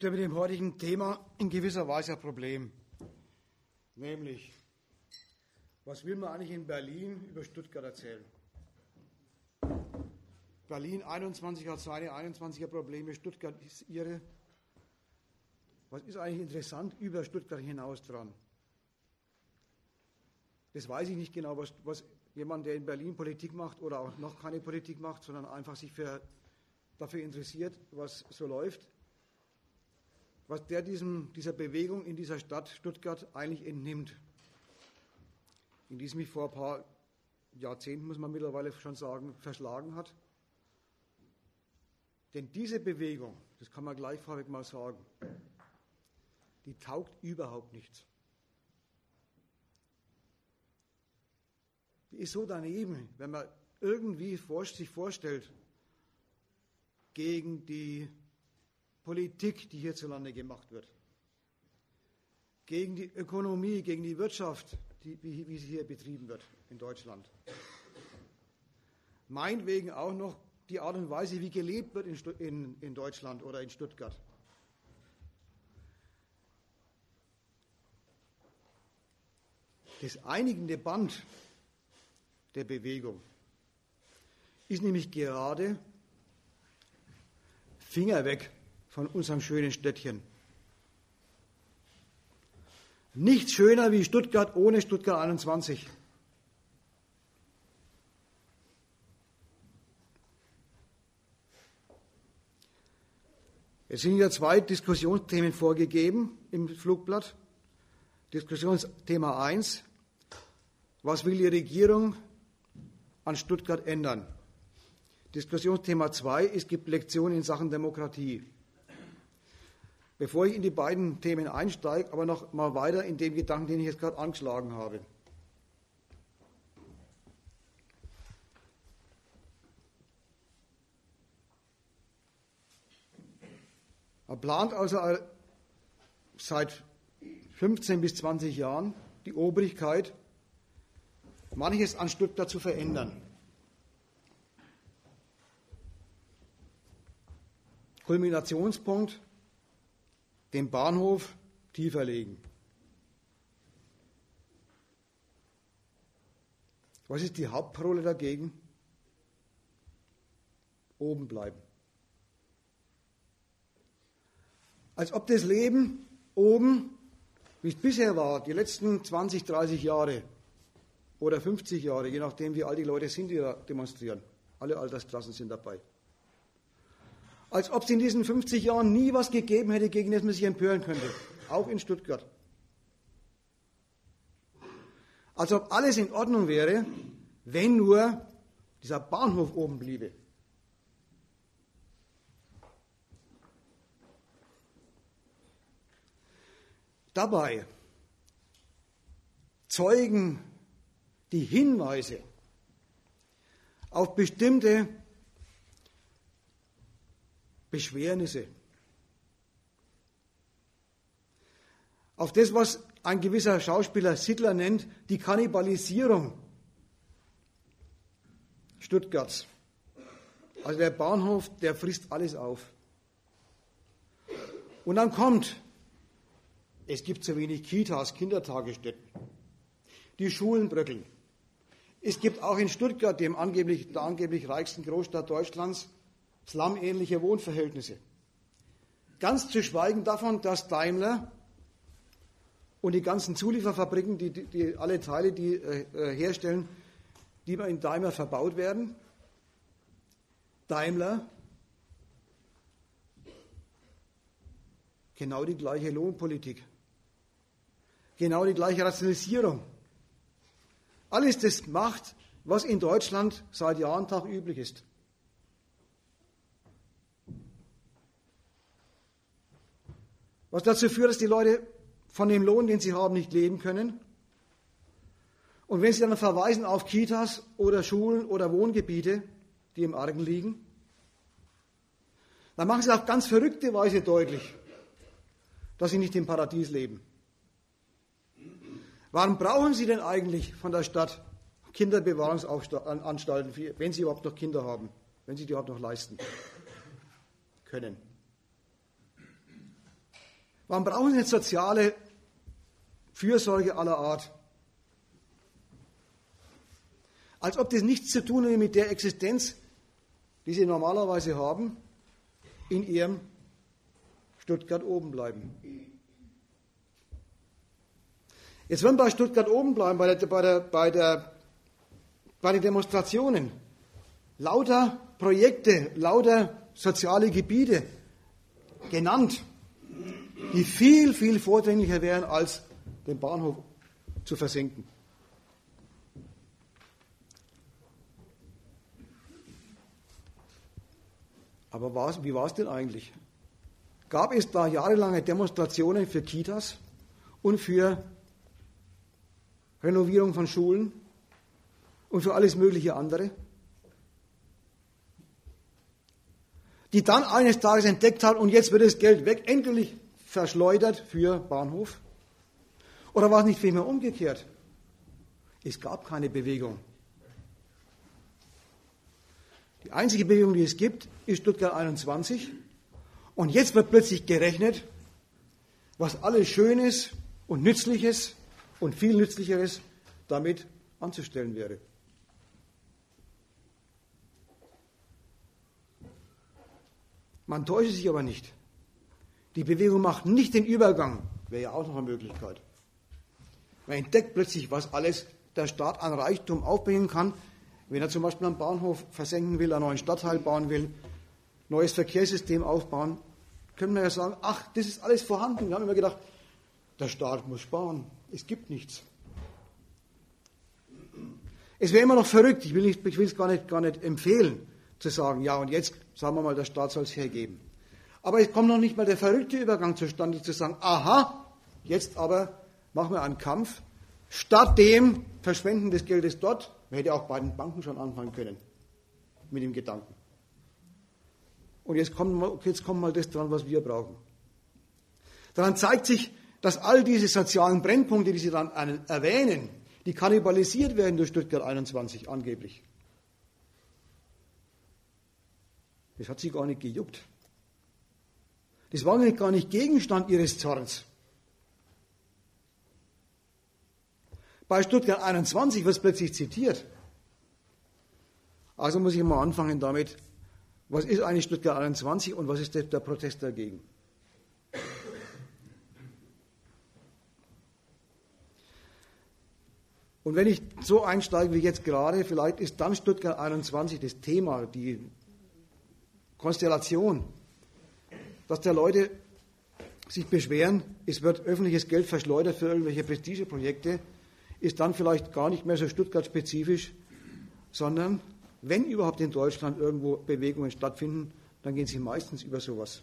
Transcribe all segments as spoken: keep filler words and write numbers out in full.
stelle mit dem heutigen Thema in gewisser Weise ein Problem. Nämlich, was will man eigentlich in Berlin über Stuttgart erzählen? Berlin einundzwanzig hat seine einundzwanziger Probleme, Stuttgart ist ihre. Was ist eigentlich interessant über Stuttgart hinaus dran? Das weiß ich nicht genau, was, was jemand, der in Berlin Politik macht oder auch noch keine Politik macht, sondern einfach sich für, dafür interessiert, was so läuft, was der diesem, dieser Bewegung in dieser Stadt Stuttgart eigentlich entnimmt. In die es mich vor ein paar Jahrzehnten, muss man mittlerweile schon sagen, verschlagen hat. Denn diese Bewegung, das kann man gleich vorweg mal sagen, die taugt überhaupt nichts. Die ist so daneben, wenn man irgendwie sich vorstellt, gegen die Politik, die hierzulande gemacht wird, gegen die Ökonomie, gegen die Wirtschaft, die, wie, wie sie hier betrieben wird in Deutschland. Meinetwegen auch noch die Art und Weise, wie gelebt wird in, in, in Deutschland oder in Stuttgart. Das einigende Band der Bewegung ist nämlich gerade Finger weg von unserem schönen Städtchen. Nichts schöner wie Stuttgart ohne Stuttgart einundzwanzig. Es sind ja zwei Diskussionsthemen vorgegeben im Flugblatt. Diskussionsthema eins: Was will die Regierung an Stuttgart ändern? Diskussionsthema zwei: Es gibt Lektionen in Sachen Demokratie. Bevor ich in die beiden Themen einsteige, aber noch mal weiter in dem Gedanken, den ich jetzt gerade angeschlagen habe. Man plant also seit fünfzehn bis zwanzig Jahren die Obrigkeit, manches an Stuttgart zu verändern. Kulminationspunkt: den Bahnhof tiefer legen. Was ist die Hauptparole dagegen? Oben bleiben. Als ob das Leben oben, wie es bisher war, die letzten zwanzig, dreißig Jahre oder fünfzig Jahre, je nachdem wie alt die Leute sind, die da demonstrieren, alle Altersklassen sind dabei, als ob es in diesen fünfzig Jahren nie was gegeben hätte, gegen das man sich empören könnte, auch in Stuttgart. Als ob alles in Ordnung wäre, wenn nur dieser Bahnhof oben bliebe. Dabei zeugen die Hinweise auf bestimmte Beschwernisse, auf das, was ein gewisser Schauspieler Sittler nennt, die Kannibalisierung Stuttgarts. Also der Bahnhof, der frisst alles auf. Und dann kommt: Es gibt zu wenig Kitas, Kindertagesstätten. Die Schulen bröckeln. Es gibt auch in Stuttgart, dem angeblich, der angeblich reichsten Großstadt Deutschlands, slumähnliche Wohnverhältnisse. Ganz zu schweigen davon, dass Daimler und die ganzen Zulieferfabriken, die, die, die alle Teile, die äh, herstellen, die in Daimler verbaut werden, Daimler genau die gleiche Lohnpolitik, genau die gleiche Rationalisierung. Alles das macht, was in Deutschland seit Jahr und Tag üblich ist. Was dazu führt, dass die Leute von dem Lohn, den sie haben, nicht leben können. Und wenn sie dann verweisen auf Kitas oder Schulen oder Wohngebiete, die im Argen liegen, dann machen sie auf ganz verrückte Weise deutlich, dass sie nicht im Paradies leben. Warum brauchen sie denn eigentlich von der Stadt Kinderbewahrungsanstalten, wenn sie überhaupt noch Kinder haben, wenn sie die überhaupt noch leisten können? Warum brauchen Sie eine soziale Fürsorge aller Art? Als ob das nichts zu tun hätte mit der Existenz, die Sie normalerweise haben, in Ihrem Stuttgart oben bleiben. Jetzt wollen wir bei Stuttgart oben bleiben, bei, der, bei, der, bei, der, bei den Demonstrationen. Lauter Projekte, lauter soziale Gebiete genannt, die viel, viel vordringlicher wären, als den Bahnhof zu versenken. Aber was, wie war es denn eigentlich? Gab es da jahrelange Demonstrationen für Kitas und für Renovierung von Schulen und für alles mögliche andere, die dann eines Tages entdeckt haben, und jetzt wird das Geld weg, endlich verschleudert für Bahnhof? Oder war es nicht vielmehr umgekehrt? Es gab keine Bewegung. Die einzige Bewegung, die es gibt, ist Stuttgart einundzwanzig. Und jetzt wird plötzlich gerechnet, was alles Schönes und Nützliches und viel Nützlicheres damit anzustellen wäre. Man täusche sich aber nicht. Die Bewegung macht nicht den Übergang, wäre ja auch noch eine Möglichkeit. Man entdeckt plötzlich, was alles der Staat an Reichtum aufbringen kann, wenn er zum Beispiel einen Bahnhof versenken will, einen neuen Stadtteil bauen will, neues Verkehrssystem aufbauen, können wir ja sagen, ach, das ist alles vorhanden. Wir haben immer gedacht, der Staat muss sparen, es gibt nichts. Es wäre immer noch verrückt, ich will, nicht, ich will es gar nicht, gar nicht empfehlen, zu sagen, ja, und jetzt sagen wir mal, der Staat soll es hergeben. Aber es kommt noch nicht mal der verrückte Übergang zustande, zu sagen, aha, jetzt aber machen wir einen Kampf, statt dem Verschwenden des Geldes dort. Man hätte auch bei den Banken schon anfangen können, mit dem Gedanken. Und jetzt kommt, jetzt kommt mal das dran, was wir brauchen. Daran zeigt sich, dass all diese sozialen Brennpunkte, die Sie dann erwähnen, die kannibalisiert werden durch Stuttgart einundzwanzig angeblich. Das hat Sie gar nicht gejuckt. Das war gar nicht Gegenstand Ihres Zorns. Bei Stuttgart einundzwanzig wird es plötzlich zitiert. Also muss ich mal anfangen damit, was ist eigentlich Stuttgart einundzwanzig und was ist der, der Protest dagegen? Und wenn ich so einsteige wie jetzt gerade, vielleicht ist dann Stuttgart einundzwanzig das Thema, die Konstellation, dass der Leute sich beschweren, es wird öffentliches Geld verschleudert für irgendwelche Prestigeprojekte, ist dann vielleicht gar nicht mehr so Stuttgart-spezifisch, sondern wenn überhaupt in Deutschland irgendwo Bewegungen stattfinden, dann gehen sie meistens über sowas.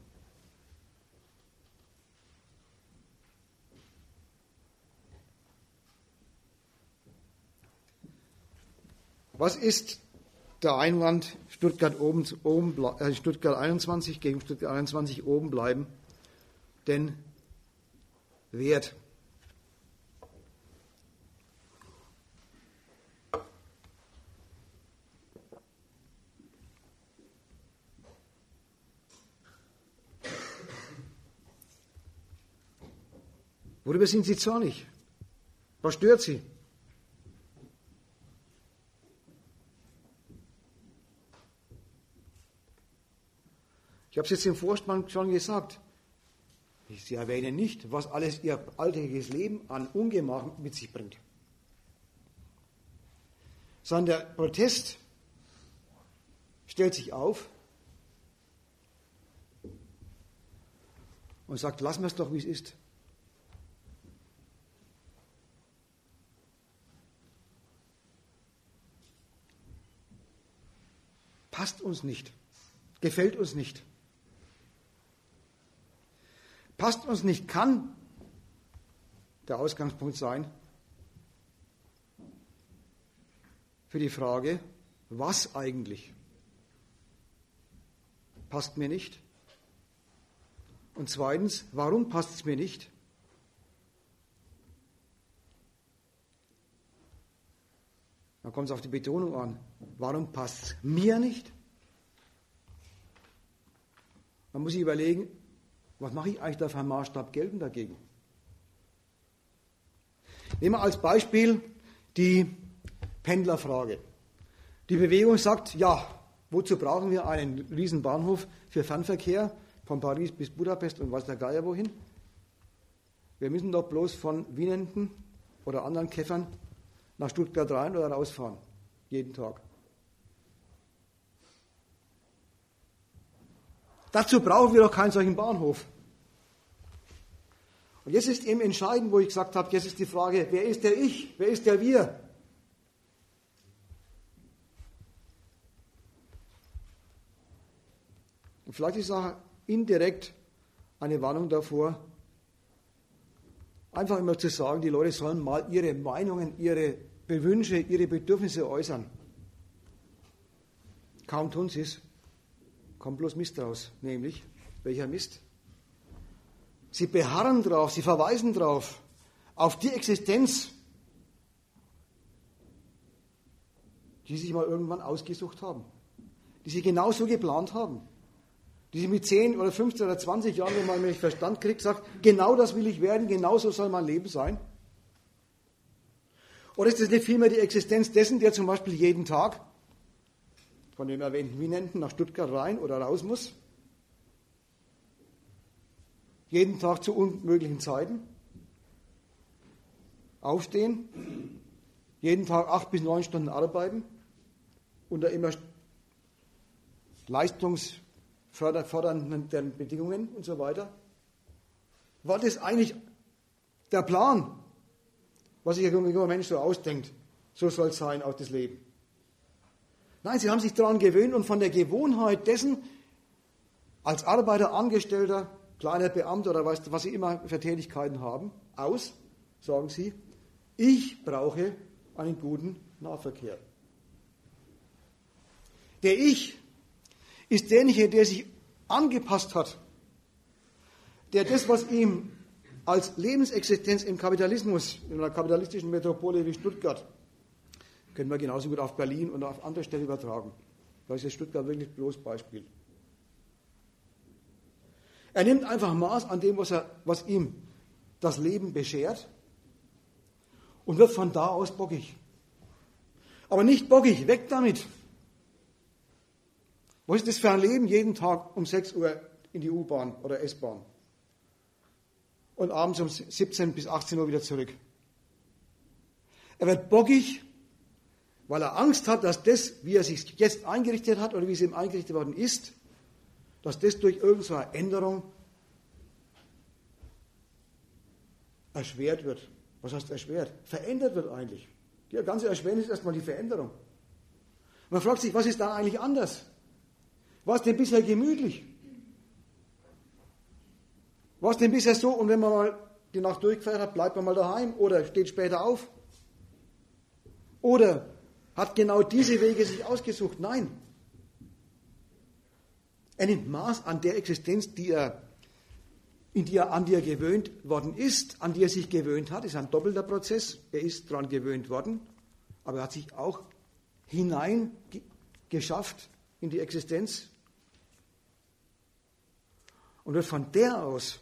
Was ist der Einwand Stuttgart, oben, oben, äh, Stuttgart einundzwanzig gegen Stuttgart einundzwanzig oben bleiben denn wert? Worüber sind Sie zornig? Was stört Sie? Ich habe es jetzt im Vorspann schon gesagt. Sie erwähnen nicht, was alles Ihr alltägliches Leben an Ungemach mit sich bringt. Sondern der Protest stellt sich auf und sagt, lassen wir es doch, wie es ist. Passt uns nicht, gefällt uns nicht. Passt uns nicht, kann der Ausgangspunkt sein für die Frage, was eigentlich passt mir nicht? Und zweitens, warum passt es mir nicht? Dann kommt es auf die Betonung an. Warum passt es mir nicht? Man muss sich überlegen, Was mache ich eigentlich da für einen Maßstab geltend dagegen? Nehmen wir als Beispiel die Pendlerfrage. Die Bewegung sagt, ja, wozu brauchen wir einen riesen Bahnhof für Fernverkehr von Paris bis Budapest und weiß der Geier wohin? Wir müssen doch bloß von Wienenden oder anderen Käffern nach Stuttgart rein oder rausfahren, jeden Tag. Dazu brauchen wir doch keinen solchen Bahnhof. Und jetzt ist eben entscheidend, wo ich gesagt habe, jetzt ist die Frage, wer ist der Ich, wer ist der Wir? Und vielleicht ist auch indirekt eine Warnung davor, einfach immer zu sagen, die Leute sollen mal ihre Meinungen, ihre Wünsche, ihre Bedürfnisse äußern. Kaum tun sie es, kommt bloß Mist raus, nämlich, welcher Mist? Sie beharren drauf, sie verweisen drauf, auf die Existenz, die sie sich mal irgendwann ausgesucht haben, die sie genauso geplant haben, die sie mit zehn oder fünfzehn oder zwanzig Jahren, wenn man mich Verstand kriegt, sagt, genau das will ich werden, genau so soll mein Leben sein. Oder ist das nicht vielmehr die Existenz dessen, der zum Beispiel jeden Tag von dem erwähnten Wienenden nach Stuttgart rein oder raus muss? Jeden Tag zu unmöglichen Zeiten. Aufstehen. Jeden Tag acht bis neun Stunden arbeiten. Unter immer leistungsfördernden Bedingungen und so weiter. War das eigentlich der Plan, was sich ein junger Mensch so ausdenkt? So soll es sein, auch das Leben. Nein, sie haben sich daran gewöhnt und von der Gewohnheit dessen, als Arbeiter, Angestellter, kleiner Beamter oder was, was sie immer für Tätigkeiten haben, aus, sagen sie, ich brauche einen guten Nahverkehr. Der Ich ist derjenige, der sich angepasst hat, der das, was ihm als Lebensexistenz im Kapitalismus, in einer kapitalistischen Metropole wie Stuttgart, können wir genauso gut auf Berlin und auf andere Stellen übertragen. Da ist jetzt Stuttgart wirklich ein bloßes Beispiel. Er nimmt einfach Maß an dem, was, er, was ihm das Leben beschert und wird von da aus bockig. Aber nicht bockig, weg damit. Was ist das für ein Leben? Jeden Tag um sechs Uhr in die U-Bahn oder S-Bahn und abends um siebzehn bis achtzehn Uhr wieder zurück. Er wird bockig, weil er Angst hat, dass das, wie er sich jetzt eingerichtet hat oder wie es ihm eingerichtet worden ist, dass das durch irgendeine Änderung erschwert wird. Was heißt erschwert? Verändert wird eigentlich. Die ganze Erschwernis ist erstmal die Veränderung. Man fragt sich, was ist da eigentlich anders? War es denn bisher gemütlich? War es denn bisher so, und wenn man mal die Nacht durchgefeiert hat, bleibt man mal daheim oder steht später auf? Oder hat genau diese Wege sich ausgesucht? Nein. Er nimmt Maß an der Existenz, die er, in die er, an die er gewöhnt worden ist, an die er sich gewöhnt hat. Das ist ein doppelter Prozess. Er ist daran gewöhnt worden, aber er hat sich auch hineingeschafft in die Existenz und wird von der aus,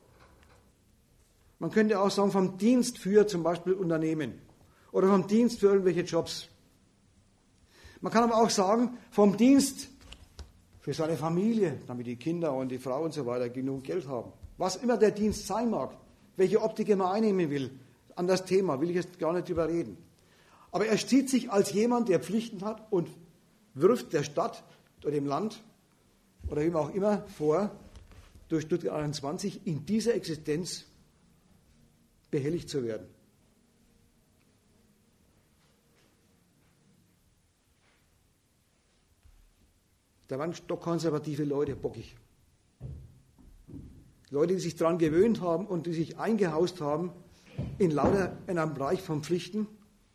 man könnte auch sagen, vom Dienst für zum Beispiel Unternehmen oder vom Dienst für irgendwelche Jobs. Man kann aber auch sagen, vom Dienst für seine Familie, damit die Kinder und die Frau und so weiter genug Geld haben. Was immer der Dienst sein mag, welche Optik er mal einnehmen will, an das Thema will ich jetzt gar nicht überreden. Aber er sieht sich als jemand, der Pflichten hat und wirft der Stadt oder dem Land oder wem auch immer vor, durch Stuttgart einundzwanzig in dieser Existenz behelligt zu werden. Da waren stockkonservative Leute bockig. Leute, die sich daran gewöhnt haben und die sich eingehaust haben in lauter in einem Bereich von Pflichten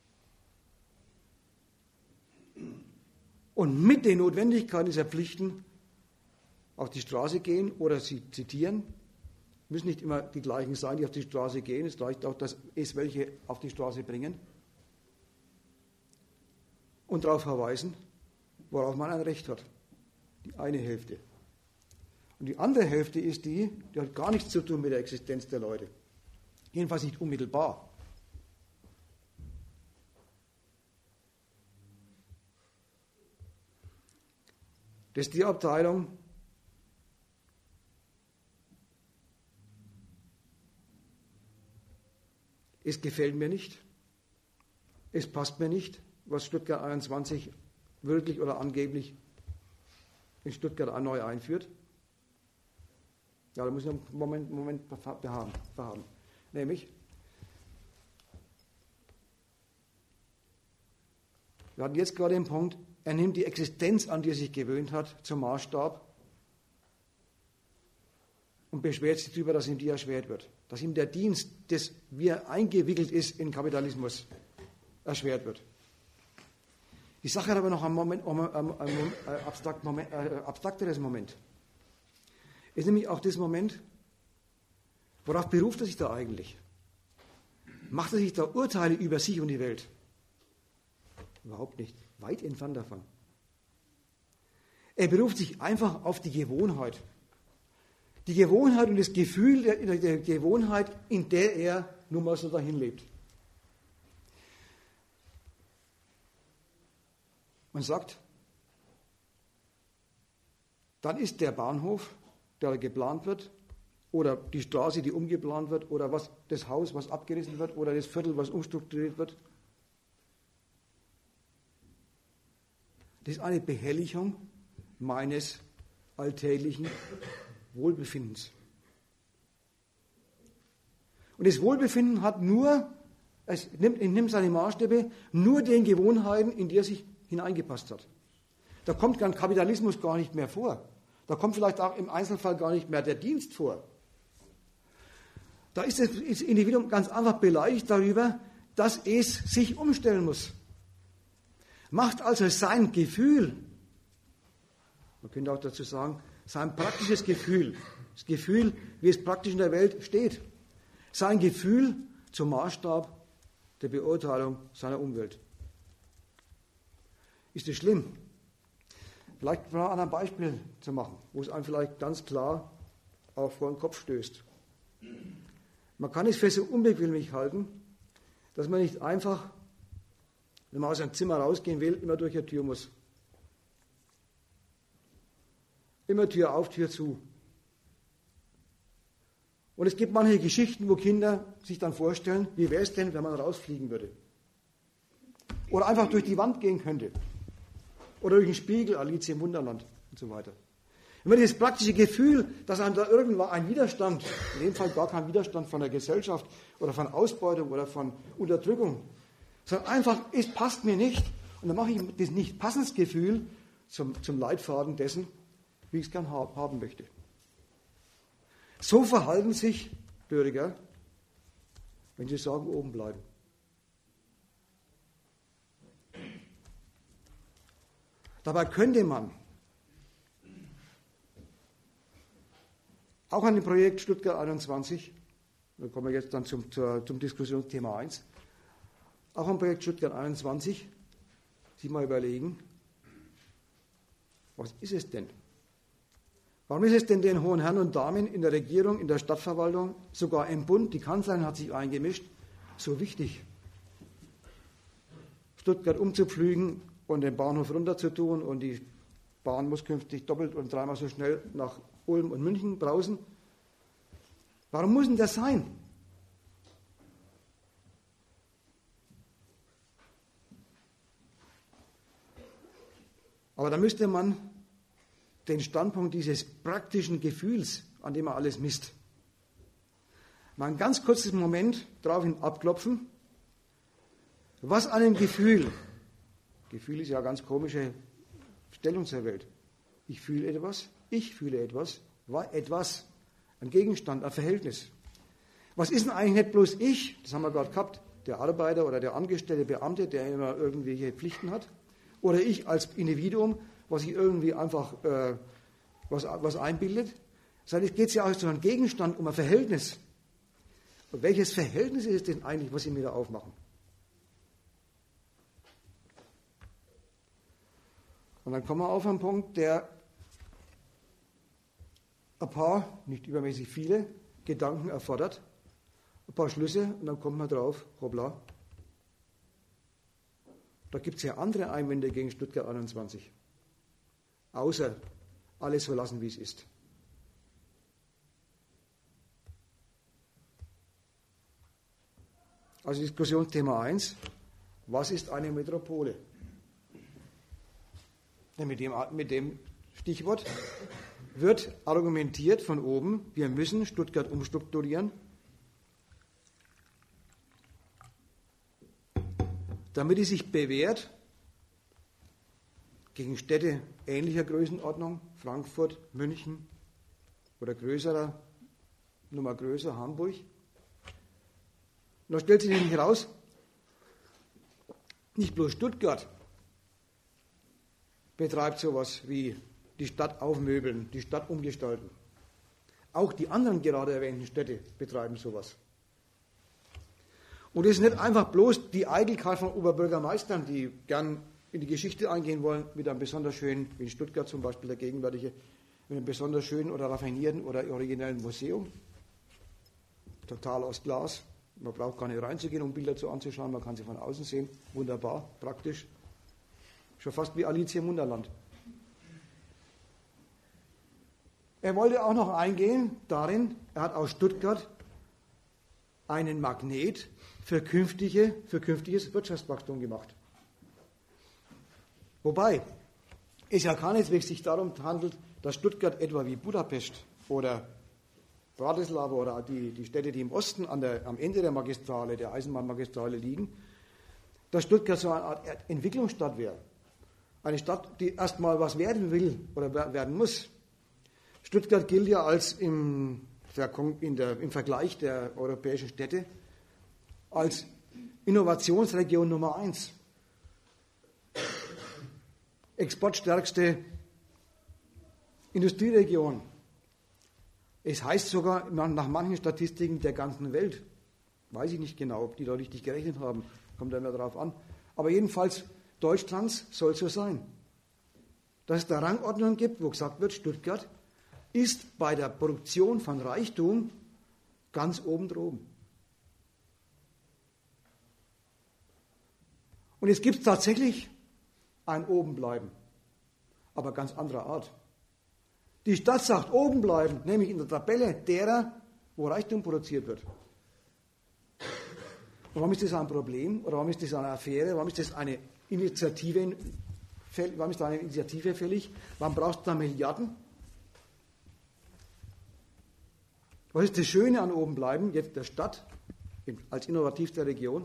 und mit den Notwendigkeiten dieser Pflichten auf die Straße gehen oder sie zitieren. Müssen nicht immer die gleichen sein, die auf die Straße gehen. Es reicht auch, dass es welche auf die Straße bringen und darauf verweisen, worauf man ein Recht hat. Die eine Hälfte. Und die andere Hälfte ist die, die hat gar nichts zu tun mit der Existenz der Leute. Jedenfalls nicht unmittelbar. Das ist die Abteilung, es gefällt mir nicht, es passt mir nicht, was Stuttgart einundzwanzig wirklich oder angeblich in Stuttgart neu einführt. Ja, da muss ich einen Moment, Moment behaben, behaben. Nämlich, wir hatten jetzt gerade den Punkt, er nimmt die Existenz an, die er sich gewöhnt hat, zum Maßstab und beschwert sich darüber, dass ihm die erschwert wird. Dass ihm der Dienst, das, wie er eingewickelt ist in Kapitalismus, erschwert wird. Die Sache hat aber noch einen, Moment, einen, einen abstrakt Moment, äh, abstrakteres Moment. Ist nämlich auch das Moment, worauf beruft er sich da eigentlich? Macht er sich da Urteile über sich und die Welt? Überhaupt nicht. Weit entfernt davon. Er beruft sich einfach auf die Gewohnheit. Die Gewohnheit und das Gefühl der, der Gewohnheit, in der er nun mal so dahin lebt. Man sagt, dann ist der Bahnhof, der geplant wird, oder die Straße, die umgeplant wird, oder was, das Haus, was abgerissen wird, oder das Viertel, was umstrukturiert wird, das ist eine Behelligung meines alltäglichen Wohlbefindens. Und das Wohlbefinden hat nur, es nimmt, es nimmt seine Maßstäbe, nur den Gewohnheiten, in die er sich hineingepasst hat. Da kommt dann Kapitalismus gar nicht mehr vor. Da kommt vielleicht auch im Einzelfall gar nicht mehr der Dienst vor. Da ist das Individuum ganz einfach beleidigt darüber, dass es sich umstellen muss. Macht also sein Gefühl, man könnte auch dazu sagen, sein praktisches Gefühl, das Gefühl, wie es praktisch in der Welt steht, sein Gefühl zum Maßstab der Beurteilung seiner Umwelt. Ist das schlimm? Vielleicht mal an einem Beispiel zu machen, wo es einem vielleicht ganz klar auch vor den Kopf stößt. Man kann es für so unbequemlich halten, dass man nicht einfach, wenn man aus einem Zimmer rausgehen will, immer durch eine Tür muss. Immer Tür auf, Tür zu. Und es gibt manche Geschichten, wo Kinder sich dann vorstellen, wie wäre es denn, wenn man rausfliegen würde? Oder einfach durch die Wand gehen könnte. Oder durch den Spiegel, Alice im Wunderland und so weiter. Immer dieses praktische Gefühl, dass einem da irgendwann ein Widerstand, in dem Fall gar kein Widerstand von der Gesellschaft oder von Ausbeutung oder von Unterdrückung, sondern einfach, es passt mir nicht. Und dann mache ich das Nicht-Passensgefühl zum, zum Leitfaden dessen, wie ich es gern haben möchte. So verhalten sich Bürger, wenn sie sagen, oben bleiben. Dabei könnte man auch an dem Projekt Stuttgart einundzwanzig, da kommen wir jetzt dann zum, zur, zum Diskussionsthema eins, auch am Projekt Stuttgart einundzwanzig sich mal überlegen, was ist es denn? Warum ist es denn den hohen Herren und Damen in der Regierung, in der Stadtverwaltung, sogar im Bund, die Kanzlerin hat sich eingemischt, so wichtig, Stuttgart umzupflügen und den Bahnhof runterzutun und die Bahn muss künftig doppelt und dreimal so schnell nach Ulm und München brausen? Warum muss denn das sein? Aber da müsste man den Standpunkt dieses praktischen Gefühls, an dem man alles misst, mal einen ganz kurzen Moment drauf abklopfen, was an einem Gefühl, Gefühl ist ja eine ganz komische Stellung zur Welt. Ich fühle etwas, ich fühle etwas, war etwas, ein Gegenstand, ein Verhältnis. Was ist denn eigentlich nicht bloß ich, das haben wir gerade gehabt, der Arbeiter oder der Angestellte Beamte, der immer irgendwelche Pflichten hat, oder ich als Individuum, was sich irgendwie einfach äh, was, was einbildet. Sondern es geht ja auch um einen Gegenstand, um ein Verhältnis. Und welches Verhältnis ist es denn eigentlich, was Sie mir da aufmachen? Und dann kommen wir auf einen Punkt, der ein paar, nicht übermäßig viele, Gedanken erfordert, ein paar Schlüsse und dann kommt man drauf, hoppla, da gibt es ja andere Einwände gegen Stuttgart einundzwanzig, außer alles so lassen, wie es ist. Also Diskussionsthema eins, was ist eine Metropole? Mit dem, mit dem Stichwort wird argumentiert von oben, wir müssen Stuttgart umstrukturieren, damit es sich bewährt gegen Städte ähnlicher Größenordnung, Frankfurt, München oder größerer, Nummer größer, Hamburg. Und da stellt sich nämlich heraus, nicht bloß Stuttgart betreibt sowas wie die Stadt aufmöbeln, die Stadt umgestalten. Auch die anderen gerade erwähnten Städte betreiben sowas. Und es ist nicht einfach bloß die Eitelkeit von Oberbürgermeistern, die gern in die Geschichte eingehen wollen, mit einem besonders schönen, wie in Stuttgart zum Beispiel der gegenwärtige, mit einem besonders schönen oder raffinierten oder originellen Museum. Total aus Glas. Man braucht gar nicht reinzugehen, um Bilder zu anzuschauen, man kann sie von außen sehen. Wunderbar, praktisch. Schon fast wie Alice im Wunderland. Er wollte auch noch eingehen darin, er hat aus Stuttgart einen Magnet für, künftige, für künftiges Wirtschaftswachstum gemacht. Wobei es ja keineswegs sich darum handelt, dass Stuttgart etwa wie Budapest oder Bratislava oder die, die Städte, die im Osten an der, am Ende der Magistrale, der Eisenbahnmagistrale liegen, dass Stuttgart so eine Art Entwicklungsstadt wäre. Eine Stadt, die erstmal was werden will oder werden muss. Stuttgart gilt ja als im, in der, im Vergleich der europäischen Städte als Innovationsregion Nummer eins. Exportstärkste Industrieregion. Es heißt sogar nach manchen Statistiken der ganzen Welt. Weiß ich nicht genau, ob die da richtig gerechnet haben. Kommt da immer drauf an. Aber jedenfalls Deutschlands soll so sein. Dass es da Rangordnungen gibt, wo gesagt wird, Stuttgart ist bei der Produktion von Reichtum ganz oben droben. Und jetzt gibt es tatsächlich ein Obenbleiben, aber ganz anderer Art. Die Stadt sagt oben bleiben, nämlich in der Tabelle derer, wo Reichtum produziert wird. Und warum ist das ein Problem? Oder warum ist das eine Affäre? Warum ist das eine Initiative, warum ist da eine Initiative fällig? Warum brauchst du da Milliarden? Was ist das Schöne an oben bleiben, jetzt der Stadt, als innovativste Region?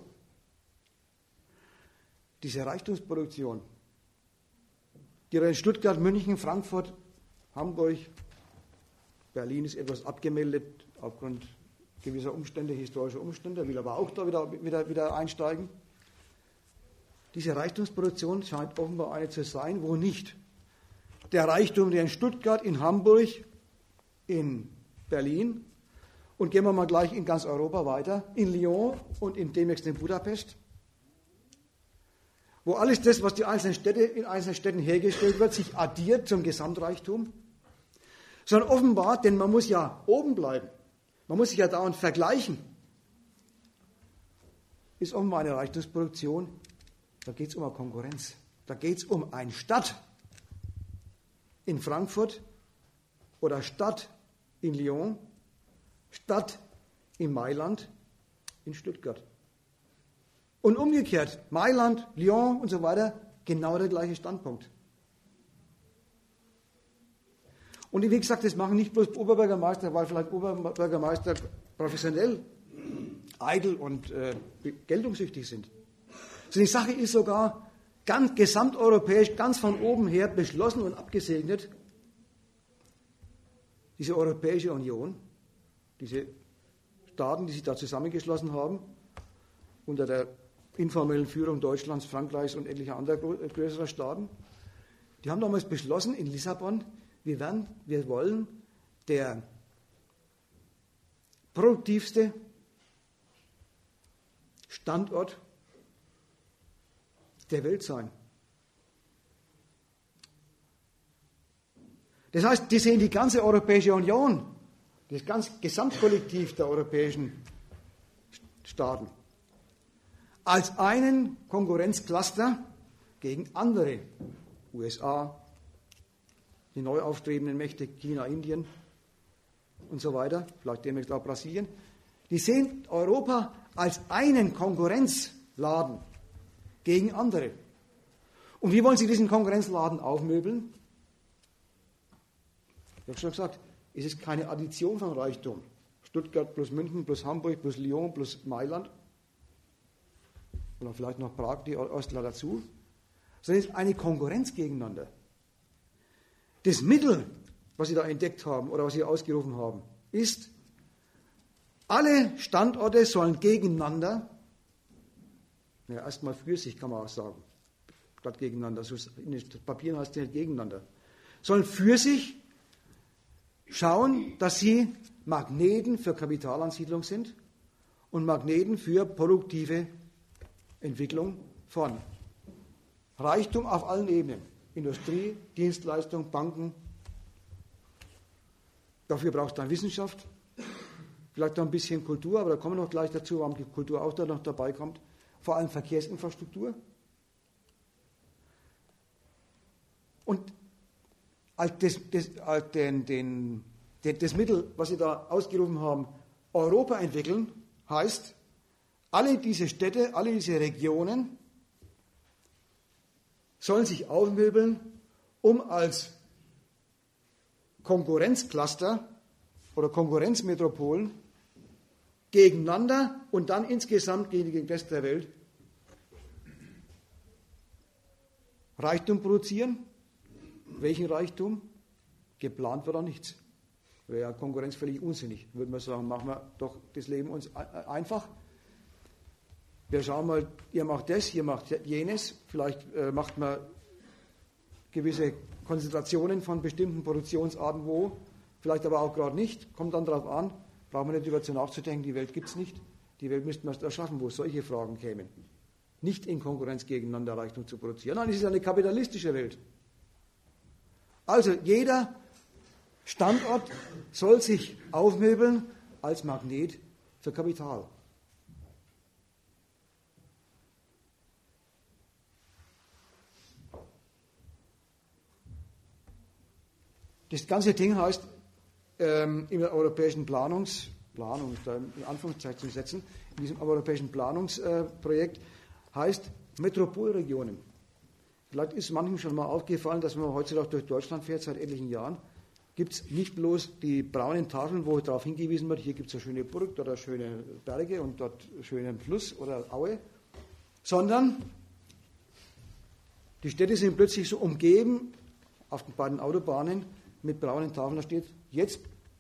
Diese Reichtumsproduktion, die in Stuttgart, München, Frankfurt, Hamburg, Berlin ist etwas abgemeldet aufgrund gewisser Umstände, historischer Umstände, will aber auch da wieder, wieder, wieder einsteigen. Diese Reichtumsproduktion scheint offenbar eine zu sein, wo nicht der Reichtum, der in Stuttgart, in Hamburg, in Berlin und gehen wir mal gleich in ganz Europa weiter, in Lyon und in demnächst in Budapest, wo alles das, was die einzelnen Städte in einzelnen Städten hergestellt wird, sich addiert zum Gesamtreichtum, sondern offenbar, denn man muss ja oben bleiben, man muss sich ja dauernd vergleichen, ist offenbar eine Reichtumsproduktion, da geht es um eine Konkurrenz, da geht es um eine Stadt in Frankfurt oder Stadt in Lyon, Stadt in Mailand, in Stuttgart. Und umgekehrt, Mailand, Lyon und so weiter, genau der gleiche Standpunkt. Und wie gesagt, das machen nicht bloß Oberbürgermeister, weil vielleicht Oberbürgermeister professionell eitel und äh, geltungssüchtig sind. Also die Sache ist sogar ganz gesamteuropäisch, ganz von oben her beschlossen und abgesegnet. Diese Europäische Union, diese Staaten, die sich da zusammengeschlossen haben, unter der informellen Führung Deutschlands, Frankreichs und etlicher anderer größerer Staaten, die haben damals beschlossen in Lissabon, wir, werden, wir wollen der produktivste Standort der Welt sein. Das heißt, die sehen die ganze Europäische Union, das ganze Gesamtkollektiv der europäischen Staaten, als einen Konkurrenzcluster gegen andere, U S A, die neu aufstrebenden Mächte, China, Indien und so weiter, vielleicht demnächst auch Brasilien. Die sehen Europa als einen Konkurrenzladen gegen andere. Und wie wollen sie diesen Konkurrenzladen aufmöbeln? Ich habe schon gesagt, es ist keine Addition von Reichtum. Stuttgart plus München plus Hamburg plus Lyon plus Mailand oder vielleicht noch Prag, die Ostler dazu, sondern es ist eine Konkurrenz gegeneinander. Das Mittel, was sie da entdeckt haben oder was sie ausgerufen haben, ist, alle Standorte sollen gegeneinander, ja, erstmal für sich kann man auch sagen, statt gegeneinander, so in den Papieren heißt es nicht gegeneinander, sollen für sich schauen, dass sie Magneten für Kapitalansiedlung sind und Magneten für produktive Entwicklung von Reichtum auf allen Ebenen. Industrie, Dienstleistung, Banken. Dafür braucht es dann Wissenschaft, vielleicht noch ein bisschen Kultur, aber da kommen wir noch gleich dazu, warum die Kultur auch da noch dabei kommt. Vor allem Verkehrsinfrastruktur. Und als das, das, als den, den, das Mittel, was sie da ausgerufen haben, Europa entwickeln, heißt, alle diese Städte, alle diese Regionen sollen sich aufmöbeln, um als Konkurrenzcluster oder Konkurrenzmetropolen gegeneinander und dann insgesamt gegen den Rest der Welt Reichtum produzieren. Welchen Reichtum? Geplant wird auch nichts. Wäre ja Konkurrenz völlig unsinnig. Würde man sagen, machen wir doch das Leben uns einfach. Wir schauen mal, ihr macht das, ihr macht jenes. Vielleicht äh, macht man gewisse Konzentrationen von bestimmten Produktionsarten wo, vielleicht aber auch gerade nicht. Kommt dann darauf an, brauchen wir nicht darüber nachzudenken, die Welt gibt es nicht. Die Welt müsste man erschaffen, wo solche Fragen kämen. Nicht in Konkurrenz gegeneinander Reichtum zu produzieren. Nein, es ist eine kapitalistische Welt. Also jeder Standort soll sich aufmöbeln als Magnet für Kapital. Das ganze Ding heißt, ähm, im europäischen Planungs, Planung, da in Anführungszeichen zu setzen, in diesem europäischen Planungsprojekt äh, heißt Metropolregionen. Vielleicht ist manchem schon mal aufgefallen, dass wenn man heutzutage durch Deutschland fährt, seit etlichen Jahren, gibt es nicht bloß die braunen Tafeln, wo darauf hingewiesen wird, hier gibt es eine schöne Burg, dort schöne Berge und dort schönen Fluss oder Aue, sondern die Städte sind plötzlich so umgeben auf den beiden Autobahnen mit braunen Tafeln, da steht, jetzt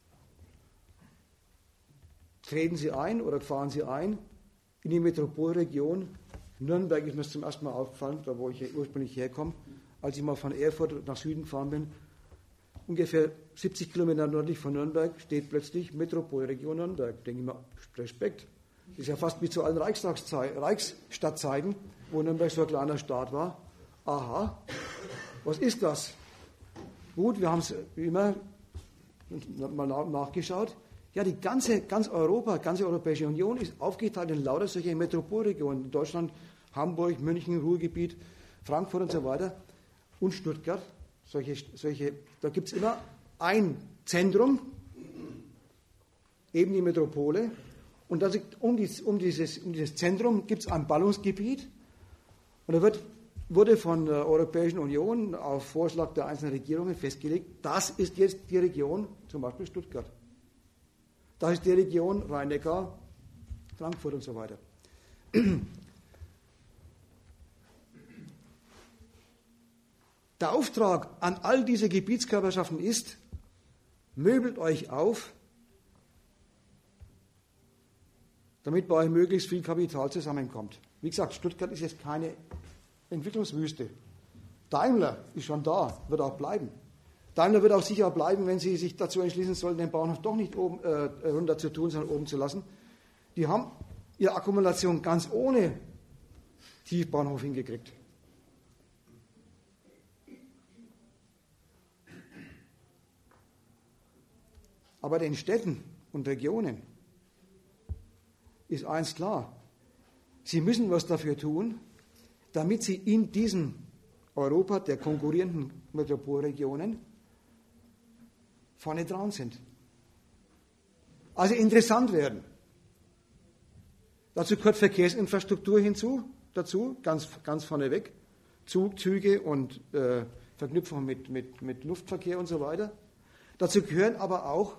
treten Sie ein oder fahren Sie ein in die Metropolregion. Nürnberg ist mir zum ersten Mal aufgefallen, da wo ich ursprünglich herkomme, als ich mal von Erfurt nach Süden gefahren bin. Ungefähr siebzig Kilometer nördlich von Nürnberg steht plötzlich Metropolregion Nürnberg. Denke ich mir, Respekt. Das ist ja fast wie zu allen Reichsstadtzeiten, wo Nürnberg so ein kleiner Staat war. Aha, was ist das? Gut, wir haben es immer mal nachgeschaut. Ja, die ganze, ganz Europa, ganze Europäische Union ist aufgeteilt in lauter solche Metropolregionen. In Deutschland, Hamburg, München, Ruhrgebiet, Frankfurt und so weiter und Stuttgart. Solche, solche, da gibt es immer ein Zentrum, eben die Metropole. Und das, um, dies, um, dieses, um dieses Zentrum gibt es ein Ballungsgebiet. Und da wird, wurde von der Europäischen Union auf Vorschlag der einzelnen Regierungen festgelegt, das ist jetzt die Region, zum Beispiel Stuttgart. Das ist die Region Rhein-Neckar, Frankfurt und so weiter. Der Auftrag an all diese Gebietskörperschaften ist, möbelt euch auf, damit bei euch möglichst viel Kapital zusammenkommt. Wie gesagt, Stuttgart ist jetzt keine Entwicklungswüste. Daimler ist schon da, wird auch bleiben. Daimler wird auch sicher bleiben, wenn sie sich dazu entschließen sollten, den Bahnhof doch nicht oben, äh, runter zu tun, sondern oben zu lassen. Die haben ihre Akkumulation ganz ohne Tiefbahnhof hingekriegt. Aber den Städten und Regionen ist eins klar. Sie müssen was dafür tun, damit sie in diesem Europa der konkurrierenden Metropolregionen vorne dran sind. Also interessant werden. Dazu gehört Verkehrsinfrastruktur hinzu, dazu, ganz, ganz vorneweg. Zug, Züge und äh, Verknüpfung mit, mit, mit Luftverkehr und so weiter. Dazu gehören aber auch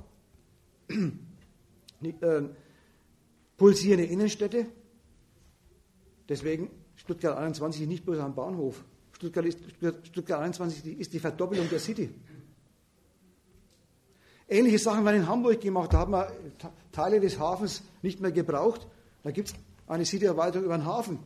äh, pulsierende Innenstädte. Deswegen Stuttgart einundzwanzig ist nicht bloß ein Bahnhof. Stuttgart, ist, Stuttgart einundzwanzig ist die Verdoppelung der City. Ähnliche Sachen werden in Hamburg gemacht. Da haben wir Teile des Hafens nicht mehr gebraucht. Da gibt es eine City-Erweiterung über den Hafen.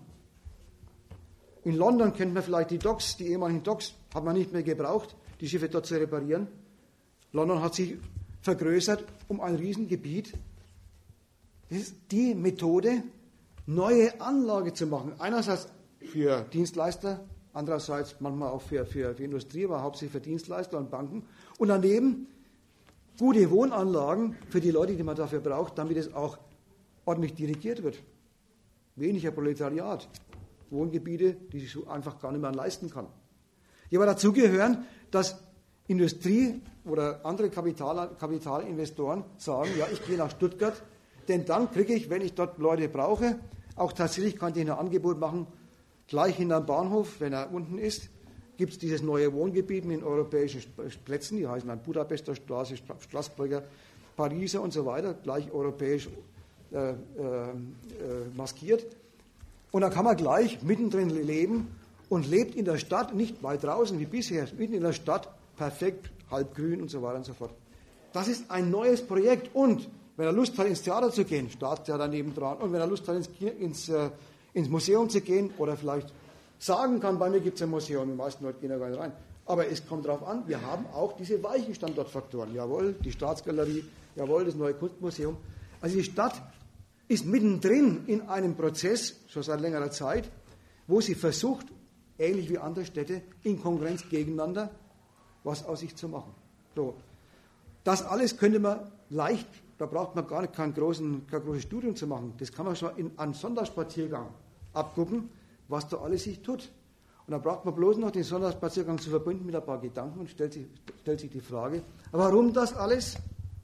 In London kennt man vielleicht die Docks, die ehemaligen Docks, hat man nicht mehr gebraucht, die Schiffe dort zu reparieren. London hat sich vergrößert um ein Riesengebiet. Das ist die Methode, neue Anlage zu machen. Einerseits für Dienstleister, andererseits manchmal auch für, für, für Industrie, aber hauptsächlich für Dienstleister und Banken. Und daneben gute Wohnanlagen für die Leute, die man dafür braucht, damit es auch ordentlich dirigiert wird. Weniger Proletariat. Wohngebiete, die sich so einfach gar nicht mehr leisten kann. Ja, aber dazu gehören, dass Industrie oder andere Kapital, Kapitalinvestoren sagen, ja, ich gehe nach Stuttgart, denn dann kriege ich, wenn ich dort Leute brauche, auch tatsächlich kann ich ein Angebot machen, gleich hinterm Bahnhof, wenn er unten ist, gibt es dieses neue Wohngebiet mit europäischen Plätzen, die heißen dann Budapester Straße, Straßburger, Pariser und so weiter, gleich europäisch äh, äh, maskiert. Und dann kann man gleich mittendrin leben und lebt in der Stadt, nicht weit draußen wie bisher, mitten in der Stadt, perfekt, halb grün und so weiter und so fort. Das ist ein neues Projekt und wenn er Lust hat, ins Theater zu gehen, Staatstheater nebendran, und wenn er Lust hat, ins, ins, äh, ins Museum zu gehen oder vielleicht sagen kann, bei mir gibt es ein Museum, die meisten Leute gehen da gar nicht rein. Aber es kommt darauf an, wir haben auch diese weichen Standortfaktoren. Jawohl, die Staatsgalerie, jawohl, das neue Kunstmuseum. Also die Stadt ist mittendrin in einem Prozess, schon seit längerer Zeit, wo sie versucht, ähnlich wie andere Städte, in Konkurrenz gegeneinander was aus sich zu machen. So. Das alles könnte man leicht, da braucht man gar nicht kein, großen, kein großes Studium zu machen. Das kann man schon in einem Sonntagsspaziergang abgucken, was da alles sich tut. Und dann braucht man bloß noch den Sonntagsspaziergang zu verbinden mit ein paar Gedanken und stellt sich, stellt sich die Frage, warum das alles?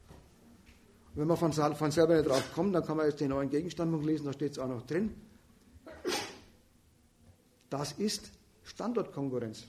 Und wenn man von, von selber nicht drauf kommt, dann kann man jetzt den neuen Gegenstandpunkt lesen, da steht es auch noch drin. Das ist Standortkonkurrenz.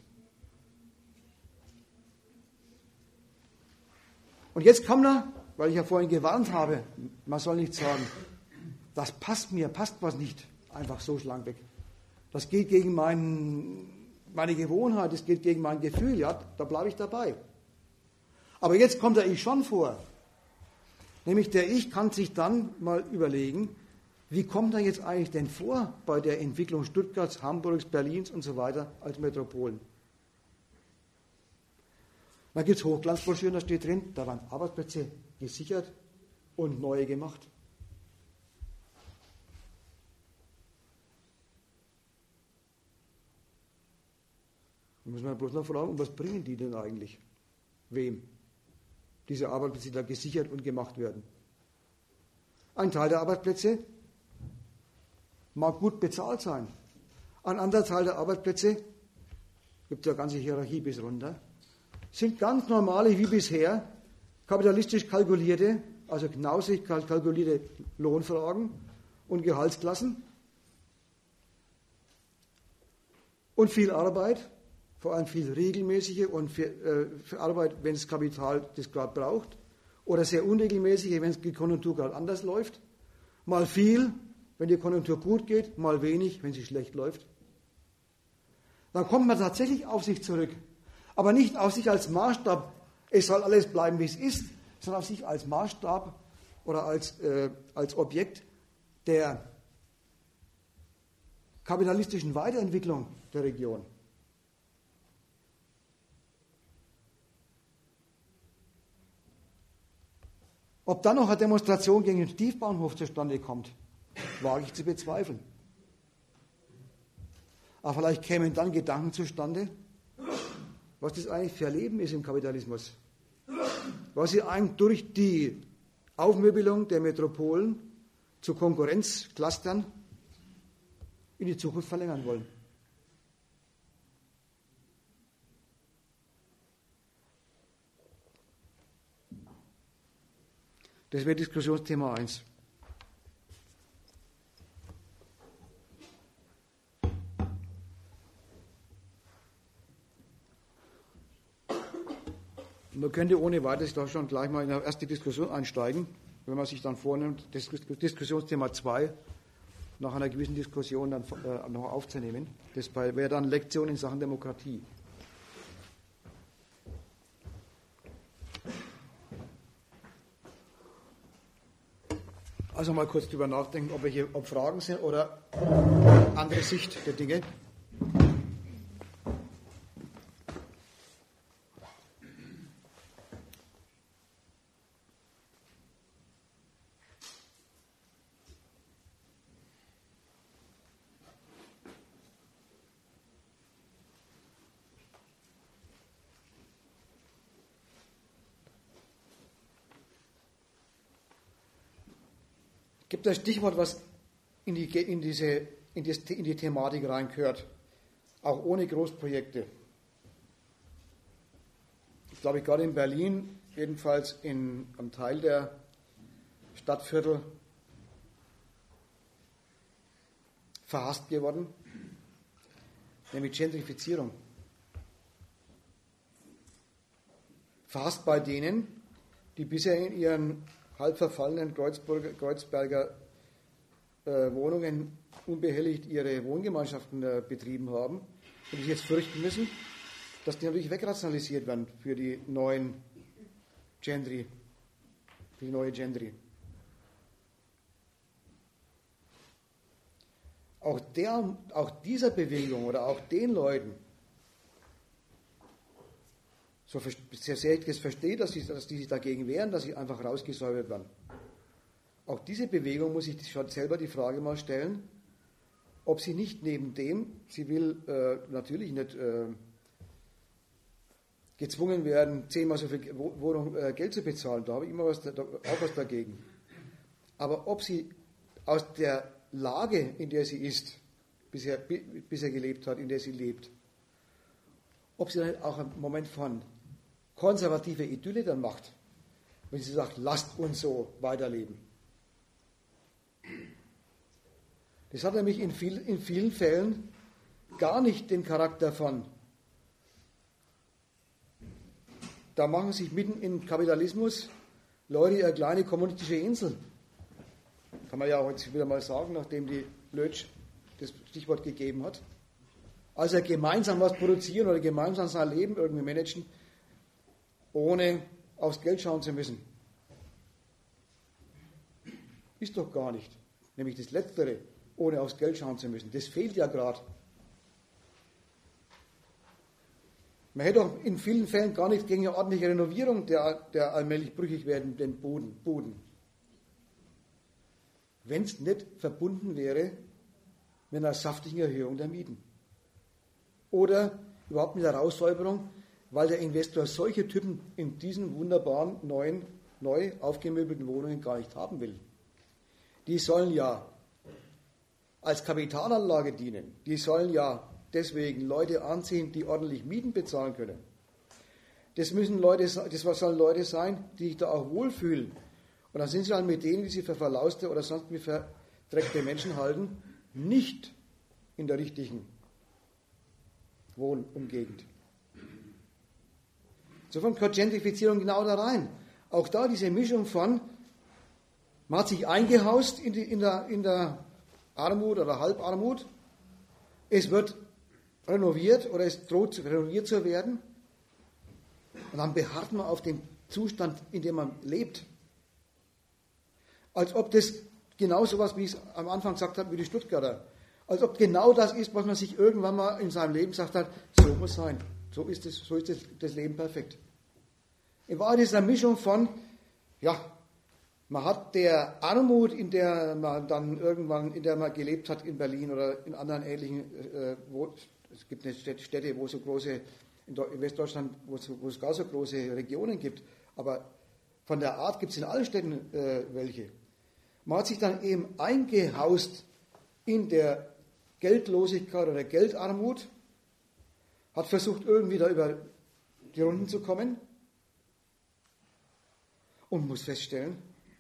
Und jetzt kommt er, weil ich ja vorhin gewarnt habe, man soll nicht sagen, das passt mir, passt was nicht, einfach so schlank weg. Das geht gegen mein, meine Gewohnheit, das geht gegen mein Gefühl, ja, da bleibe ich dabei. Aber jetzt kommt der Ich schon vor. Nämlich der Ich kann sich dann mal überlegen, wie kommt er jetzt eigentlich denn vor bei der Entwicklung Stuttgarts, Hamburgs, Berlins und so weiter als Metropolen. Da gibt es Hochglanzbroschüren, da steht drin, da waren Arbeitsplätze gesichert und neue gemacht. Da muss man bloß noch fragen, was bringen die denn eigentlich? Wem? Diese Arbeitsplätze, die da gesichert und gemacht werden. Ein Teil der Arbeitsplätze mag gut bezahlt sein. Ein anderer Teil der Arbeitsplätze, gibt es eine ganze Hierarchie bis runter, sind ganz normale, wie bisher, kapitalistisch kalkulierte, also knausig kalkulierte Lohnfragen und Gehaltsklassen und viel Arbeit, vor allem viel regelmäßige und für, äh, für Arbeit, wenn das Kapital das gerade braucht, oder sehr unregelmäßige, wenn die Konjunktur gerade anders läuft, mal viel, wenn die Konjunktur gut geht, mal wenig, wenn sie schlecht läuft. Dann kommt man tatsächlich auf sich zurück. Aber nicht auf sich als Maßstab, es soll alles bleiben, wie es ist, sondern auf sich als Maßstab oder als, äh, als Objekt der kapitalistischen Weiterentwicklung der Region. Ob dann noch eine Demonstration gegen den Tiefbahnhof zustande kommt, wage ich zu bezweifeln. Aber vielleicht kämen dann Gedanken zustande, was das eigentlich für ein Leben ist im Kapitalismus. was sie eigentlich durch die Aufmöbelung der Metropolen zu Konkurrenzclustern in die Zukunft verlängern wollen. Das wäre Diskussionsthema eins. Man könnte ohne weiteres da schon gleich mal in die erste Diskussion einsteigen, wenn man sich dann vornimmt, das Diskussionsthema zwei nach einer gewissen Diskussion dann äh, noch aufzunehmen. Das wäre dann Lektion in Sachen Demokratie. Also mal kurz drüber nachdenken, ob, welche, ob Fragen sind oder andere Sicht der Dinge. Gibt ein Stichwort, was in die, in, diese, in, die, in die Thematik reingehört, auch ohne Großprojekte. Ich glaube, gerade in Berlin, jedenfalls in einem Teil der Stadtviertel, verhasst geworden, nämlich Gentrifizierung. Verhasst bei denen, die bisher in ihren halb verfallenen Kreuzberger, Kreuzberger äh, Wohnungen unbehelligt ihre Wohngemeinschaften äh, betrieben haben und sich jetzt fürchten müssen, dass die natürlich wegrationalisiert werden für die neuen Gentry, für die neue Gentry. Auch, der, auch dieser Bewegung oder auch den Leuten, so sehr ich das verstehe, dass, sie, dass die sich dagegen wehren, dass sie einfach rausgesäubert werden. Auch diese Bewegung muss sich schon selber die Frage mal stellen, ob sie nicht neben dem, sie will äh, natürlich nicht äh, gezwungen werden, zehnmal so viel Wohnung, äh, Geld zu bezahlen, da habe ich immer was, da, auch was dagegen. Aber ob sie aus der Lage, in der sie ist, bisher, bisher gelebt hat, in der sie lebt, ob sie dann auch einen Moment von konservative Idylle dann macht, wenn sie sagt, lasst uns so weiterleben. Das hat nämlich in, viel, in vielen Fällen gar nicht den Charakter von, da machen sich mitten im Kapitalismus Leute eine kleine kommunistische Insel. Kann man ja auch jetzt wieder mal sagen, nachdem die Lötsch das Stichwort gegeben hat. Also gemeinsam was produzieren oder gemeinsam sein Leben irgendwie managen, ohne aufs Geld schauen zu müssen. Ist doch gar nicht. Nämlich das Letztere, ohne aufs Geld schauen zu müssen. Das fehlt ja gerade. Man hätte doch in vielen Fällen gar nichts gegen eine ordentliche Renovierung der, der allmählich brüchig werdenden Buden. Buden. Wenn es nicht verbunden wäre mit einer saftigen Erhöhung der Mieten. Oder überhaupt mit der Raussäuberung, weil der Investor solche Typen in diesen wunderbaren, neuen, neu aufgemöbelten Wohnungen gar nicht haben will. Die sollen ja als Kapitalanlage dienen. Die sollen ja deswegen Leute anziehen, die ordentlich Mieten bezahlen können. Das müssen Leute, das sollen Leute sein, die sich da auch wohlfühlen. Und dann sind sie halt mit denen, die sie für verlauste oder sonst wie verdreckte Menschen halten, nicht in der richtigen Wohnumgegend. Insofern gehört Gentrifizierung genau da rein. Auch da diese Mischung von, man hat sich eingehaust in, die, in, der, in der Armut oder Halbarmut, es wird renoviert oder es droht renoviert zu werden und dann beharrt man auf dem Zustand, in dem man lebt. Als ob das genau so was, wie ich es am Anfang gesagt habe, wie die Stuttgarter, als ob genau das ist, was man sich irgendwann mal in seinem Leben gesagt hat, so muss sein. So ist, es, so ist das, das Leben perfekt. In Wahrheit ist es eine Mischung von, ja, man hat der Armut, in der man dann irgendwann, in der man gelebt hat in Berlin oder in anderen ähnlichen, äh, wo, es gibt nicht Städte, wo so große, in Westdeutschland, wo es, wo es gar so große Regionen gibt, aber Von der Art gibt es in allen Städten äh, welche. Man hat sich dann eben eingehaust in der Geldlosigkeit oder Geldarmut, hat versucht, irgendwie da über die Runden zu kommen und muss feststellen,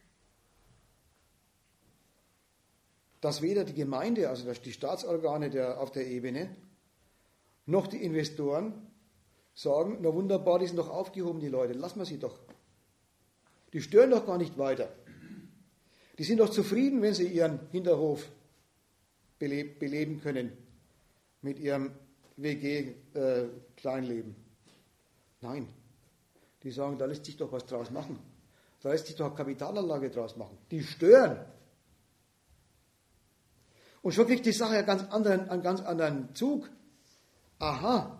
dass weder die Gemeinde, also die Staatsorgane der, auf der Ebene, noch die Investoren sagen, na wunderbar, die sind doch aufgehoben, die Leute, lassen wir sie doch. Die stören doch gar nicht weiter. Die sind doch zufrieden, wenn sie ihren Hinterhof beleb, beleben können mit ihrem W G-Kleinleben. Äh, Nein, die sagen, da lässt sich doch was draus machen. Da lässt sich doch Kapitalanlage draus machen. Die stören. Und schon kriegt die Sache einen ganz anderen, einen ganz anderen Zug. Aha.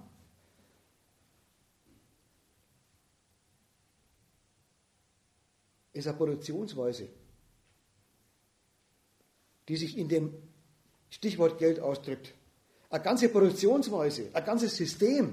Ist eine Produktionsweise, die sich in dem Stichwort Geld ausdrückt. Eine ganze Produktionsweise, ein ganzes System.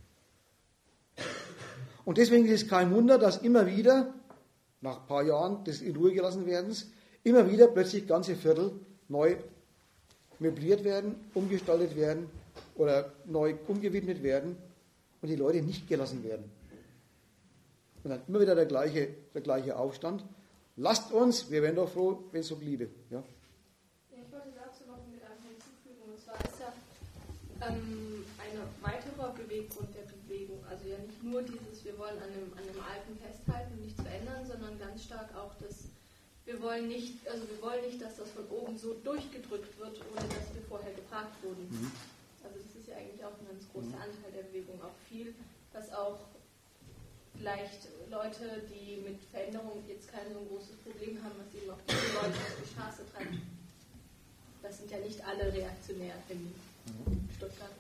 Und deswegen ist es kein Wunder, dass immer wieder, nach ein paar Jahren des in Ruhe gelassen werdens, immer wieder plötzlich ganze Viertel neu möbliert werden, umgestaltet werden oder neu umgewidmet werden und die Leute nicht gelassen werden. Und dann immer wieder der gleiche, der gleiche Aufstand. Lasst uns, wir wären doch froh, wenn es so bliebe. Ja? Ja, ich wollte dazu noch mit einem hinzufügen, und zwar ist ja ähm, eine weitere Beweggrund der Bewegung, also ja nicht nur dieses, wir wollen an dem, an dem Alten festhalten und nichts verändern, sondern ganz stark auch das, wir wollen nicht, also wir wollen nicht, dass das von oben so durchgedrückt wird, ohne dass wir vorher gefragt wurden. Mhm. Also das ist ja eigentlich auch ein ganz großer mhm. Anteil der Bewegung, auch viel, dass auch vielleicht Leute, die mit Veränderung jetzt kein so ein großes Problem haben, was eben auch diese Leute auf die Straße treiben. Das sind ja nicht alle reaktionär in Stuttgart.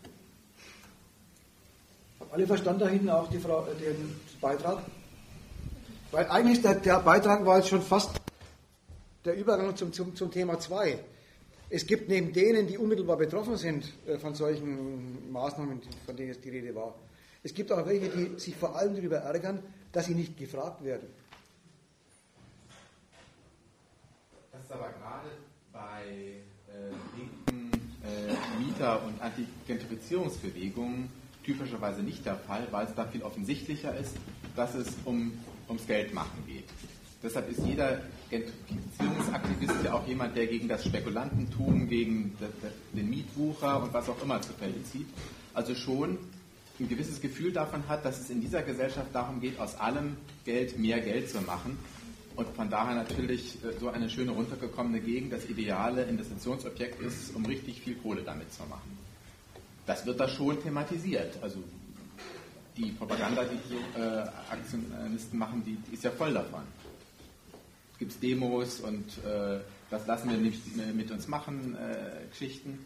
Haben alle verstanden da hinten auch die Frau, den Beitrag? Weil eigentlich der, der Beitrag war jetzt schon fast der Übergang zum, zum, zum Thema zwei. Es gibt neben denen, die unmittelbar betroffen sind von solchen Maßnahmen, von denen jetzt die Rede war, es gibt auch welche, die sich vor allem darüber ärgern, dass sie nicht gefragt werden. Das ist aber gerade bei äh, linken äh, Mieter- und Antigentrifizierungsbewegungen typischerweise nicht der Fall, weil es da viel offensichtlicher ist, dass es um, ums Geldmachen geht. Deshalb ist jeder Gentrifizierungsaktivist ja auch jemand, der gegen das Spekulantentum, gegen den Mietwucher und was auch immer zu Felde zieht. Also schon ein gewisses Gefühl davon hat, dass es in dieser Gesellschaft darum geht, aus allem Geld mehr Geld zu machen. Und von daher natürlich so eine schöne runtergekommene Gegend das ideale Investitionsobjekt ist, um richtig viel Kohle damit zu machen. Das wird da schon thematisiert. Also die Propaganda, die die äh, Aktionisten machen, die, die ist ja voll davon. Es gibt Demos und äh, das lassen wir nicht mehr mit uns machen, äh, Geschichten.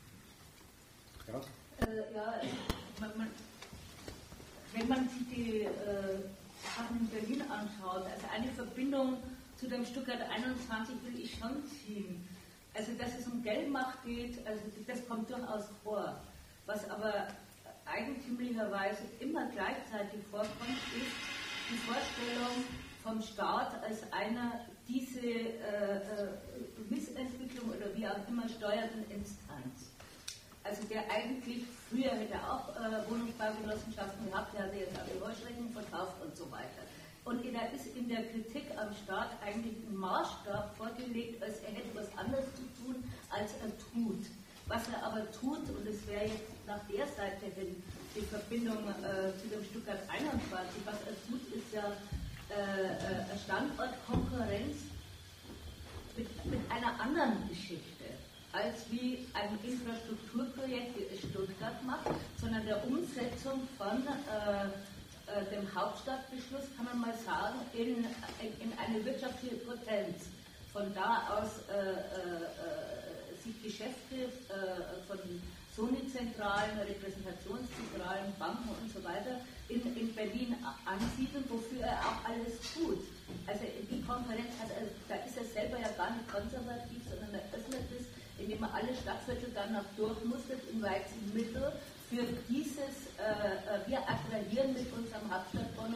Ja, äh, ja man, man, wenn man sich die äh, Sachen in Berlin anschaut, also eine Verbindung zu dem Stuttgart einundzwanzig will ich schon ziehen. Also dass es um Geldmacht geht, also das kommt durchaus vor. Was aber eigentümlicherweise immer gleichzeitig vorkommt, ist die Vorstellung vom Staat als einer diese äh, äh, Missentwicklung oder wie auch immer steuernden Instanz. Also der eigentlich, früher hätte er auch äh, Wohnungsbaugenossenschaften gehabt, der hatte jetzt auch die Heuschrecken verkauft und so weiter. Und da ist in der Kritik am Staat eigentlich ein Maßstab vorgelegt, als er hätte was anderes zu tun, als er tut. Was er aber tut, und es wäre jetzt nach der Seite hin die Verbindung äh, zu dem Stuttgart einundzwanzig, was er tut, ist ja äh, Standortkonkurrenz mit, mit einer anderen Geschichte, als wie ein Infrastrukturprojekt, wie es Stuttgart macht, sondern der Umsetzung von äh, äh, dem Hauptstadtbeschluss, kann man mal sagen, in, in, in eine wirtschaftliche Potenz. Von da aus äh, äh, sich Geschäfte äh, von Sony-Zentralen, Repräsentationszentralen, Banken und so weiter in, in Berlin ansiedeln, wofür er auch alles tut. Also die Konferenz hat, also da ist er selber ja gar nicht konservativ, sondern er öffnet es, indem er alle Stadtviertel danach durchmustert in Weizenmittel für dieses, äh, wir attrahieren mit unserem Hauptstadtbonus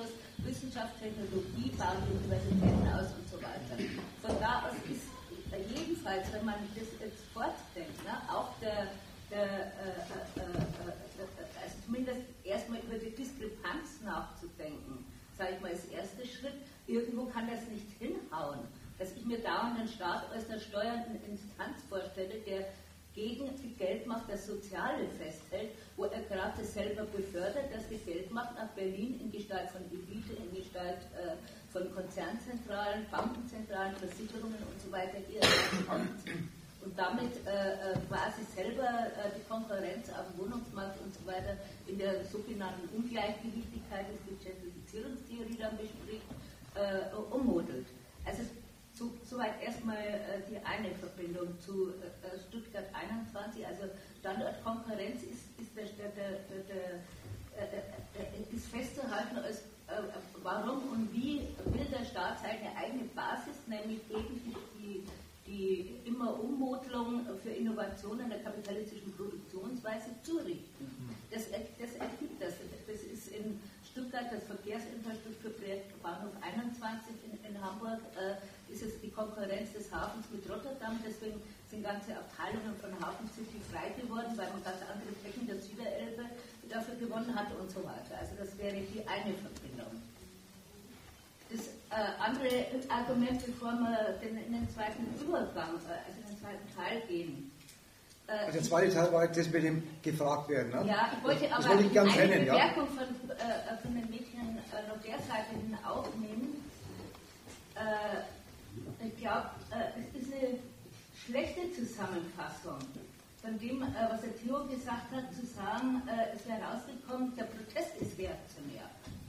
Wissenschaft, Technologie, bauen die Universitäten aus und so weiter. Von da aus ist jedenfalls, wenn man das jetzt fortdenkt, ne, auch der, der äh, äh, äh, also zumindest erstmal über die Diskrepanz nachzudenken, sage ich mal, als erster Schritt, irgendwo kann das nicht hinhauen, dass ich mir dauernd einen Staat als eine steuernde Instanz vorstelle, der gegen die Geldmacht das Soziale festhält, wo er gerade das selber befördert, dass die Geldmacht nach Berlin in Gestalt von Elite, in Gestalt äh, von Konzernzentralen, Bankenzentralen, Versicherungen und so weiter hier kommt und damit äh, quasi selber äh, die Konkurrenz auf dem Wohnungsmarkt und so weiter in der sogenannten Ungleichgewichtigkeit, das die Gentrifizierungstheorie dann bespricht, äh, ummodelt. Also So, soweit erstmal äh, die eine Verbindung zu äh, Stuttgart einundzwanzig, also Standortkonkurrenz ist, ist, der, der, der, der, äh, äh, ist festzuhalten, als, äh, warum und wie will der Staat seine eigene Basis, nämlich gegen die, die immer Ummodelung für Innovationen der kapitalistischen Produktionsweise zurichten. Das, das ergibt das. Das ist in Stuttgart das Verkehrsinfrastrukturprojekt Bahnhof einundzwanzig in, in Hamburg, äh, ist es die Konkurrenz des Hafens mit Rotterdam, deswegen sind ganze Abteilungen von Hafen City frei geworden, weil man ganz andere Flächen der Süderelbe dafür gewonnen hatte und so weiter. Also das wäre die eine Verbindung. Das äh, andere Argument, bevor wir den, in den zweiten Übergang, äh, also in den zweiten Teil gehen. Äh, also der zweite Teil war das mit dem gefragt werden. Ne? Ja, ich wollte das aber wollte ich ganz eine nennen, Bemerkung ja? von, äh, von den Mädchen äh, noch der Seite hin aufnehmen. Äh, ich glaube, äh, es ist eine schlechte Zusammenfassung von dem, äh, was der Theo gesagt hat, zu sagen, äh, es wäre rausgekommen, der Protest ist reaktionär.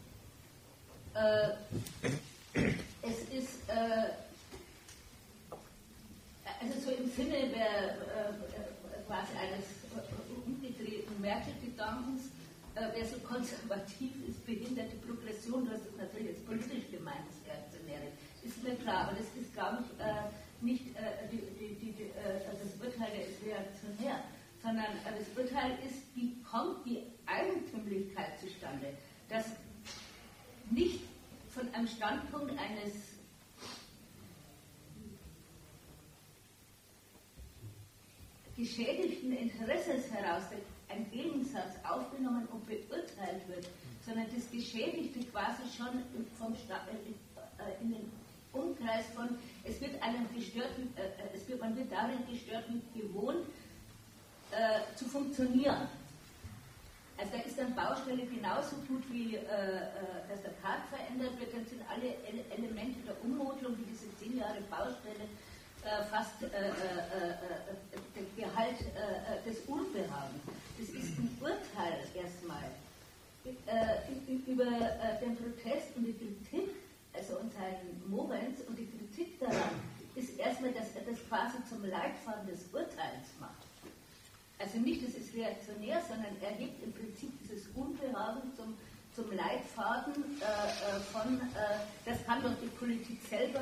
Äh, es ist, äh, also so im Sinne der, äh, quasi eines äh, umgedrehten Merkel-Gedankens, äh, wer so konservativ ist, behindert die Progression, das ist natürlich jetzt politisch gemeint, das Reaktionäre. Ist mir klar, aber das ist, glaube ich, äh, nicht äh, die, die, die, die, äh, das Urteil, der ist reaktionär, sondern äh, das Urteil ist, wie kommt die Eigentümlichkeit zustande, dass nicht von einem Standpunkt eines geschädigten Interesses heraus ein Gegensatz aufgenommen und beurteilt wird, sondern das Geschädigte quasi schon vom Sta- äh, in den Umkreis von, es wird einem gestörten, äh, es wird, man wird darin gestört und gewohnt äh, zu funktionieren. Also da ist dann Baustelle genauso gut wie, äh, äh, dass der Park verändert wird, dann sind alle Ele- Elemente der Ummodelung, wie diese zehn Jahre Baustelle, äh, fast äh, äh, äh, der Gehalt äh, des Unbehagens. Das ist ein Urteil erstmal äh, über äh, den Protest und die Kritik, also und seinen Moment und die Kritik daran, ist erstmal, dass er das quasi zum Leitfaden des Urteils macht. Also nicht, es ist reaktionär, sondern er hebt im Prinzip dieses Unbehagen zum, zum Leitfaden äh, von, äh, das kann doch die Politik selber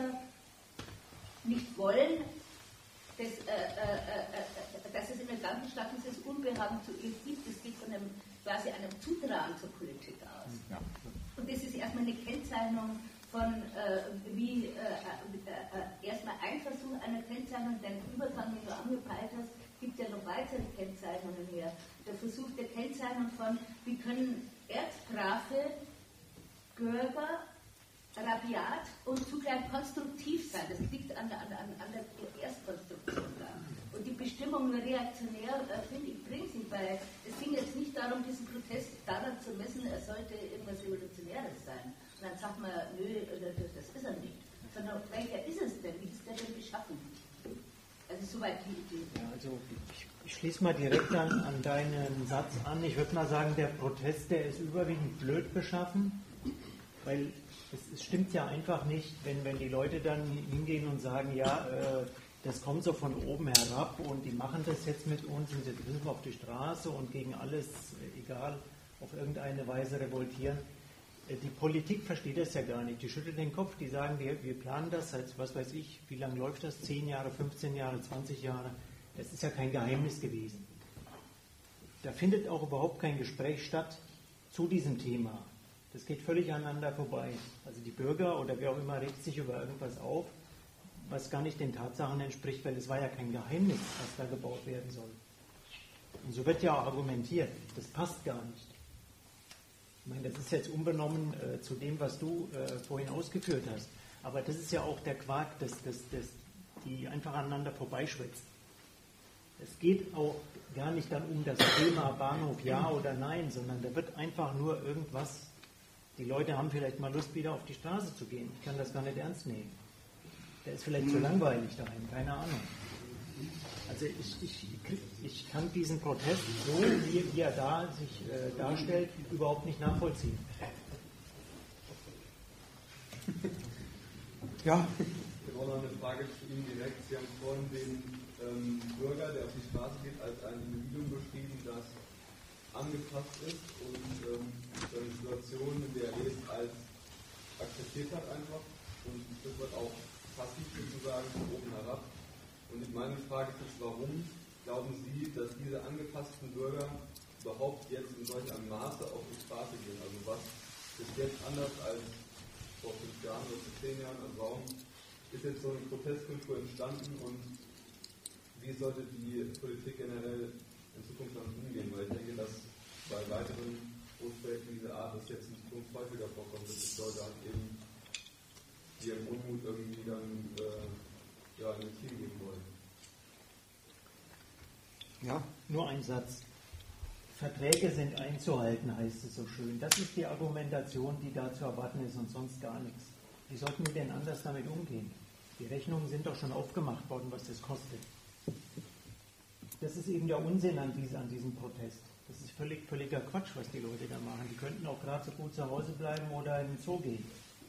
nicht wollen, dass, äh, äh, äh, dass es in der ganzen Stadt dieses Unbehagen zu ihr gibt, das geht von einem, quasi einem Zutrauen zur Politik aus. Ja. Und das ist erstmal eine Kennzeichnung von, äh, wie äh, äh, erstmal ein Versuch einer Kennzeichnung, den Übergang, den du angepeilt hast, gibt ja noch weitere Kennzeichnungen her. Der Versuch der Kennzeichnung von, wie können erzbrave Bürger rabiat und zugleich konstruktiv sein. Das liegt an der, an, an der Erstkonstruktion da. Und die Bestimmung nur reaktionär, äh, finde ich, bringt sie, weil es ging jetzt nicht darum, diesen Protest daran zu messen, er sollte irgendwas Revolutionäres sein. Und dann sagt man, nö, das ist er nicht. Sondern welcher ist es denn? Wie ist der denn beschaffen? Also soweit die Idee. Ja, also ich, ich schließe mal direkt an, an deinen Satz an. Ich würde mal sagen, der Protest, der ist überwiegend blöd beschaffen, weil es, es stimmt ja einfach nicht, wenn, wenn die Leute dann hingehen und sagen, ja, äh, das kommt so von oben herab und die machen das jetzt mit uns und jetzt müssen wir auf die Straße und gegen alles, egal, auf irgendeine Weise revoltieren. Die Politik versteht das ja gar nicht. Die schüttelt den Kopf, die sagen, wir, wir planen das seit, was weiß ich, wie lange läuft das? zehn Jahre, fünfzehn Jahre, zwanzig Jahre. Das ist ja kein Geheimnis gewesen. Da findet auch überhaupt kein Gespräch statt zu diesem Thema. Das geht völlig aneinander vorbei. Also die Bürger oder wer auch immer regt sich über irgendwas auf, was gar nicht den Tatsachen entspricht, weil es war ja kein Geheimnis, was da gebaut werden soll. Und so wird ja auch argumentiert, das passt gar nicht. Ich meine, das ist jetzt unbenommen äh, zu dem, was du äh, vorhin ausgeführt hast. Aber das ist ja auch der Quark, das, das, das, die einfach aneinander vorbeischwätzen. Es geht auch gar nicht dann um das Thema Bahnhof ja oder nein, sondern da wird einfach nur irgendwas, die Leute haben vielleicht mal Lust, wieder auf die Straße zu gehen. Ich kann das gar nicht ernst nehmen. Der ist vielleicht zu langweilig daheim, keine Ahnung. Also ich, ich, ich kann diesen Protest so, wie, wie er da sich äh, darstellt, überhaupt nicht nachvollziehen. Ja. Ich habe auch noch eine Frage zu Ihnen direkt. Sie haben vorhin den ähm, Bürger, der auf die Straße geht, als ein Individuum beschrieben, das angepasst ist und ähm, seine Situation, in der er lebt, als akzeptiert hat einfach und das wird auch passiv sozusagen von oben herab. Und meine Frage ist, warum glauben Sie, dass diese angepassten Bürger überhaupt jetzt in solch einem Maße auf die Straße gehen? Also was ist jetzt anders als vor fünf Jahren oder vor zehn Jahren? Also warum ist jetzt so eine Protestkultur entstanden und wie sollte die Politik generell in Zukunft damit umgehen? Weil ich denke, dass bei weiteren Großprojekten dieser Art es jetzt in Zukunft häufiger vorkommt, dass die Leute halt eben ihren Unmut irgendwie dann äh, ja, in den Team geben wollen. Ja, nur ein Satz. Verträge sind einzuhalten, heißt es so schön. Das ist die Argumentation, die da zu erwarten ist und sonst gar nichts. Wie sollten wir denn anders damit umgehen? Die Rechnungen sind doch schon aufgemacht worden, was das kostet. Das ist eben der Unsinn an, diese, an diesem Protest. Das ist völlig, völliger Quatsch, was die Leute da machen. Die könnten auch gerade so gut zu Hause bleiben oder in den Zoo gehen.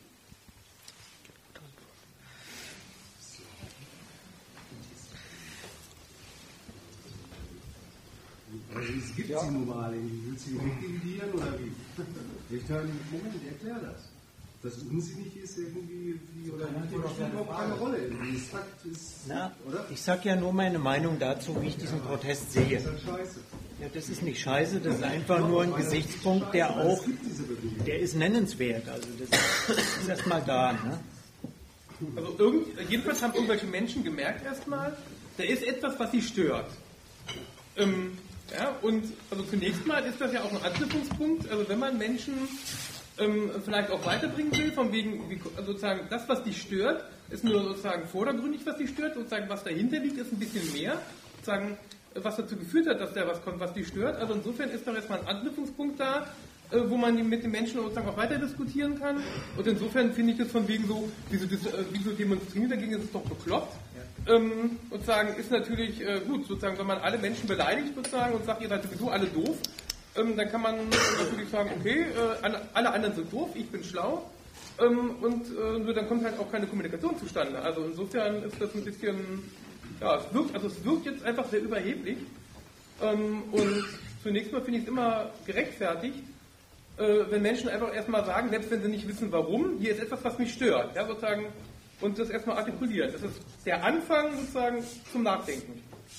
Also es gibt ja. sie nun mal, willst du sie wegdividieren oder wie? Ich kann nicht, Moment, erklär das. Das unsinnig ist irgendwie, wie, oder nicht, oder spielt überhaupt keine Rolle. Das Fakt ist, Na, oder? Ich sage ja nur meine Meinung dazu, wie ich diesen ja, Protest sehe. Das ist halt scheiße. Ja, das ist nicht scheiße, das ist einfach nur ein Gesichtspunkt, der auch, der ist nennenswert. Also das ist erstmal da. Ne? Also irgend, jedenfalls haben irgendwelche Menschen gemerkt erstmal, da ist etwas, was sie stört. Ähm, ja, und also zunächst mal ist das ja auch ein Anknüpfungspunkt, also wenn man Menschen ähm, vielleicht auch weiterbringen will, von wegen, wie, also sozusagen das, was die stört, ist nur sozusagen vordergründig, was die stört, sozusagen was dahinter liegt, ist ein bisschen mehr, sozusagen, was dazu geführt hat, dass da was kommt, was die stört. Also insofern ist doch erstmal ein Anknüpfungspunkt da, äh, wo man mit den Menschen sozusagen auch weiter diskutieren kann. Und insofern finde ich das von wegen so, wieso, äh, wieso demonstrieren dagegen, ist es doch bekloppt. Ähm, sozusagen ist natürlich äh, gut, sozusagen, wenn man alle Menschen beleidigt sozusagen und sagt, ihr seid sowieso alle doof, ähm, dann kann man natürlich sagen, okay, äh, alle anderen sind doof, ich bin schlau, ähm, und äh, nur dann kommt halt auch keine Kommunikation zustande. Also insofern ist das ein bisschen, ja, es wirkt, also es wirkt jetzt einfach sehr überheblich, ähm, und zunächst mal finde ich es immer gerechtfertigt, äh, wenn Menschen einfach erstmal sagen, selbst wenn sie nicht wissen warum, hier ist etwas, was mich stört, ja, sozusagen, und das erstmal artikulieren. Das ist der Anfang sozusagen zum Nachdenken.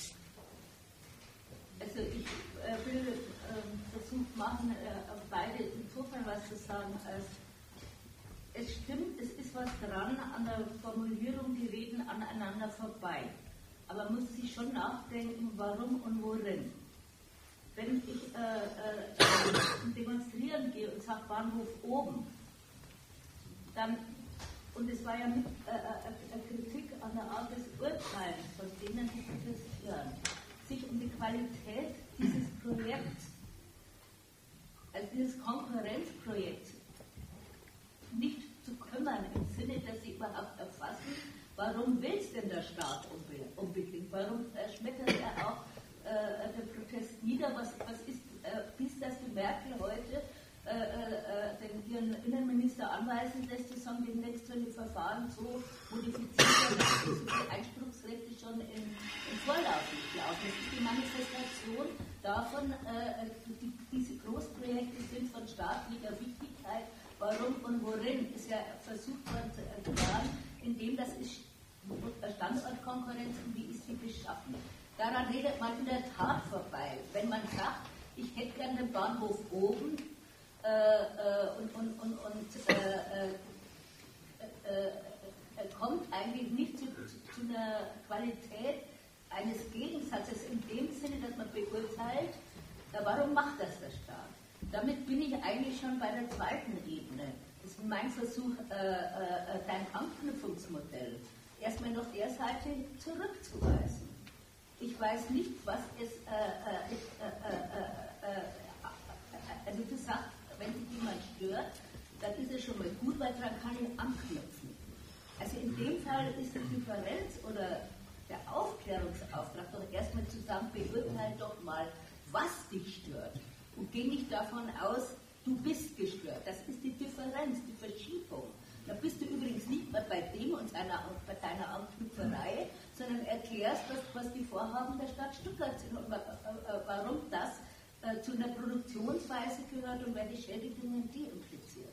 Also ich äh, will äh, Versuch machen, äh, auf beide insofern was zu sagen, als es stimmt, es ist was dran an der Formulierung, die reden aneinander vorbei. Aber man muss sich schon nachdenken, warum und worin. Wenn ich äh, äh, demonstrieren gehe und sage Bahnhof oben, dann, und es war ja mit äh, äh, Kritik an der Art des Urteils, von denen die protestieren, sich um die Qualität dieses Projekts, also dieses Konkurrenzprojekts, nicht zu kümmern, im Sinne, dass sie überhaupt erfassen, warum will es denn der Staat unbedingt, warum äh, schmettert er auch äh, der Protest nieder, was, was ist, äh, bis dass die Merkel heute äh, äh, den, ihren Innenminister anweisen lässt, zu sagen, demnächst soll die Verfahren so modifiziert werden, dass die Einspruchsrechte schon im, im Vorlauf nicht laufen. Das ist die Manifestation davon, äh, die, diese Großprojekte sind von staatlicher Wichtigkeit. Warum und worin ist ja versucht worden zu erklären, indem das ist Standortkonkurrenz und wie ist sie beschaffen. Daran redet man in der Tat vorbei. Wenn man sagt, ich hätte gerne den Bahnhof oben, äh, und, und, und, und äh, äh, äh, kommt eigentlich nicht zu, zu, zu einer Qualität eines Gegensatzes in dem Sinne, dass man beurteilt, äh, warum macht das der Staat? Damit bin ich eigentlich schon bei der zweiten Ebene. Das ist mein Versuch, äh, äh, dein Anknüpfungsmodell erstmal noch der Seite zurückzuweisen. Ich weiß nicht, was es, äh, äh, äh, äh, äh, also du sagst, wenn sich jemand stört, dann ist es schon mal gut, weil daran kann ich anknüpfen. Also in dem Fall ist die Differenz oder der Aufklärungsauftrag doch erstmal zu sagen, beurteile doch mal, was dich stört. Und geh nicht davon aus, du bist gestört. Das ist die Differenz, die Verschiebung. Da bist du übrigens nicht mehr bei dem und seiner, bei deiner Anknüpferei, sondern erklärst, was, was die Vorhaben der Stadt Stuttgart sind und warum das äh, zu einer Produktionsweise gehört und welche Schädigungen die impliziert.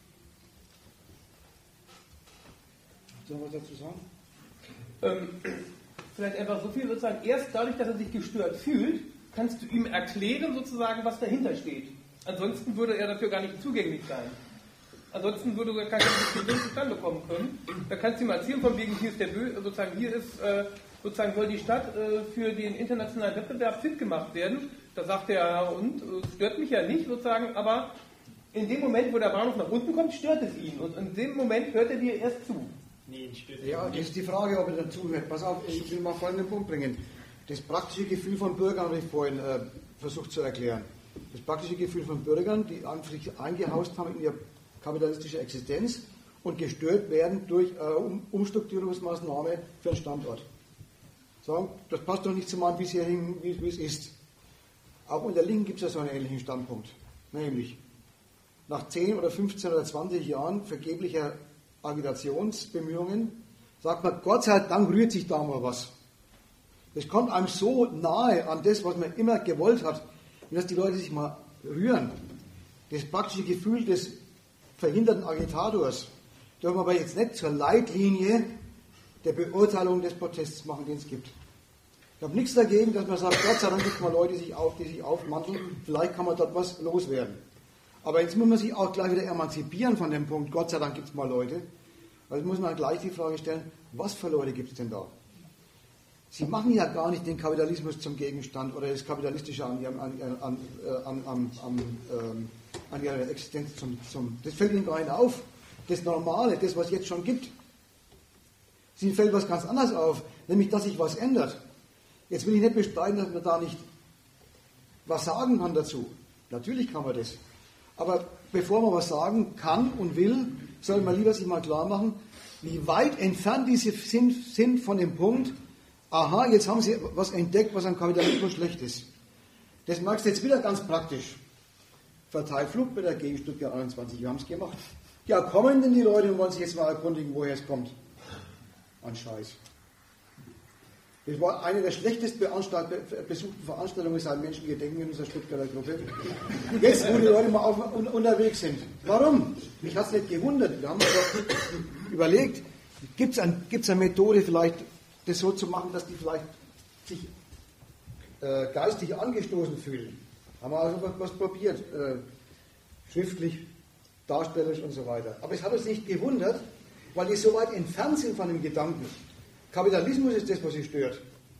Sollen wir was dazu sagen? Ähm, vielleicht einfach so viel sozusagen, erst dadurch, dass er sich gestört fühlt, kannst du ihm erklären sozusagen, was dahinter steht. Ansonsten würde er dafür gar nicht zugänglich sein. Ansonsten würde er keine Diskussion zustande kommen können. Da kannst du ihm erzählen, von wegen, hier ist der Bö sozusagen, hier ist, äh, sozusagen soll die Stadt äh, für den internationalen Wettbewerb fit gemacht werden. Da sagt er, ja und, äh, stört mich ja nicht sozusagen, aber in dem Moment, wo der Bahnhof nach unten kommt, stört es ihn. Und in dem Moment hört er dir erst zu. Nee, stört ja, das ist die Frage, ob er dazu hört. Pass auf, ich will mal folgenden Punkt bringen. Das praktische Gefühl von Bürgern habe ich vorhin äh, versucht zu erklären. Das praktische Gefühl von Bürgern, die sich eingehaust haben in ihre kapitalistische Existenz und gestört werden durch äh, um Umstrukturierungsmaßnahme für einen Standort. Sagen, das passt doch nicht zu meinem bisherigen, wie, wie es ist. Auch in der Linken gibt es ja so einen ähnlichen Standpunkt. Nämlich, nach zehn oder fünfzehn oder zwanzig Jahren vergeblicher Agitationsbemühungen sagt man, Gott sei Dank rührt sich da mal was. Das kommt einem so nahe an das, was man immer gewollt hat, dass die Leute sich mal rühren. Das praktische Gefühl des verhinderten Agitators dürfen wir aber jetzt nicht zur Leitlinie der Beurteilung des Protests machen, den es gibt. Ich habe nichts dagegen, dass man sagt, Gott sei Dank gibt es mal Leute, die sich, auf, die sich aufmanteln, vielleicht kann man dort was loswerden. Aber jetzt muss man sich auch gleich wieder emanzipieren von dem Punkt, Gott sei Dank gibt es mal Leute. Weil jetzt muss man gleich die Frage stellen, was für Leute gibt es denn da? Sie machen ja gar nicht den Kapitalismus zum Gegenstand oder das Kapitalistische an, ihrem, an, an, an, an, an, ähm, an ihrer Existenz zum, zum... Das fällt ihnen gar nicht auf. Das Normale, das, was es jetzt schon gibt. Sie fällt was ganz anderes auf, nämlich, dass sich was ändert. Jetzt will ich nicht bestreiten, dass man da nicht was sagen kann dazu. Natürlich kann man das. Aber bevor man was sagen kann und will, soll man lieber sich mal klar machen, wie weit entfernt diese sind, sind von dem Punkt, aha, jetzt haben sie was entdeckt, was am Kapitalismus schlecht ist. Das merkst du jetzt wieder ganz praktisch. Verteilflug bei der G Stuttgart einundzwanzig, wir haben es gemacht. Ja, kommen denn die Leute und wollen sich jetzt mal erkundigen, woher es kommt? An Scheiß. Das war eine der schlechtest besuchten Veranstaltungen seit Menschengedenken in unserer Stuttgarter Gruppe. Jetzt, wo die Leute mal auf, un, unterwegs sind. Warum? Mich hat es nicht gewundert. Wir haben uns doch überlegt, gibt es ein, gibt's eine Methode vielleicht, das so zu machen, dass die vielleicht sich äh, geistig angestoßen fühlen. Haben wir also was, was probiert, äh, schriftlich, darstellerisch und so weiter. Aber es hat uns nicht gewundert, weil die so weit entfernt sind von dem Gedanken. Kapitalismus ist das, was sie stört.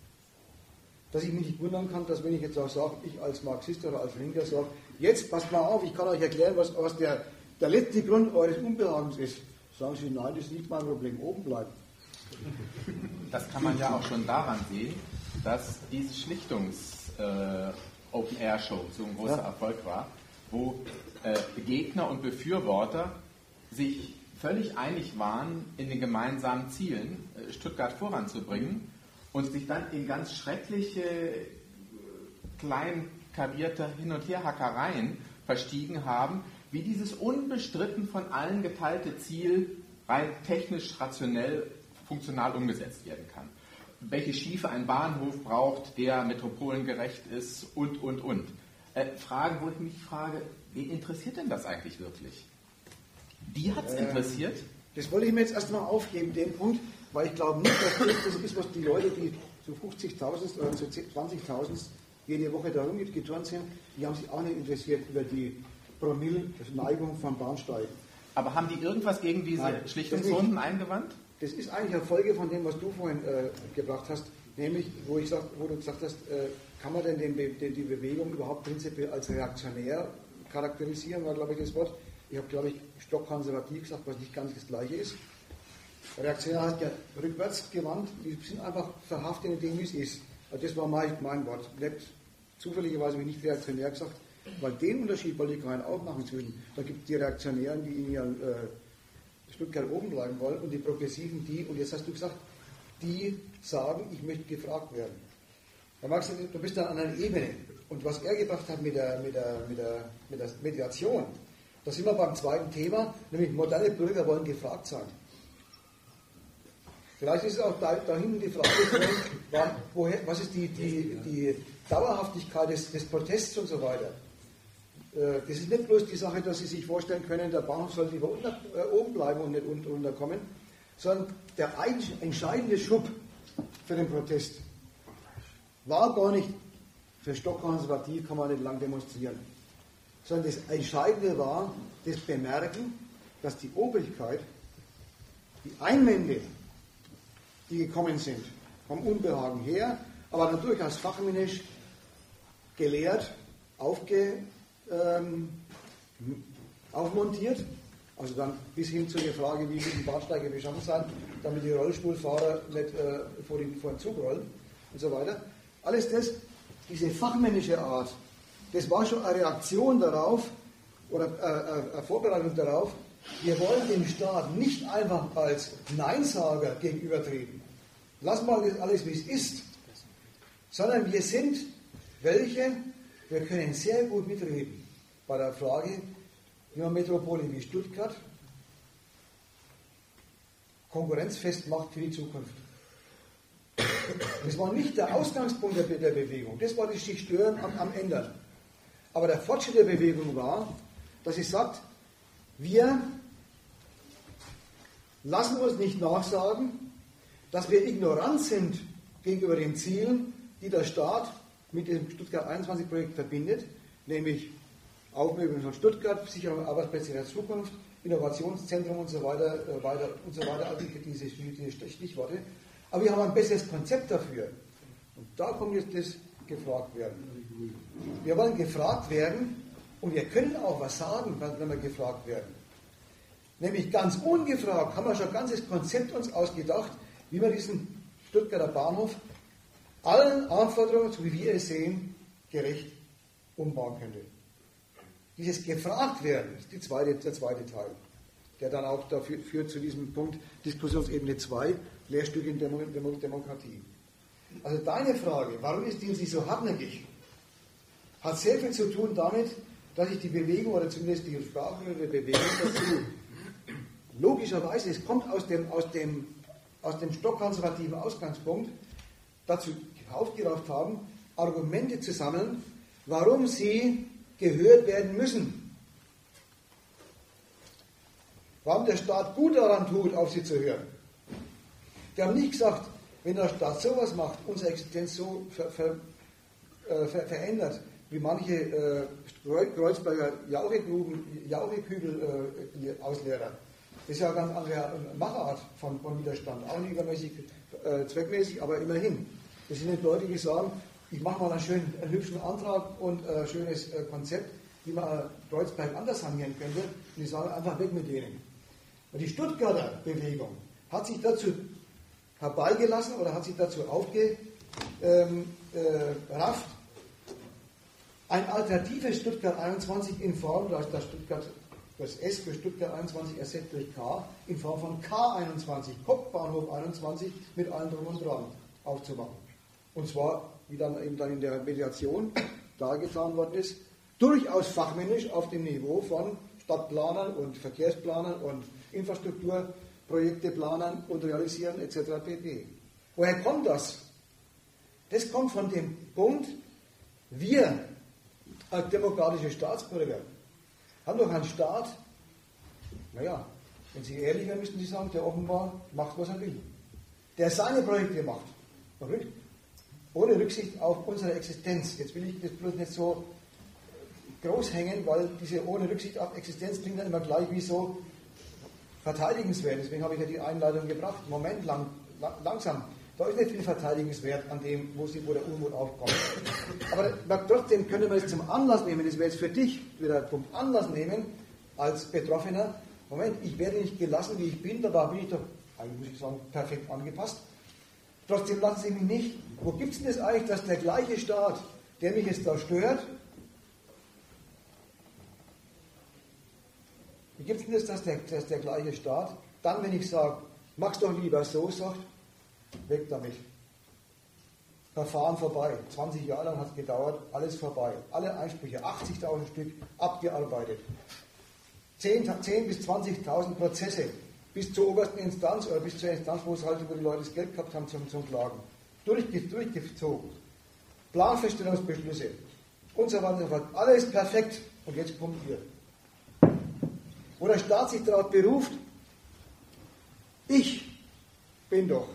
Dass ich mich nicht wundern kann, dass wenn ich jetzt auch sage, ich als Marxist oder als Linker sage, jetzt passt mal auf, ich kann euch erklären, was, was der, der letzte Grund eures Unbehagens ist. Sagen sie, nein, das ist nicht mein Problem, oben bleiben. Das kann man ja auch schon daran sehen, dass diese Schlichtungs-Open-Air-Show äh, so ein großer ja. Erfolg war, wo äh, Gegner und Befürworter sich völlig einig waren in den gemeinsamen Zielen, äh, Stuttgart voranzubringen und sich dann in ganz schreckliche, äh, klein karierte Hin- und Herhackereien verstiegen haben, wie dieses unbestritten von allen geteilte Ziel rein technisch, rationell, funktional umgesetzt werden kann. Welche Schiefe ein Bahnhof braucht, der metropolengerecht ist und, und, und. Äh, Fragen, wo ich mich frage, wen interessiert denn das eigentlich wirklich? Die hat es äh, interessiert? Das wollte ich mir jetzt erstmal aufgeben, den Punkt, weil ich glaube nicht, dass das das ist, was die Leute, die so fünfzigtausend oder so zwanzigtausend jede Woche da rumgeturnt sind, die haben sich auch nicht interessiert über die Promille Neigung von Bahnsteigen. Aber haben die irgendwas gegen diese Nein, Schlichtungsrunden eingewandt? Das ist eigentlich eine Folge von dem, was du vorhin äh, gebracht hast, nämlich, wo, ich sag, wo du gesagt hast, äh, kann man denn den, den, die Bewegung überhaupt prinzipiell als reaktionär charakterisieren, war, glaube ich, das Wort. Ich habe, glaube ich, stockkonservativ gesagt, was nicht ganz das Gleiche ist. Reaktionär heißt ja rückwärts gewandt, die sind einfach verhaftet in dem, wie es ist. Also das war mein, mein Wort. Nicht, zufälligerweise habe ich nicht reaktionär gesagt, weil den Unterschied wollte ich gerade aufmachen zwischen, da gibt es die Reaktionären, die in ihren äh, Stuttgart oben bleiben wollen, und die Progressiven, die, und jetzt hast du gesagt, die sagen, ich möchte gefragt werden. Da magst du, du bist dann an einer Ebene. Und was er gebracht hat mit der, mit der, mit der, mit der Mediation, da sind wir beim zweiten Thema, nämlich moderne Bürger wollen gefragt sein. Vielleicht ist es auch da, da hinten die Frage, woher, was ist die, die, die Dauerhaftigkeit des, des Protests und so weiter. Das ist nicht bloß die Sache, dass Sie sich vorstellen können, der Bahnhof soll lieber unter, äh, oben bleiben und nicht unten runterkommen, sondern der eigentlich entscheidende Schub für den Protest war gar nicht, für stockkonservativ kann man nicht lang demonstrieren, sondern das Entscheidende war das Bemerken, dass die Obrigkeit, die Einwände, die gekommen sind, vom Unbehagen her, aber dann durchaus fachmännisch gelehrt, aufge, ähm, aufmontiert, also dann bis hin zu der Frage, wie müssen Bahnsteige beschaffen sein, damit die Rollstuhlfahrer nicht äh, vor, den, vor den Zug rollen und so weiter. Alles das, diese fachmännische Art, das war schon eine Reaktion darauf oder äh, eine Vorbereitung darauf, wir wollen dem Staat nicht einfach als Neinsager gegenübertreten. Lass mal das alles, wie es ist. Sondern wir sind welche, wir können sehr gut mitreden bei der Frage, wie man Metropole wie Stuttgart konkurrenzfest macht für die Zukunft. Das war nicht der Ausgangspunkt der, der Bewegung, das war das sich stören am, am Ändern. Aber der Fortschritt der Bewegung war, dass sie sagt, wir lassen uns nicht nachsagen, dass wir ignorant sind gegenüber den Zielen, die der Staat mit dem Stuttgart einundzwanzig Projekt verbindet, nämlich Aufmöbelung von Stuttgart, Sicherung Arbeitsplätze in der Zukunft, Innovationszentrum und so weiter, äh, weiter und so weiter, also diese, diese Stichworte. Aber wir haben ein besseres Konzept dafür. Und da kommt jetzt das gefragt werden. Wir wollen gefragt werden und wir können auch was sagen, wenn wir gefragt werden. Nämlich ganz ungefragt haben wir schon ein ganzes Konzept uns ausgedacht, wie man diesen Stuttgarter Bahnhof allen Anforderungen, so wie wir es sehen, gerecht umbauen könnte. Dieses gefragt werden ist die zweite, der zweite Teil, der dann auch dafür führt zu diesem Punkt Diskussionsebene zwei, Lehrstücke in Demo, Demo, Demokratie. Also deine Frage, warum ist die so hartnäckig, hat sehr viel zu tun damit, dass ich die Bewegung oder zumindest die sprachliche Bewegung dazu logischerweise, es kommt aus dem, aus dem, aus dem stockkonservativen Ausgangspunkt, dazu aufgerafft haben, Argumente zu sammeln, warum sie gehört werden müssen. Warum der Staat gut daran tut, auf sie zu hören. Die haben nicht gesagt, wenn der Staat sowas macht, unsere Existenz so ver, ver, äh, ver, verändert, wie manche äh, Kreuzberger Jauchegruben, Jauchekübel-Auslehrer. Das ist ja eine ganz andere Machart von, von Widerstand. Auch nicht übermäßig äh, zweckmäßig, aber immerhin. Das sind nicht Leute, die sagen, ich mache mal einen schönen, einen hübschen Antrag und ein schönes äh, Konzept, wie man Kreuzberg anders sanieren könnte. Und die sagen einfach weg mit denen. Und die Stuttgarter Bewegung hat sich dazu herbeigelassen oder hat sich dazu aufgerafft, ähm, äh, ein alternatives Stuttgart einundzwanzig in Form, da ist das, Stuttgart, das S für Stuttgart einundzwanzig ersetzt durch K, in Form von K einundzwanzig, Kopfbahnhof einundzwanzig mit allem drum und dran aufzumachen. Und zwar, wie dann eben dann in der Mediation dargetan worden ist, durchaus fachmännisch auf dem Niveau von Stadtplanern und Verkehrsplanern und Infrastrukturprojekteplanern und Realisieren et cetera pp. Woher kommt das? Das kommt von dem Punkt, wir als demokratische Staatsbürger haben doch einen Staat, naja, wenn Sie ehrlich wären, müssten Sie sagen, der offenbar macht, was er will. Der seine Projekte macht. Verrückt. Ohne Rücksicht auf unsere Existenz. Jetzt will ich das bloß nicht so groß hängen, weil diese ohne Rücksicht auf Existenz klingt dann immer gleich wie so verteidigenswert. Deswegen habe ich ja die Einleitung gebracht. Moment, lang, lang, langsam. Da ist nicht viel Verteidigungswert an dem, wo, sie, wo der Unmut aufkommt. Aber trotzdem könnte man es zum Anlass nehmen, das wäre jetzt für dich wieder der Punkt, Anlass nehmen, als Betroffener. Moment, ich werde nicht gelassen, wie ich bin, dabei bin ich doch, eigentlich muss ich sagen, perfekt angepasst. Trotzdem lassen Sie mich nicht. Wo gibt es denn das eigentlich, dass der gleiche Staat, der mich jetzt da stört, wie gibt es denn das, dass der, dass der gleiche Staat, dann, wenn ich sage, mach's doch lieber so, sagt, weg damit. Verfahren vorbei. zwanzig Jahre lang hat es gedauert, alles vorbei. Alle Einsprüche, achtzigtausend Stück, abgearbeitet. zehn bis zwanzigtausend Prozesse bis zur obersten Instanz oder bis zur Instanz, wo es halt über die Leute das Geld gehabt haben zum, zum Klagen. Durchge durchgezogen. Planfeststellungsbeschlüsse und so weiter und so fort. Alles perfekt. Und jetzt kommt ihr. Wo der Staat sich darauf beruft, ich bin doch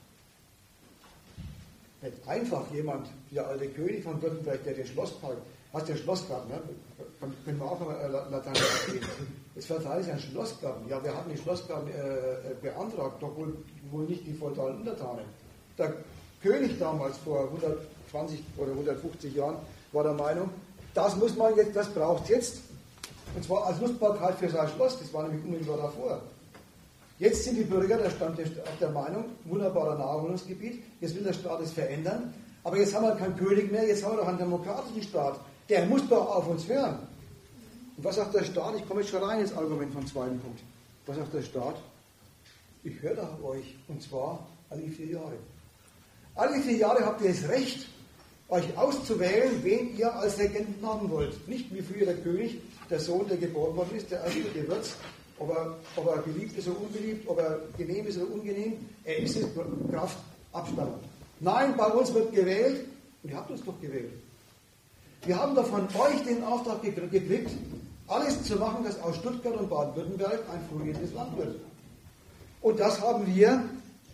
nicht einfach jemand, wie der alte König von Württemberg, der den Schlosspark, hast den Schlossgarten, ne? Können wir auch noch Latein verstehen. Jetzt verteilt ein Schlossgarten. Ja, wir hatten den Schlossgarten äh, beantragt, doch wohl, wohl nicht die feudalen Untertanen. Der König damals vor hundertzwanzig oder hundertfünfzig Jahren war der Meinung, das muss man jetzt, das braucht es jetzt. Und zwar als Lustbarkeit für sein Schloss, das war nämlich unmittelbar davor. Jetzt sind die Bürger der, Stand, der, der Meinung, wunderbarer Naherholungsgebiet, jetzt will der Staat es verändern, aber jetzt haben wir keinen König mehr, jetzt haben wir doch einen demokratischen Staat. Der muss doch auf uns hören. Und was sagt der Staat? Ich komme jetzt schon rein ins Argument vom zweiten Punkt. Was sagt der Staat? Ich höre doch auf euch, und zwar alle vier Jahre. Alle vier Jahre habt ihr das Recht, euch auszuwählen, wen ihr als Regenten haben wollt. Nicht wie früher der König, der Sohn, der geboren worden ist, der erste Gewürz, ob er, ob er beliebt ist oder unbeliebt, ob er genehm ist oder ungenehm, er ist es, Kraft, Abstammung. Nein, bei uns wird gewählt, und ihr habt uns doch gewählt. Wir haben doch von euch den Auftrag gekriegt, alles zu machen, dass aus Stuttgart und Baden-Württemberg ein florierendes Land wird. Und das haben wir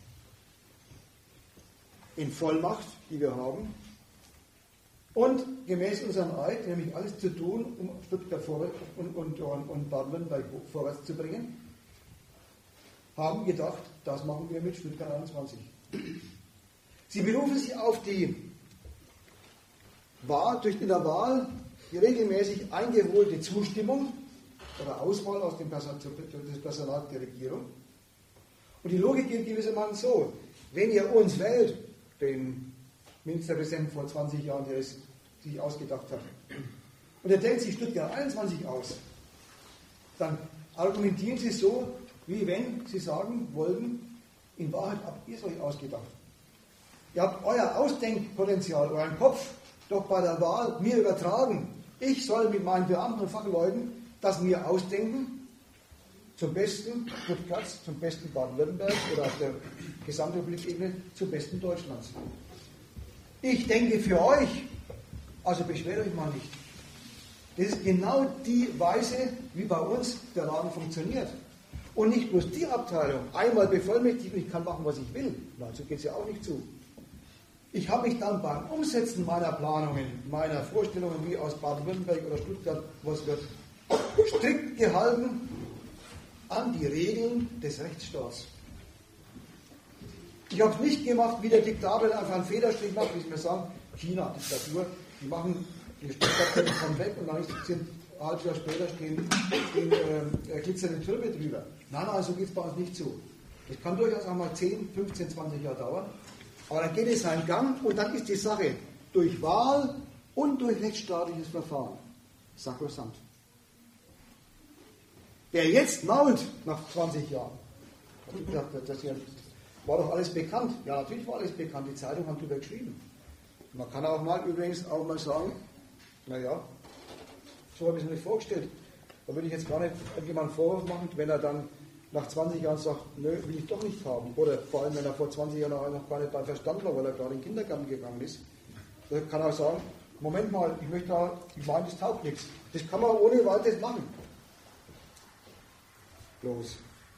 in Vollmacht, die wir haben, und gemäß unserem Eid, nämlich alles zu tun, um Stuttgart vorwärts und, und, und, und Baden-Württemberg vorwärts zu bringen, haben gedacht, das machen wir mit Stuttgart einundzwanzig. Sie berufen sich auf die Wahl, durch in der Wahl die regelmäßig eingeholte Zustimmung oder Auswahl aus dem Person, des Personals der Regierung. Und die Logik geht gewissermaßen so: Wenn ihr uns wählt, den Ministerpräsidenten vor zwanzig Jahren, der es sich ausgedacht hat, und er denkt sich Stuttgart einundzwanzig aus, dann argumentieren Sie so, wie wenn Sie sagen wollten, in Wahrheit habt ihr es euch ausgedacht. Ihr habt euer Ausdenkpotenzial, euren Kopf doch bei der Wahl mir übertragen. Ich soll mit meinen Beamten und Fachleuten das mir ausdenken, zum besten Stuttgarts, zum besten Baden-Württemberg oder auf der Gesamtrepublik-Ebene zum besten Deutschlands. Ich denke für euch, also beschwert euch mal nicht. Das ist genau die Weise, wie bei uns der Laden funktioniert. Und nicht bloß die Abteilung, einmal bevollmächtigt und ich kann machen, was ich will. Nein, so geht es ja auch nicht zu. Ich habe mich dann beim Umsetzen meiner Planungen, meiner Vorstellungen, wie aus Baden-Württemberg oder Stuttgart was wird, strikt gehalten an die Regeln des Rechtsstaats. Ich habe es nicht gemacht, wie der Diktator, der einfach einen Federstrich macht, wie Sie mir sagen, China, Diktatur, die machen, die Stuttgart kommen weg und dann sind ein halbes Jahr später stehen, stehen äh, glitzernde Türme drüber. Nein, nein, so geht es bei uns nicht zu. Das kann durchaus auch mal zehn, fünfzehn, zwanzig Jahre dauern. Aber dann geht es seinen Gang und dann ist die Sache durch Wahl und durch rechtsstaatliches Verfahren sakrosankt. Wer jetzt mault nach zwanzig Jahren, das war doch alles bekannt. Ja, natürlich war alles bekannt. Die Zeitung hat darüber geschrieben. Man kann auch mal übrigens auch mal sagen, naja, so habe ich es mir nicht vorgestellt. Da würde ich jetzt gar nicht irgendjemanden Vorwurf machen, wenn er dann nach zwanzig Jahren sagt, nö, will ich doch nicht haben. Oder vor allem, wenn er vor zwanzig Jahren noch gar nicht bei Verstand war, weil er gerade in den Kindergarten gegangen ist. Da kann er auch sagen, Moment mal, ich möchte da, ich meine, das taugt nichts. Das kann man ohne weiteres machen. Bloß.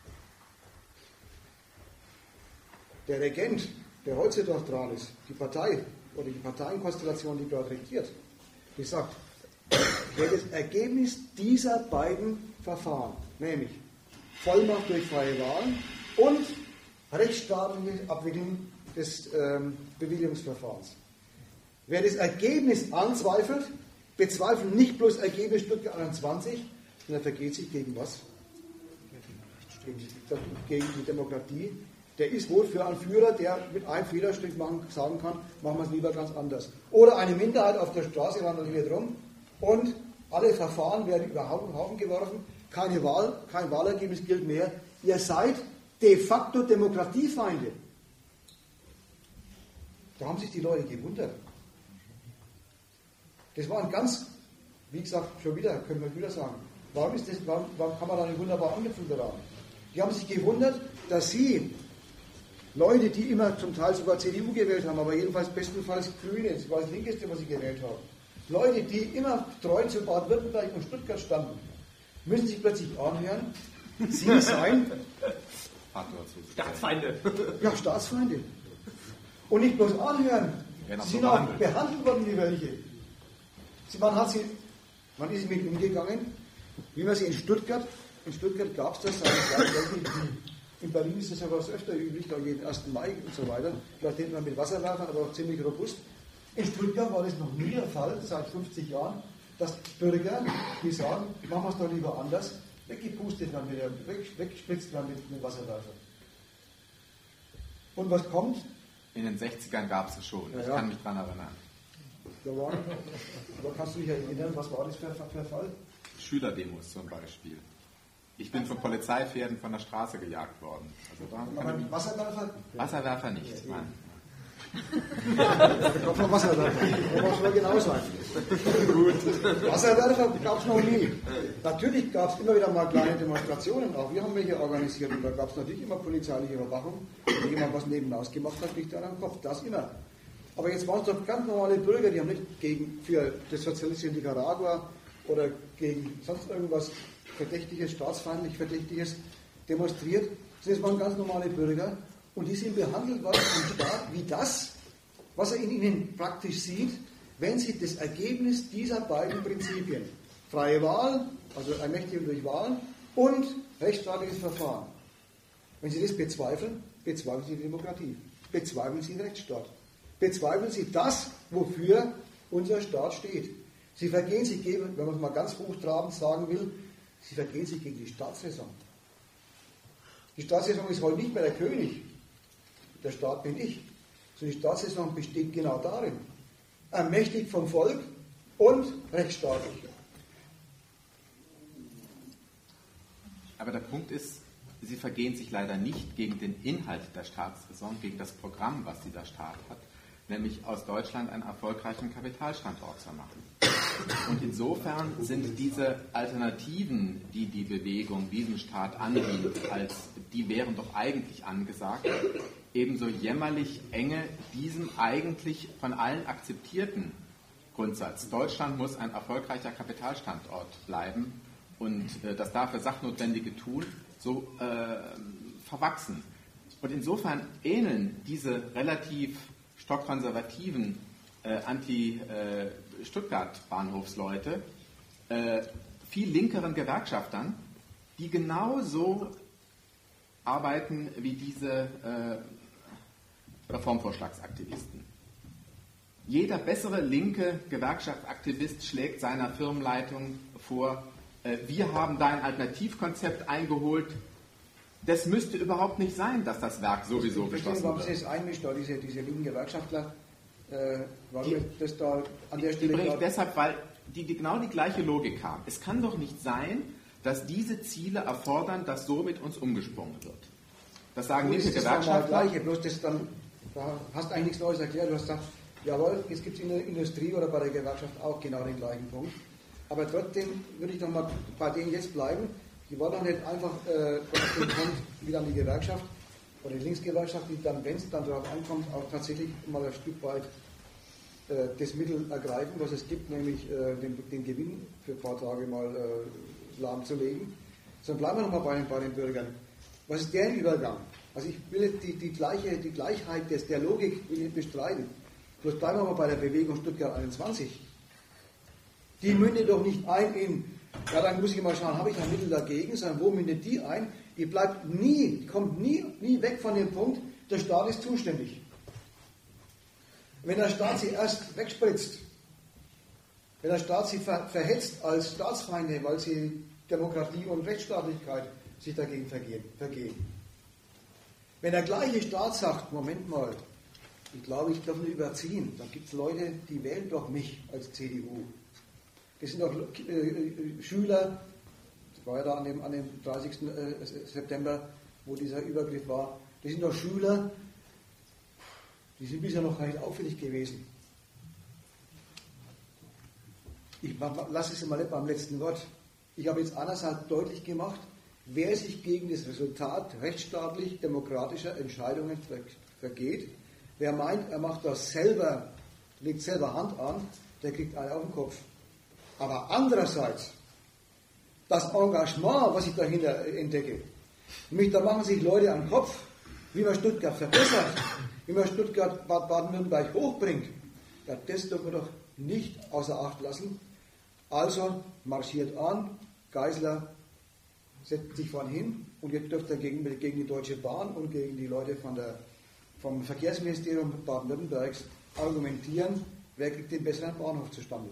Der Regent, der heutzutage dran ist, die Partei oder die Parteienkonstellation, die dort regiert, die sagt, wäre das Ergebnis dieser beiden Verfahren, nämlich Vollmacht durch freie Wahlen und rechtsstaatliche Abwicklung des ähm, Bewilligungsverfahrens. Wer das Ergebnis anzweifelt, bezweifelt nicht bloß das Ergebnis Stuttgart einundzwanzig, sondern vergeht sich gegen was? Gegen die, gegen die Demokratie. Der ist wohl für einen Führer, der mit einem Federstrich machen, sagen kann, machen wir es lieber ganz anders. Oder eine Minderheit auf der Straße randaliert rum und alle Verfahren werden über den Haufen geworfen, keine Wahl, kein Wahlergebnis gilt mehr. Ihr seid de facto Demokratiefeinde. Da haben sich die Leute gewundert. Das war ein ganz, wie gesagt, schon wieder, können wir wieder sagen, warum, ist das, warum, warum kann man da nicht wunderbar angepflegt haben? Die haben sich gewundert, dass sie, Leute, die immer zum Teil sogar C D U gewählt haben, aber jedenfalls bestenfalls Grüne, das war das Linkeste, was sie gewählt haben, Leute, die immer treu zu Baden-Württemberg und Stuttgart standen, müssen sich plötzlich anhören, sie seien Staatsfeinde. Ja, Staatsfeinde. Und nicht bloß anhören, sie sind auch behandelt worden wie welche. Sie, man, hat sie, man ist mit ihnen umgegangen, wie man sie in Stuttgart, in Stuttgart gab es das, in Berlin ist das ja was öfter üblich, da jeden ersten Mai und so weiter, vielleicht hinten man mit Wasserwerfern, aber auch ziemlich robust. In Stuttgart war das noch nie der Fall, seit fünfzig Jahren, dass Bürger, die sagen, machen wir es doch lieber anders, weggepustet werden, wieder, weggespritzt werden mit, mit Wasserwerfern. Und was kommt? In den sechzigern gab es es schon, ja, ich ja. kann mich daran erinnern. Da war, aber kannst du dich erinnern, was war das für ein Fall? Schülerdemos zum Beispiel. Ich bin von Polizeipferden von der Straße gejagt worden. Also da aber ich... Wasserwerfer? Wasserwerfer nicht, nein. Da gab es noch Wasserwerfer. Da muss man genau sein. Gut. Wasserwerfer gab es noch nie. Natürlich gab es immer wieder mal kleine Demonstrationen, auch wir haben welche organisiert und da gab es natürlich immer polizeiliche Überwachung. Wenn jemand was nebenaus gemacht hat, liegt er am Kopf. Das immer. Aber jetzt waren es doch ganz normale Bürger, die haben nicht gegen, für das sozialistische Nicaragua oder gegen sonst irgendwas Verdächtiges, staatsfeindlich Verdächtiges demonstriert. Das waren ganz normale Bürger und die sind behandelt worden vom Staat wie das, was er in ihnen praktisch sieht, wenn sie das Ergebnis dieser beiden Prinzipien, freie Wahl, also Ermächtigung durch Wahlen und rechtsstaatliches Verfahren, wenn sie das bezweifeln, bezweifeln sie die Demokratie, bezweifeln sie den Rechtsstaat. Bezweifeln Sie das, wofür unser Staat steht. Sie vergehen sich, wenn man es mal ganz hochtrabend sagen will, Sie vergehen sich gegen die Staatsräson. Die Staatsräson ist heute nicht mehr der König, der Staat bin ich. Sondern die Staatsräson besteht genau darin, ermächtigt vom Volk und rechtsstaatlich. Aber der Punkt ist, Sie vergehen sich leider nicht gegen den Inhalt der Staatsräson, gegen das Programm, was dieser Staat hat, nämlich aus Deutschland einen erfolgreichen Kapitalstandort zu machen. Und insofern sind diese Alternativen, die die Bewegung diesem Staat anbietet, als die wären doch eigentlich angesagt, ebenso jämmerlich enge diesem eigentlich von allen akzeptierten Grundsatz. Deutschland muss ein erfolgreicher Kapitalstandort bleiben und äh, das dafür Sachnotwendige tun, so äh, verwachsen. Und insofern ähneln diese relativ stockkonservativen äh, Anti-Stuttgart-Bahnhofsleute äh, viel linkeren Gewerkschaftern, die genauso arbeiten wie diese äh, Reformvorschlagsaktivisten. Jeder bessere linke Gewerkschaftsaktivist schlägt seiner Firmenleitung vor, äh, wir haben da ein Alternativkonzept eingeholt. Das müsste überhaupt nicht sein, dass das Werk sowieso geschlossen warum wird. Sie es einmischt, da diese, diese linken Gewerkschaftler, äh, warum Die- das da an der Die Stelle bringe ich gerade- deshalb, weil die, die genau die gleiche Logik haben. Es kann doch nicht sein, dass diese Ziele erfordern, dass so mit uns umgesprungen wird. Das sagen Gut, linke das ist das Gewerkschaftler. Gleiche, bloß das dann, da hast du eigentlich nichts Neues erklärt. Du hast gesagt, jawohl, jetzt gibt es in der Industrie oder bei der Gewerkschaft auch genau den gleichen Punkt. Aber trotzdem würde ich noch mal bei denen jetzt bleiben. Die wollen dann nicht einfach äh, auf den Punkt wie dann die Gewerkschaft oder die Linksgewerkschaft, die dann, wenn es dann darauf ankommt, auch tatsächlich mal ein Stück weit äh, das Mittel ergreifen, was es gibt, nämlich äh, den, den Gewinn für ein paar Tage mal äh, lahmzulegen. Sondern bleiben wir noch mal bei den, bei den Bürgern. Was ist deren Übergang? Also ich will jetzt die, die, gleiche, die Gleichheit des, der Logik will ich nicht bestreiten. Bloß bleiben wir mal bei der Bewegung Stuttgart einundzwanzig. Die mündet doch nicht ein in, ja, dann muss ich mal schauen, habe ich ein Mittel dagegen, sondern wo mündet die ein? Die bleibt nie, die kommt nie, nie weg von dem Punkt, der Staat ist zuständig. Wenn der Staat sie erst wegspritzt, wenn der Staat sie ver verhetzt als Staatsfeinde, weil sie Demokratie und Rechtsstaatlichkeit sich dagegen vergehen, vergehen. Wenn der gleiche Staat sagt, Moment mal, ich glaube, ich darf nicht überziehen, dann gibt es Leute, die wählen doch mich als C D U. Das sind doch äh, Schüler, das war ja da an dem, an dem dreißigsten September, wo dieser Übergriff war, das sind doch Schüler, die sind bisher noch gar nicht auffällig gewesen. Ich lasse es mal nicht beim letzten Wort. Ich habe jetzt einerseits deutlich gemacht, wer sich gegen das Resultat rechtsstaatlich-demokratischer Entscheidungen vergeht, wer meint, er macht das selber, legt selber Hand an, der kriegt einen auf den Kopf. Aber andererseits, das Engagement, was ich dahinter entdecke, nämlich da machen sich Leute an den Kopf, wie man Stuttgart verbessert, wie man Stuttgart Baden-Württemberg hochbringt, ja, das dürfen wir doch nicht außer Acht lassen. Also marschiert an, Geisler setzt sich vorn hin und jetzt dürft ihr gegen, gegen die Deutsche Bahn und gegen die Leute von der, vom Verkehrsministerium Baden-Württembergs argumentieren, wer kriegt den besseren Bahnhof zustande.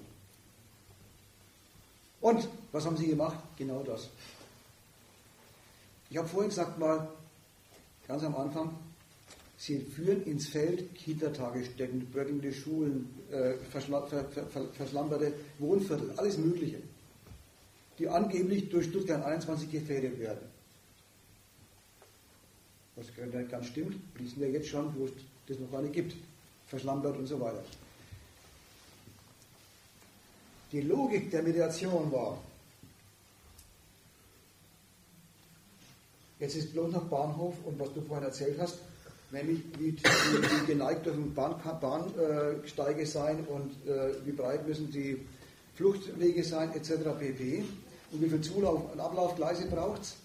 Und was haben sie gemacht? Genau das. Ich habe vorhin gesagt mal, ganz am Anfang, sie führen ins Feld Kita-Tagesstätten, bröckelnde Schulen, äh, verschla ver ver verschlamperte Wohnviertel, alles Mögliche, die angeblich durch Stuttgart einundzwanzig gefährdet werden. Was nicht ganz stimmt, wissen wir jetzt schon, wo es das noch gar nicht gibt. Verschlampert und so weiter. Die Logik der Mediation war, jetzt ist bloß noch Bahnhof und was du vorhin erzählt hast, nämlich wie, wie, wie geneigt dürfen Bahnsteige Bahn, äh, sein und äh, wie breit müssen die Fluchtwege sein, et cetera pp. Und wie viel Zulauf- und Ablaufgleise braucht es.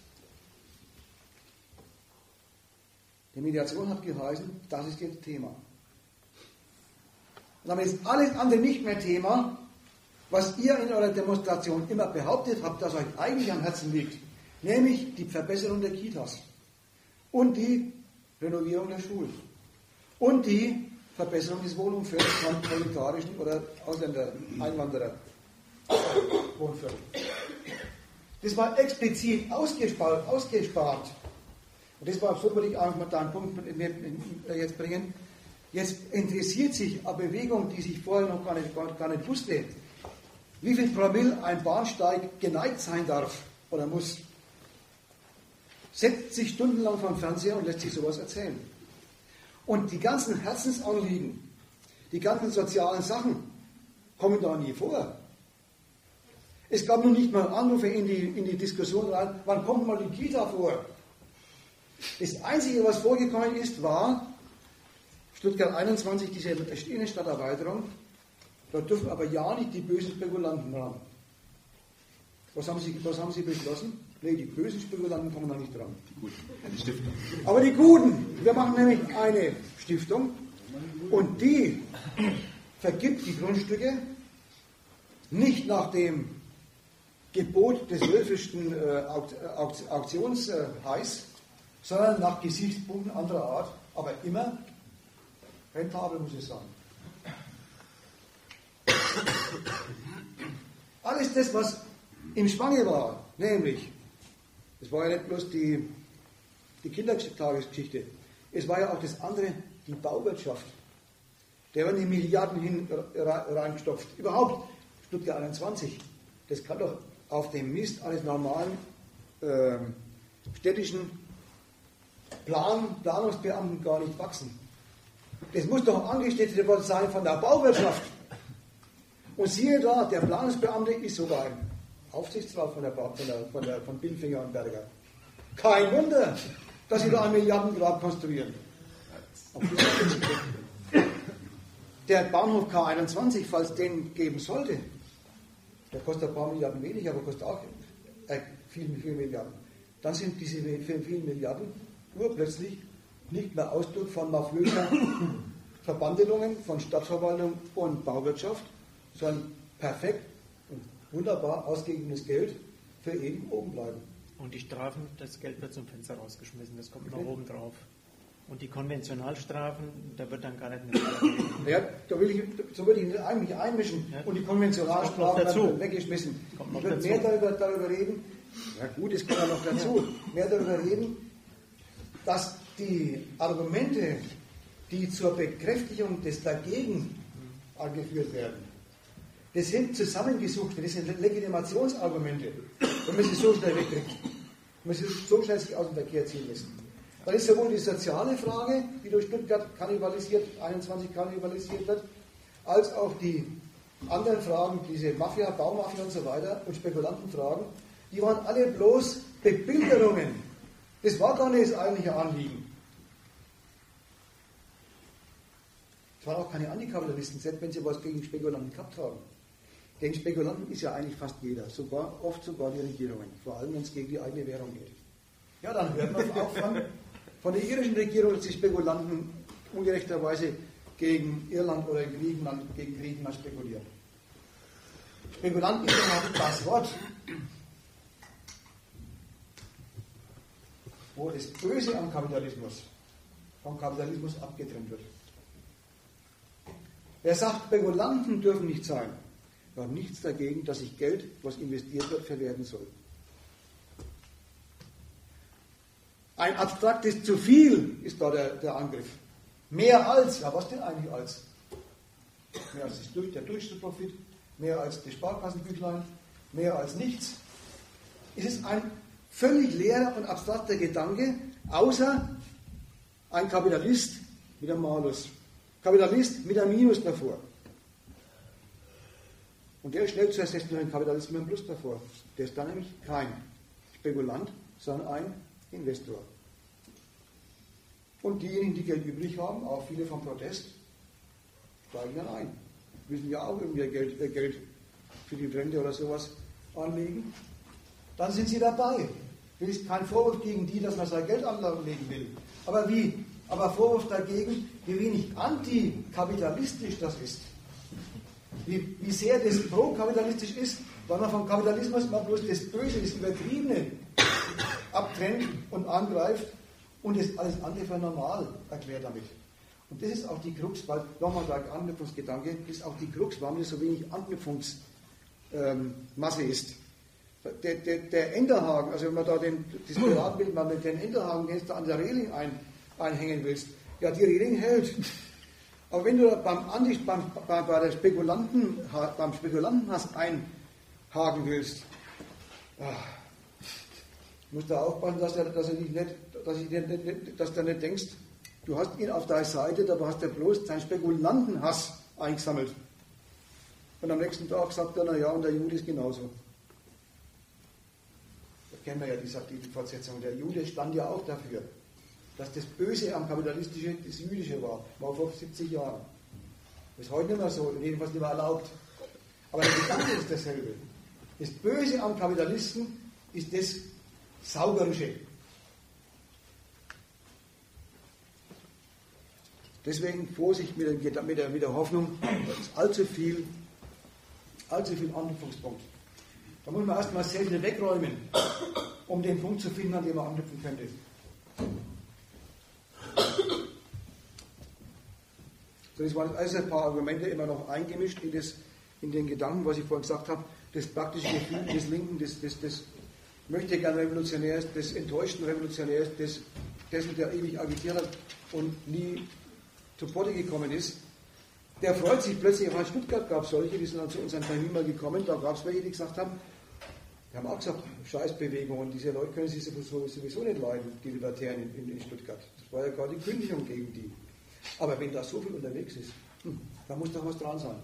Die Mediation hat geheißen, das ist jetzt Thema. Und damit ist alles andere nicht mehr Thema, was ihr in eurer Demonstration immer behauptet habt, das euch eigentlich am Herzen liegt, nämlich die Verbesserung der Kitas und die Renovierung der Schulen und die Verbesserung des Wohnumfelds von proletarischen oder Ausländer, Einwanderer Wohnviertel. Das war explizit ausgespart, ausgespart. Und das war, so würde ich auch mal da einen Punkt jetzt bringen. Jetzt interessiert sich eine Bewegung, die sich vorher noch gar nicht, gar, gar nicht wusste, wie viel Promille ein Bahnsteig geneigt sein darf oder muss. Setzt sich stundenlang vor den Fernseher und lässt sich sowas erzählen. Und die ganzen Herzensanliegen, die ganzen sozialen Sachen kommen da nie vor. Es gab nun nicht mal Anrufe in die, in die Diskussion rein, wann kommt mal die Kita vor? Das Einzige, was vorgekommen ist, war Stuttgart einundzwanzig, diese Innenstadterweiterung. Da dürfen aber ja nicht die bösen Spekulanten ran. Was haben Sie, was haben Sie beschlossen? Nee, die bösen Spekulanten kommen da nicht dran. Die Guten, eine Stiftung. Aber die Guten, wir machen nämlich eine Stiftung und die vergibt die Grundstücke nicht nach dem Gebot des wölfischen äh, Auktionsheiß, sondern nach Gesichtspunkten anderer Art, aber immer rentabel muss es sein. Alles das, was im Schwange war, nämlich, es war ja nicht bloß die, die Kindertagesgeschichte, es war ja auch das andere, die Bauwirtschaft. Der werden die Milliarden hin reingestopft. Überhaupt, Stuttgart einundzwanzig, das kann doch auf dem Mist eines normalen äh, städtischen Plan, Planungsbeamten gar nicht wachsen. Das muss doch Angestellte sein von der Bauwirtschaft. Und siehe da, der Planungsbeamte ist sogar ein Aufsichtsrat von, der, von, der, von, der, von Billfinger und Berger. Kein Wunder, dass sie da ein Milliardengrad konstruieren. Der Bahnhof K einundzwanzig, falls es den geben sollte, der kostet ein paar Milliarden weniger, aber kostet auch äh, viel, viel Milliarden. Dann sind diese vielen Milliarden urplötzlich nicht mehr Ausdruck von mafiöser Verbandelungen von Stadtverwaltung und Bauwirtschaft, sondern perfekt und wunderbar ausgegebenes Geld für eben oben bleiben. Und die Strafen, das Geld wird zum Fenster rausgeschmissen, das kommt noch oben drauf. Und die Konventionalstrafen, da wird dann gar nicht mehr reden. Ja, da will ich, so würde ich mich eigentlich einmischen. Ja. Und die Konventionalstrafen werden weggeschmissen. Ich würde mehr darüber, darüber reden, ja gut, es kommt ja noch dazu, mehr darüber reden, dass die Argumente, die zur Bekräftigung des Dagegen angeführt werden, das sind zusammengesucht, das sind Legitimationsargumente, wenn man sie so schnell wegkriegt, wenn man sie so schnell sich aus dem Verkehr ziehen lässt. Dann ist sowohl die soziale Frage, die durch Stuttgart kannibalisiert, einundzwanzig kannibalisiert wird, als auch die anderen Fragen, diese Mafia, Baumafia und so weiter und Spekulantenfragen, die waren alle bloß Bebilderungen. Das war gar nicht das eigentliche Anliegen. Es waren auch keine Antikapitalisten, selbst wenn sie was gegen Spekulanten gehabt haben. Gegen Spekulanten ist ja eigentlich fast jeder, sogar, oft sogar die Regierungen, vor allem wenn es gegen die eigene Währung geht. Ja, dann hört man auch von, von der irischen Regierung, dass die Spekulanten ungerechterweise gegen Irland oder Griechenland, gegen Griechenland spekulieren. Spekulant ist ja noch das Wort, wo das Böse am Kapitalismus vom Kapitalismus abgetrennt wird. Wer sagt, Spekulanten dürfen nicht sein, wir haben nichts dagegen, dass sich Geld, was investiert wird, verwerten soll. Ein abstraktes zu viel ist da der, der Angriff. Mehr als, ja was denn eigentlich als? Mehr als das, der Durchschnittsprofit, mehr als das Sparkassenbüchlein, mehr als nichts. Es ist ein völlig leerer und abstrakter Gedanke, außer ein Kapitalist mit einem Malus. Kapitalist mit einem Minus davor. Und der stellt zuerst jetzt nur einen Kapitalist mit einem Plus davor. Der ist dann nämlich kein Spekulant, sondern ein Investor. Und diejenigen, die Geld übrig haben, auch viele vom Protest, steigen dann ein. Müssen ja auch irgendwie Geld, äh Geld für die Rente oder sowas anlegen. Dann sind sie dabei. Das ist kein Vorwurf gegen die, dass man sein Geld anlegen will. Aber wie? Aber Vorwurf dagegen, wie wenig antikapitalistisch das ist. Wie, wie sehr das pro-kapitalistisch ist, weil man vom Kapitalismus mal bloß das Böse, das Übertriebene abtrennt und angreift und das alles andere für normal erklärt damit. Und das ist auch die Krux, weil nochmal der Anknüpfungsgedanke, das ist auch die Krux, warum das so wenig Anknüpfungsmasse ähm, ist. Der, der, der Enterhaken, also wenn man da den, das Piratbild mal mit den Enterhaken, den du da an der Reling ein, einhängen willst, ja, die Reling hält. Aber wenn du beim, beim, bei, bei der Spekulanten, beim Spekulantenhass einhaken willst, ach, musst du aufpassen, dass, der, dass, er nicht, dass, ich nicht, dass du nicht denkst, du hast ihn auf deiner Seite, dabei hast du bloß seinen Spekulantenhass eingesammelt. Und am nächsten Tag sagt er, na ja, und der Jude ist genauso. Da kennen wir ja die, die Fortsetzung. Der Jude stand ja auch dafür, dass das Böse am Kapitalistischen das Jüdische war. War vor siebzig Jahren. Das ist heute nicht mehr so, jedenfalls nicht mehr erlaubt. Aber der Gedanke ist dasselbe. Das Böse am Kapitalisten ist das Sauberische. Deswegen Vorsicht mit der, mit der, mit der Hoffnung, das ist allzu viel, allzu viel Anknüpfungspunkt. Da muss man erstmal selten wegräumen, um den Punkt zu finden, an dem man anknüpfen könnte. So, das waren also ein paar Argumente immer noch eingemischt in, das, in den Gedanken, was ich vorhin gesagt habe, das praktische Gefühl des Linken, des, des, des möchte gern Revolutionärs, des enttäuschten Revolutionärs, des, dessen, der ewig agitiert hat und nie zu Potte gekommen ist. Der freut sich plötzlich, auch in Stuttgart gab es solche, die sind dann zu unseren Termin mal gekommen, da gab es welche, die gesagt haben, wir haben auch gesagt, Scheißbewegungen, diese Leute können sich sowieso, sowieso nicht leiden, die Libertären in, in Stuttgart. Das war ja gar die Kündigung gegen die. Aber wenn da so viel unterwegs ist, hm, da muss doch was dran sein.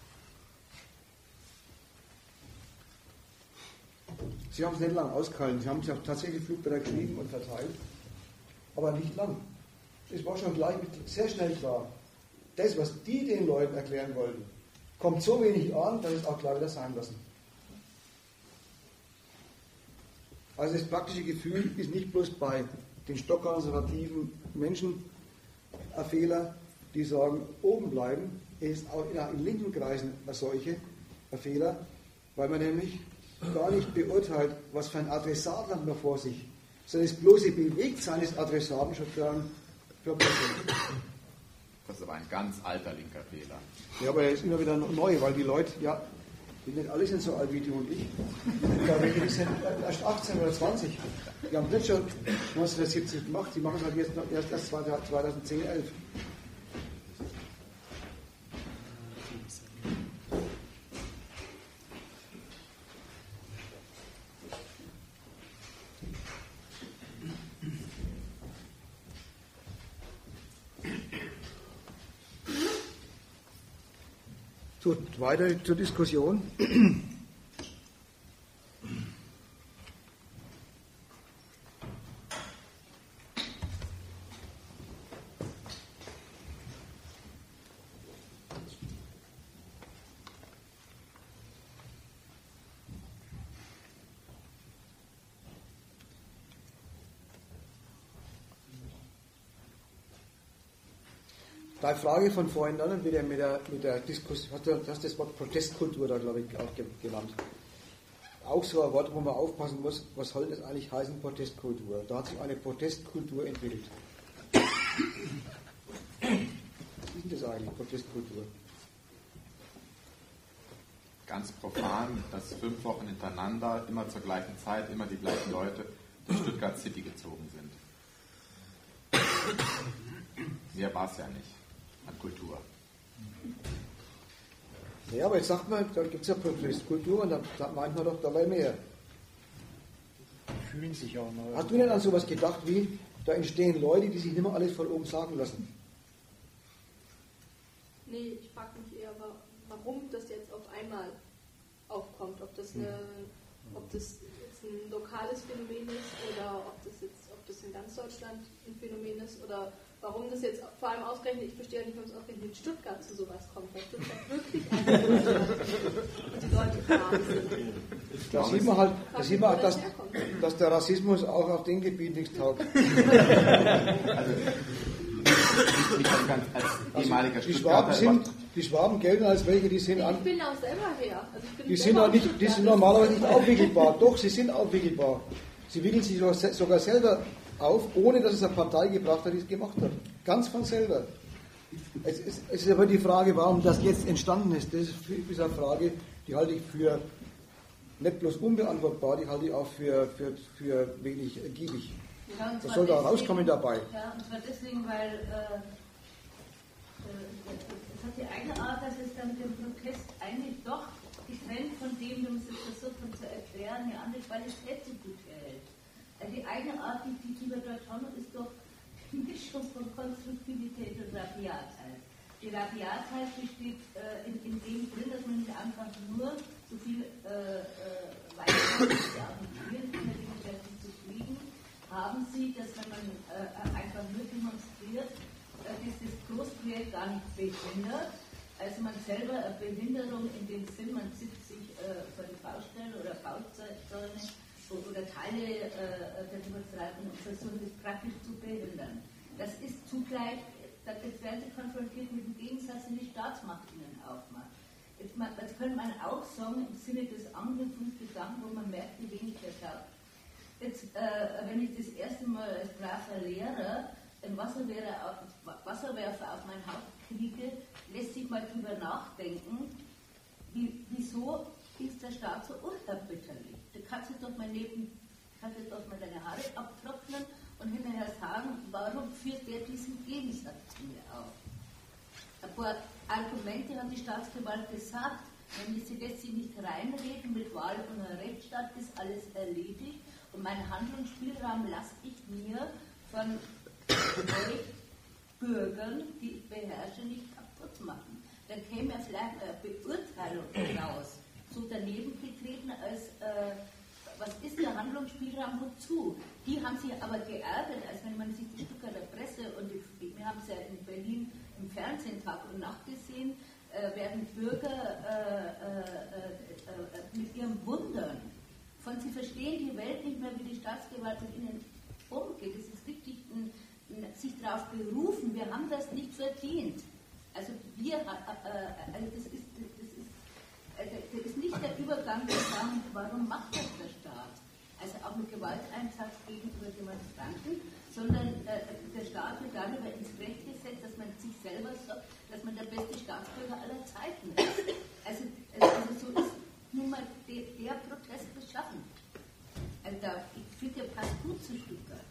Sie haben es nicht lang ausgehalten, Sie haben es ja tatsächlich Flugblätter geschrieben und verteilt, aber nicht lang. Es war schon gleich sehr schnell klar, das, was die den Leuten erklären wollten, kommt so wenig an, dass es auch gleich wieder sein lassen. Also das praktische Gefühl ist nicht bloß bei den stockkonservativen Menschen ein Fehler, die sagen, oben bleiben, es ist auch in linken Kreisen eine solche ein Fehler, weil man nämlich gar nicht beurteilt, was für ein Adressat hat man vor sich, sondern das bloße Bewegtsein des Adressaten schon für ein Problem. Das ist aber ein ganz alter linker Fehler. Ja, aber er ist immer wieder neu, weil die Leute, ja, die nicht alle sind so alt wie du und ich. Ich glaube, die sind erst achtzehn oder zwanzig. Die haben das schon neunzehnhundertsiebzig gemacht, die machen es halt jetzt noch erst erst zweitausendzehn, elf. So, weiter zur Diskussion. Deine Frage von vorhin dann mit der, mit der, mit der Diskussion, du hast das Wort Protestkultur da, glaube ich, auch genannt. Auch so ein Wort, wo man aufpassen muss, was soll das eigentlich heißen, Protestkultur? Da hat sich eine Protestkultur entwickelt. Was ist denn das eigentlich, Protestkultur? Ganz profan, dass fünf Wochen hintereinander, immer zur gleichen Zeit, immer die gleichen Leute durch Stuttgart City gezogen sind. Mehr war es ja nicht an Kultur. Ja, aber jetzt sagt man, da gibt es ja Protestkultur und da, da meint man doch dabei mehr. Die fühlen sich auch neu. Hast du denn an sowas gedacht wie, da entstehen Leute, die sich nicht mehr alles von oben sagen lassen? Nee, ich frage mich eher, warum das jetzt auf einmal aufkommt. Ob das, eine, ob das jetzt ein lokales Phänomen ist oder ob das jetzt, ob das in ganz Deutschland ein Phänomen ist oder warum das jetzt vor allem ausgerechnet, ich verstehe nicht, warum es ausgerechnet in Stuttgart zu sowas kommt, weil Stuttgart wirklich eine Großstadt ist und die Leute arm sind. Da sieht man halt, da sieht man halt dass, dass der Rassismus auch auf dem Gebiet nichts taugt. Also, ich als, ganz, als ehemaliger die, Schwaben sind, die Schwaben gelten als welche, die sind an. Ich bin auch selber her. Also ich bin die sind, auch nicht, die sind normalerweise nicht aufwickelbar. Doch, sie sind aufwickelbar. Sie wickeln sich sogar selber auf, ohne dass es eine Partei gebracht hat, die es gemacht hat. Ganz von selber. Es ist, es ist aber die Frage, warum das jetzt entstanden ist. Das ist eine Frage, die halte ich für nicht bloß unbeantwortbar, die halte ich auch für, für, für wenig ergiebig. Ja, was soll da rauskommen dabei? Ja, und zwar deswegen, weil äh, es hat die Eigenart, dass es dann den Protest eigentlich doch getrennt von dem, wie man es jetzt versucht hat zu erklären, ja, andere Qualität so gut erhält. Also die eigene Art, die, die wir dort haben, ist doch die Mischung von Konstruktivität und Rabiatheit. Die Rabiatheit besteht äh, in, in dem drin, dass man nicht einfach nur so viel äh, äh, weiter argumentiert, um mit den Geschäften zu kriegen, haben sie, dass wenn man äh, einfach nur demonstriert, äh, dass das Großprojekt gar nicht behindert. Also man selber eine Behinderung in dem Sinn, man sitzt sich äh, vor die Baustelle oder Bauzone oder Teile äh, der Demonstranten und versuchen das praktisch zu behindern. Das ist zugleich, jetzt werden sie konfrontiert mit dem Gegensatz, den die Staatsmacht ihnen aufmacht. Jetzt, man, jetzt könnte man auch sagen, im Sinne des Angriffsgedanken, wo man merkt, wie wenig der glaubt. Jetzt, äh, wenn ich das erste Mal als braver Lehrer einen Wasserwerfer auf, Wasserwerfer auf mein Haupt kriege, lässt sich mal drüber nachdenken, wie, wieso ist der Staat so unerbitterlich? Du kannst jetzt doch mal neben, kannst jetzt doch mal deine Haare abtrocknen und hinterher sagen, warum führt der diesen Gegensatz zu mir auf? Ein paar Argumente hat die Staatsgewalt gesagt, nämlich sie lässt sich nicht reinreden, mit Wahl und Rechtsstaat ist alles erledigt und meinen Handlungsspielraum lasse ich mir von euch Bürgern, die ich beherrsche, nicht kaputt machen. Dann käme ja vielleicht eine Beurteilung raus, so daneben getreten als, äh, was ist der Handlungsspielraum, wozu? Die haben sich aber geärgert, als wenn man sich die Stuttgarter Presse und die, wir haben es ja in Berlin im Fernsehen Tag und Nacht gesehen, äh, werden Bürger äh, äh, äh, mit ihrem Wundern von sie verstehen die Welt nicht mehr, wie die Staatsgewalt mit ihnen umgeht. Es ist richtig ein, ein, sich darauf berufen, wir haben das nicht verdient. Also wir, äh, also das ist, das ist, das ist nicht der Übergang interessante Sachen, warum macht das der Staat? Also auch mit Gewalteinsatz gegenüber Demonstranten, sondern äh, der Staat wird darüber ins Recht gesetzt, dass man sich selber sagt, dass man der beste Staatsbürger aller Zeiten ist. Also, also so ist nun mal der, der Protest beschaffen. Also da, ich finde, der passt gut zu Stuttgart.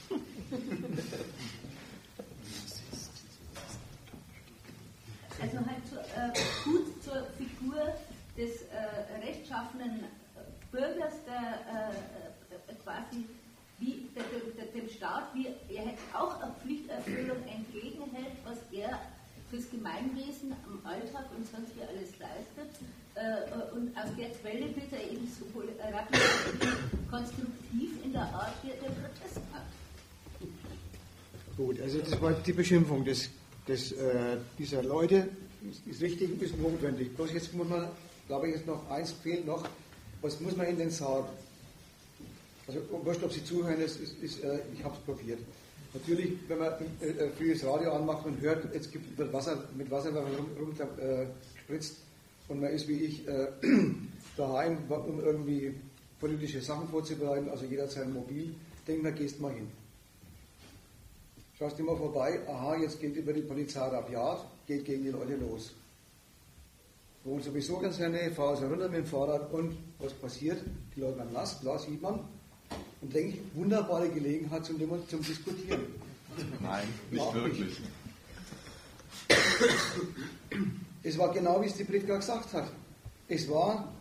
Also halt zu, äh, gut zur Figur des äh, rechtschaffenen Bürgers, der äh, quasi wie der, der, dem Staat, wie er auch eine Pflichterfüllung entgegenhält, was er fürs Gemeinwesen am Alltag und sonst wie alles leistet. Äh, und aus der Quelle wird er eben sowohl rapid konstruktiv in der Art, wie er den Protest hat. Gut, also das war die Beschimpfung des, des, äh, dieser Leute, ist, ist richtig und ist notwendig. Bloß jetzt muss man, glaube ich, jetzt noch eins fehlt noch, was muss man ihnen denn sagen? Also, wurscht, ob Sie zuhören, ist, ist, ist, äh, ich habe es probiert. Natürlich, wenn man äh, frühes Radio anmacht und hört, jetzt gibt, wird Wasser mit Wasserwerfer rum, rum äh, gespritzt und man ist wie ich äh, daheim, um irgendwie politische Sachen vorzubereiten, also jederzeit mobil, denkt man, gehst mal hin. Schaust immer vorbei, aha, jetzt geht über die Polizei rabiat, geht gegen die Leute los. Wohnt sowieso ganz in der Nähe, fahre also runter mit dem Fahrrad und was passiert? Die Leute werden nass, klar sieht man. Und denke ich, wunderbare Gelegenheit zum, zum Diskutieren. Nein, nicht ja, wirklich. Es war genau, wie es die Britka gesagt hat. Es war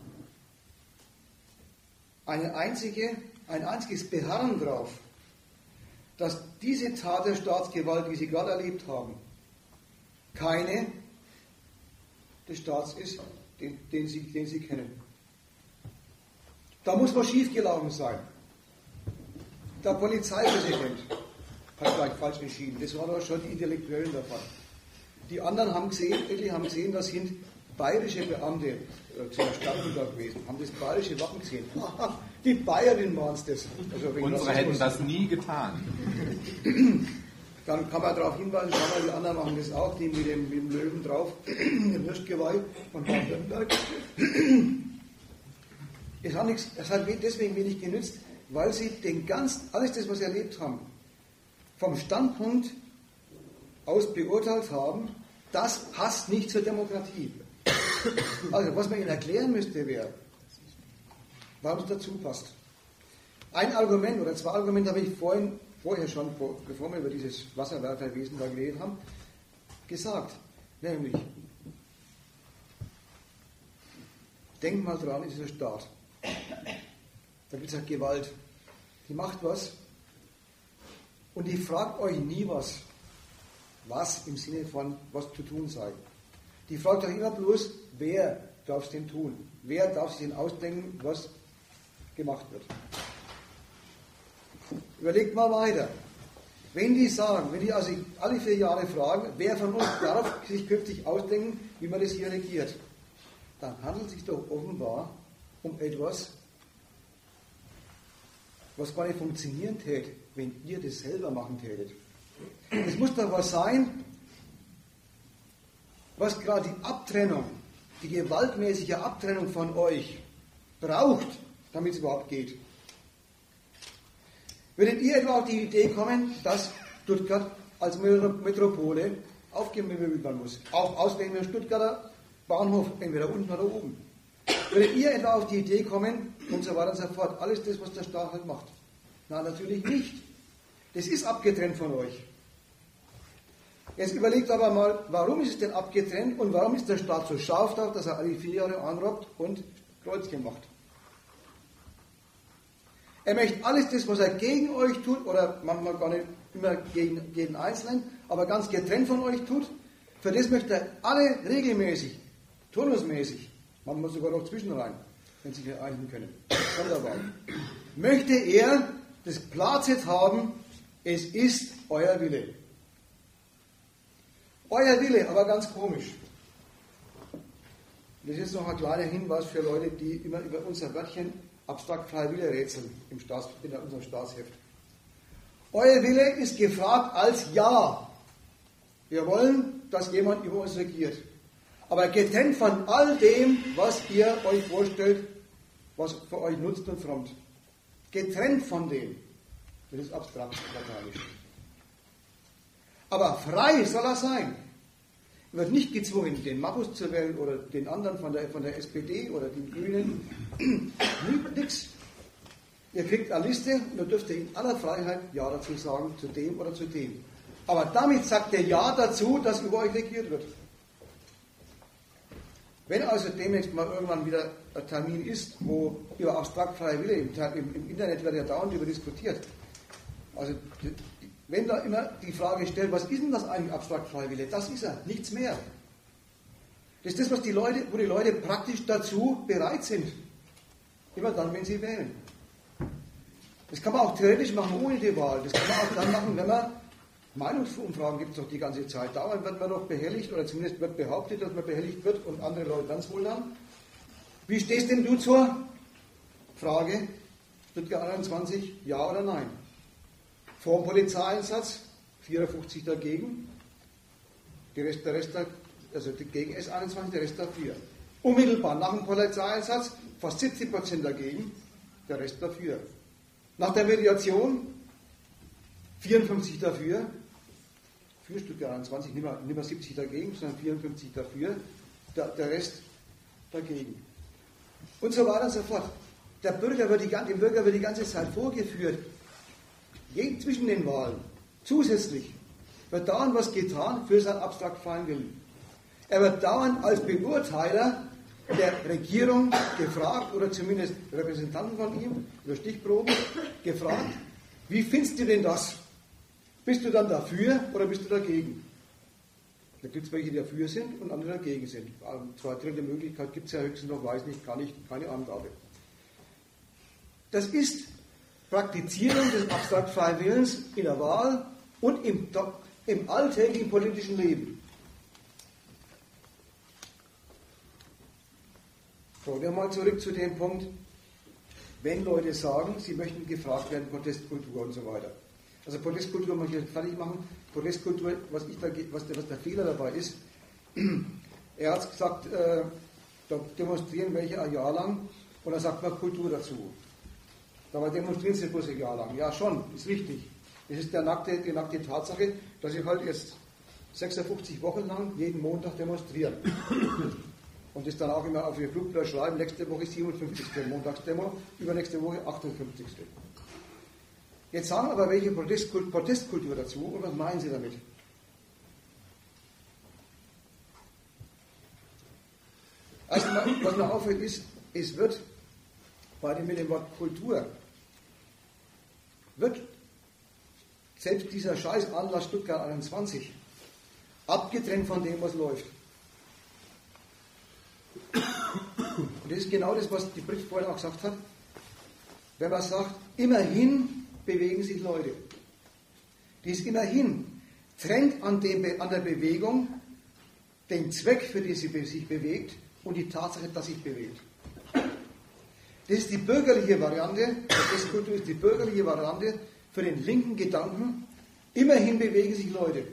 eine einzige, ein einziges Beharren drauf, dass diese Tat der Staatsgewalt, die Sie gerade erlebt haben, keine des Staats ist, den, den, Sie, den Sie kennen. Da muss was schiefgelaufen sein. Der Polizeipräsident hat gleich falsch entschieden. Das waren doch schon die Intellektuellen davon. Die anderen haben gesehen, etliche haben gesehen, das sind bayerische Beamte äh, zu der Stadt gewesen, haben das bayerische Wappen gesehen. Die Bayerinnen waren es das. Also unsere hätten das nie getan. Dann kann man darauf hinweisen, schau mal, die anderen machen das auch, die mit dem, mit dem Löwen drauf, im Hirschgeweih von Baden-Württemberg. Es hat, nichts, es hat deswegen wenig genützt, weil sie den ganzen, alles das, was sie erlebt haben, vom Standpunkt aus beurteilt haben, das passt nicht zur Demokratie. Also, was man ihnen erklären müsste, wäre, warum es dazu passt. Ein Argument oder zwei Argumente habe ich vorhin, vorher schon, bevor wir über dieses Wasserwerferwesen da geredet haben, gesagt. Nämlich, denkt mal dran, ist dieser Staat. Da gibt es halt Gewalt. Die macht was und die fragt euch nie was. Was im Sinne von, was zu tun sei. Die fragt euch immer bloß, wer darf es denn tun? Wer darf sich denn ausdenken, was gemacht wird? Überlegt mal weiter. Wenn die sagen, wenn die also alle vier Jahre fragen, wer von uns darf sich künftig ausdenken, wie man das hier regiert, dann handelt es sich doch offenbar um etwas, was gar nicht funktionieren täte, wenn ihr das selber machen tätet. Es muss doch was sein, was gerade die Abtrennung, die gewaltmäßige Abtrennung von euch braucht, damit es überhaupt geht. Würdet ihr etwa auf die Idee kommen, dass Stuttgart als Metropole aufgemöbelt werden muss? Auch ausgerechnet im Stuttgarter Bahnhof, entweder unten oder oben. Würdet ihr etwa auf die Idee kommen, und so weiter und so fort, alles das, was der Staat halt macht? Nein, natürlich nicht. Das ist abgetrennt von euch. Jetzt überlegt aber mal, warum ist es denn abgetrennt und warum ist der Staat so scharf darauf, dass er alle vier Jahre anrobbt und Kreuzchen macht? Er möchte alles das, was er gegen euch tut, oder manchmal gar nicht immer gegen jeden Einzelnen, aber ganz getrennt von euch tut, für das möchte er alle regelmäßig, turnusmäßig, manchmal sogar noch zwischenrein, wenn sie sich einigen können. Wunderbar. Möchte er das Plazet haben, es ist euer Wille. Euer Wille, aber ganz komisch. Das ist noch ein kleiner Hinweis für Leute, die immer über unser Wörtchen abstrakt freie Wille rätseln im Staats, in unserem Staatsheft. Euer Wille ist gefragt als Ja. Wir wollen, dass jemand über uns regiert. Aber getrennt von all dem, was ihr euch vorstellt, was für euch nutzt und frommt. Getrennt von dem. Das ist abstrakt lateinisch. Aber frei soll er sein. Er wird nicht gezwungen, den Mappus zu wählen oder den anderen von der, von der S P D oder den Grünen. Nix. Ihr kriegt eine Liste und da dürft ihr in aller Freiheit Ja dazu sagen, zu dem oder zu dem. Aber damit sagt er Ja dazu, dass über euch regiert wird. Wenn also demnächst mal irgendwann wieder ein Termin ist, wo über abstrakt freie Wille, im, im, im Internet wird ja dauernd über diskutiert. Also wenn da immer die Frage stellt, was ist denn das eigentlich abstrakt freie Wille? Das ist er, nichts mehr. Das ist das, was die Leute, wo die Leute praktisch dazu bereit sind. Immer dann, wenn sie wählen. Das kann man auch theoretisch machen ohne die Wahl. Das kann man auch dann machen, wenn man Meinungsumfragen gibt es doch die ganze Zeit. Dauernd wird man doch behelligt, oder zumindest wird behauptet, dass man behelligt wird und andere Leute dann es wohl dann. Wie stehst denn du zur Frage, Stuttgart einundzwanzig, ja oder nein? Vor dem Polizeieinsatz, vierundfünfzig dagegen, der Rest, der Rest also gegen S einundzwanzig, der Rest dafür. Unmittelbar nach dem Polizeieinsatz, fast siebzig Prozent dagegen, der Rest dafür. Nach der Mediation, vierundfünfzig dafür, für Stuttgart einundzwanzig, nicht mehr, nicht mehr siebzig dagegen, sondern vierundfünfzig dafür, der, der Rest dagegen. Und so weiter und so fort. Der Bürger wird die, dem Bürger wird die ganze Zeit vorgeführt, je, zwischen den Wahlen, zusätzlich, wird dauernd was getan für seinen abstrakt freien Willen. Er wird dauernd als Beurteiler der Regierung gefragt, oder zumindest Repräsentanten von ihm, über Stichproben, gefragt, wie findest du denn das? Bist du dann dafür oder bist du dagegen? Da gibt es welche, die dafür sind und andere dagegen sind. Zwei dritte Möglichkeit gibt es ja höchstens noch, weiß nicht, kann ich, keine Angabe. Das ist Praktizierung des abstrakt freien Willens in der Wahl und im, im alltäglichen politischen Leben. Kommen wir mal zurück zu dem Punkt, wenn Leute sagen, sie möchten gefragt werden, Protestkultur und so weiter. Also Protestkultur muss ich jetzt fertig machen. Protestkultur, was, ich da, was, der, was der Fehler dabei ist, er hat gesagt, äh, da demonstrieren welche ein Jahr lang und dann sagt man Kultur dazu. Dabei demonstrieren sie bloß ein Jahr lang. Ja schon, ist richtig. Es ist der nackte, die nackte Tatsache, dass sie halt jetzt sechsundfünfzig Wochen lang jeden Montag demonstrieren. Und das dann auch immer auf ihr Flugblatt schreiben, nächste Woche siebenundfünfzigste Montagsdemo, übernächste Woche achtundfünfzigste Jetzt sagen aber welche Protestkultur dazu und was meinen sie damit? Erstmal, was mir auffällt, ist, es wird bei dem mit dem Wort Kultur, wird selbst dieser scheiß Anlass Stuttgart einundzwanzig abgetrennt von dem, was läuft. Und das ist genau das, was die Brit vorhin auch gesagt hat. Wenn man sagt, immerhin bewegen sich Leute. Dies immerhin trennt an, dem, an der Bewegung den Zweck, für den sie sich bewegt, und die Tatsache, dass sich bewegt. Das ist die bürgerliche Variante, das Kultur ist die bürgerliche Variante für den linken Gedanken, immerhin bewegen sich Leute.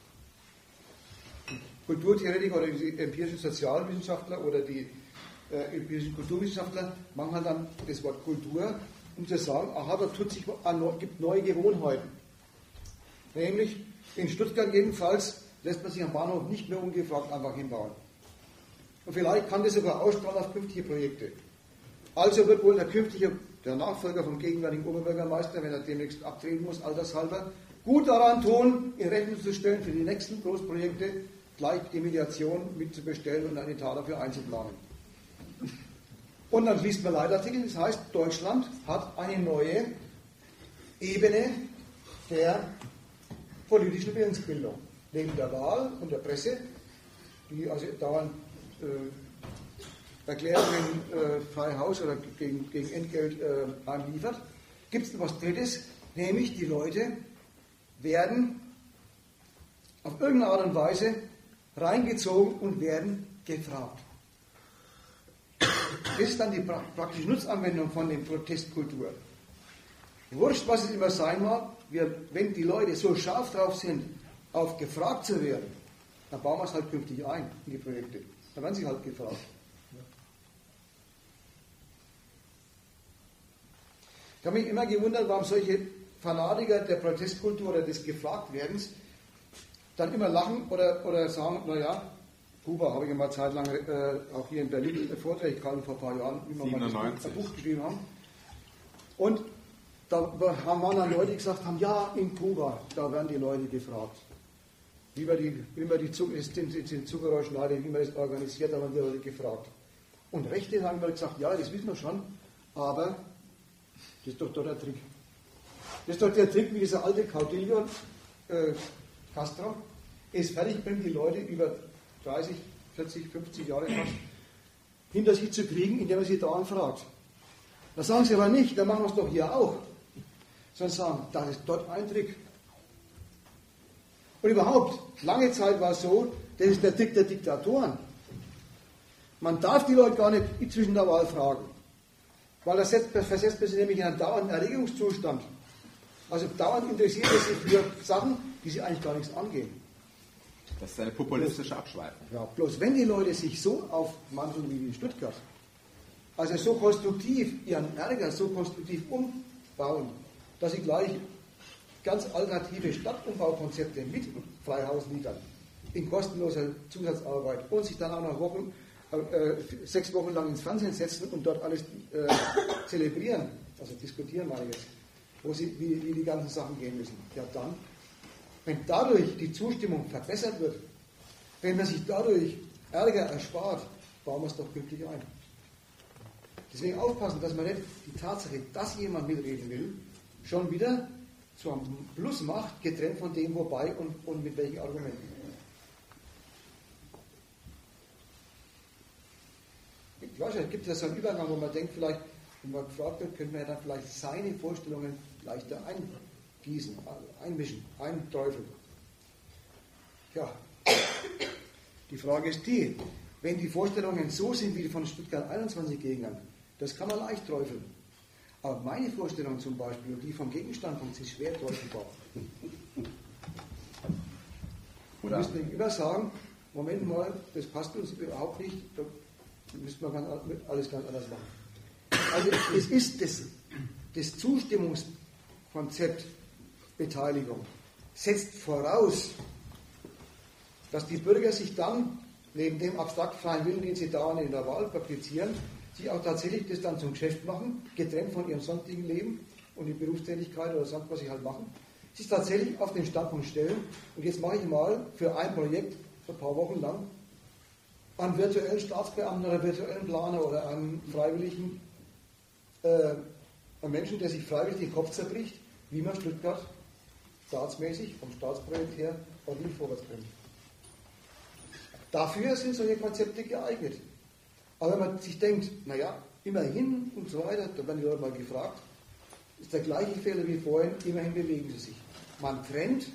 Kulturtheoretiker oder die empirischen Sozialwissenschaftler oder die äh, empirischen Kulturwissenschaftler machen halt dann das Wort Kultur, um zu sagen, aha, da tut sich, gibt neue Gewohnheiten. Nämlich, in Stuttgart jedenfalls lässt man sich am Bahnhof nicht mehr ungefragt einfach hinbauen. Und vielleicht kann das sogar ausstrahlen auf künftige Projekte. Also wird wohl der künftige, der Nachfolger vom gegenwärtigen Oberbürgermeister, wenn er demnächst abtreten muss, altershalber, gut daran tun, in Rechnung zu stellen, für die nächsten Großprojekte gleich die Mediation mitzubestellen und eine Tat dafür einzuplanen. Und dann liest man Leitartikel, das heißt, Deutschland hat eine neue Ebene der politischen Willensbildung. Neben der Wahl und der Presse, die also dauernd äh, Erklärungen äh, frei Haus oder gegen, gegen Entgelt äh, anliefert, gibt es noch was Drittes, nämlich die Leute werden auf irgendeine Art und Weise reingezogen und werden gefragt. Das ist dann die praktische Nutzanwendung von der Protestkultur. Wurscht, was es immer sein mag, wir, wenn die Leute so scharf drauf sind, auf gefragt zu werden, dann bauen wir es halt künftig ein in die Projekte. Dann werden sie halt gefragt. Ich habe mich immer gewundert, warum solche Fanatiker der Protestkultur oder des Gefragtwerdens dann immer lachen oder, oder sagen, naja, Kuba habe ich mal Zeit lang äh, auch hier in Berlin Vorträge gehalten vor ein paar Jahren, wie wir mal das Buch geschrieben haben. Und da waren dann Leute, die gesagt haben, ja, in Kuba, da werden die Leute gefragt. Wie man die, wie man die Zucker, den Zuckerrohr schneidet, wie man das organisiert, da werden die Leute gefragt. Und Rechte haben wir gesagt, ja, das wissen wir schon, aber das ist doch doch der Trick. Das ist doch der Trick, wie dieser alte Caudillo äh, Castro es fertig bringt, die Leute über dreißig, vierzig, fünfzig Jahre fast hinter sich zu kriegen, indem er sie da anfragt. Da sagen sie aber nicht, dann machen wir es doch hier auch. Sondern sagen, das ist dort ein Trick. Und überhaupt, lange Zeit war es so, das ist der Trick der Diktatoren. Man darf die Leute gar nicht zwischen der Wahl fragen. Weil das versetzt man sie nämlich in einen dauernden Erregungszustand. Also dauernd interessiert er sich für Sachen, die sie eigentlich gar nichts angehen. Das ist eine populistische Abschweifung. Ja, bloß wenn die Leute sich so aufmanteln wie in Stuttgart, also so konstruktiv ihren Ärger so konstruktiv umbauen, dass sie gleich ganz alternative Stadtumbaukonzepte mit Freihaus liefern, in kostenloser Zusatzarbeit und sich dann auch noch Wochen, äh, sechs Wochen lang ins Fernsehen setzen und dort alles äh, zelebrieren, also diskutieren meine ich jetzt, wo sie, wie, wie die ganzen Sachen gehen müssen. Ja dann, wenn dadurch die Zustimmung verbessert wird, wenn man sich dadurch Ärger erspart, bauen wir es doch glücklich ein. Deswegen aufpassen, dass man nicht die Tatsache, dass jemand mitreden will, schon wieder zu einem Plus macht, getrennt von dem, wobei und, und mit welchen Argumenten. Ich weiß nicht, es gibt ja so einen Übergang, wo man denkt, vielleicht, wenn man gefragt wird, könnte man ja dann vielleicht seine Vorstellungen leichter eingießen, einmischen, einträufeln. Ja, die Frage ist die, wenn die Vorstellungen so sind wie die von Stuttgart einundzwanzig Gegnern, das kann man leicht träufeln. Aber meine Vorstellung zum Beispiel und die vom Gegenstandpunkt sind schwer träufelbar. Wir müssen immer sagen, Moment mal, das passt uns überhaupt nicht, da müssen wir ganz, alles ganz anders machen. Also es ist das, das Zustimmungskonzept Beteiligung setzt voraus, dass die Bürger sich dann, neben dem abstrakt freien Willen, den sie dauernd in der Wahl praktizieren, sich auch tatsächlich das dann zum Geschäft machen, getrennt von ihrem sonstigen Leben und die Berufstätigkeit oder sonst was sie halt machen, sich tatsächlich auf den Standpunkt stellen und jetzt mache ich mal für ein Projekt, so ein paar Wochen lang, einen virtuellen Staatsbeamten oder virtuellen Planer oder einen freiwilligen äh, einen Menschen, der sich freiwillig den Kopf zerbricht, wie man Stuttgart staatsmäßig, vom Staatsprojekt her, ordentlich vorwärts bringt. Dafür sind solche Konzepte geeignet. Aber wenn man sich denkt, naja, immerhin und so weiter, da werden die Leute mal gefragt, ist der gleiche Fehler wie vorhin, immerhin bewegen sie sich. Man trennt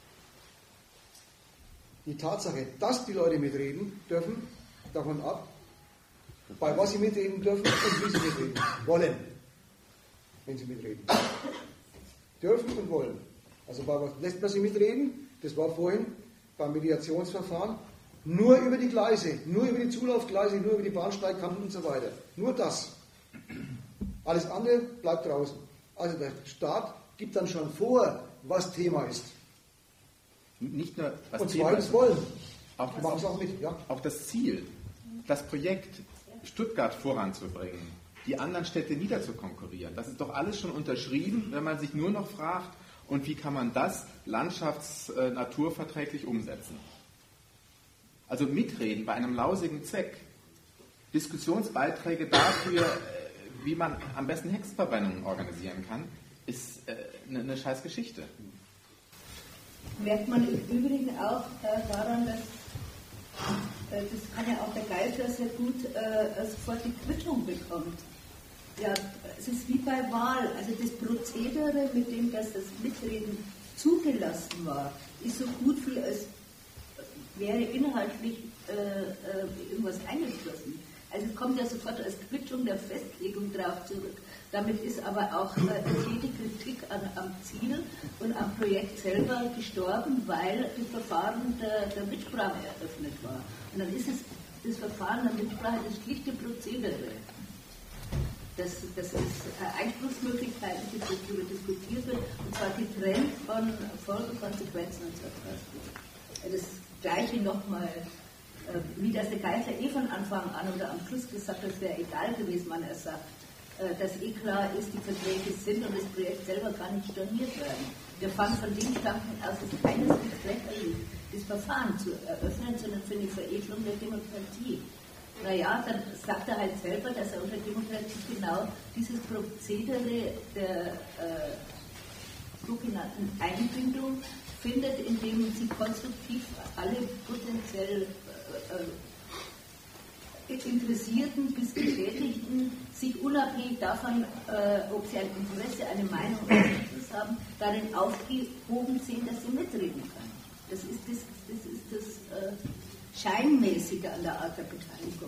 die Tatsache, dass die Leute mitreden dürfen, davon ab, bei was sie mitreden dürfen und wie sie mitreden wollen, wenn sie mitreden. Dürfen und wollen. Also bei was lässt man sie mitreden? Das war vorhin beim Mediationsverfahren. Nur über die Gleise, nur über die Zulaufgleise, nur über die Bahnsteigkanten und so weiter. Nur das. Alles andere bleibt draußen. Also der Staat gibt dann schon vor, was Thema ist. Nicht nur was und Thema zweites ist. wollen. Auch machen es auch mit. Ja. Auch das Ziel, das Projekt Stuttgart voranzubringen, die anderen Städte niederzukonkurrieren. Das ist doch alles schon unterschrieben, wenn man sich nur noch fragt, und wie kann man das landschafts-naturverträglich umsetzen? Also mitreden bei einem lausigen Zweck, Diskussionsbeiträge dafür, wie man am besten Hexenverbrennungen organisieren kann, ist eine, eine scheiß Geschichte. Merkt man im Übrigen auch äh, daran, dass äh, das kann ja auch der Geister sehr gut äh, sofort die Quittung bekommt. Ja, es ist wie bei Wahl, also das Prozedere, mit dem das, das Mitreden zugelassen war, ist so gut wie es wäre inhaltlich äh, äh, irgendwas eingeschlossen. Also es kommt ja sofort als Quittung der Festlegung drauf zurück. Damit ist aber auch äh, jede Kritik an, am Ziel und am Projekt selber gestorben, weil das Verfahren der, der Mitsprache eröffnet war. Und dann ist es das Verfahren der Mitsprache das schlichte Prozedere. dass, dass es Einspruchsmöglichkeiten gibt, dass darüber diskutiert wird, und zwar getrennt von Folgen, Konsequenzen und so weiter. Das Gleiche nochmal, wie das der Geisler eh von Anfang an oder am Schluss gesagt hat, es wäre egal gewesen, wann er sagt, dass eh klar ist, die Verträge sind und das Projekt selber kann nicht storniert werden. Wir fangen von dem Standpunkt aus, es ist keineswegs lächerlich, das Verfahren zu eröffnen, sondern für eine Veredelung der Demokratie. Naja, dann sagt er halt selber, dass er unter Demokratie genau dieses Prozedere der äh, sogenannten Einbindung findet, indem sie konstruktiv alle potenziell äh, Interessierten bis Beschädigten sich unabhängig davon, äh, ob sie ein Interesse, eine Meinung oder etwas haben, darin aufgehoben sehen, dass sie mitreden können. Das ist das, das, ist das äh, Scheinmäßige an der Art der Beteiligung.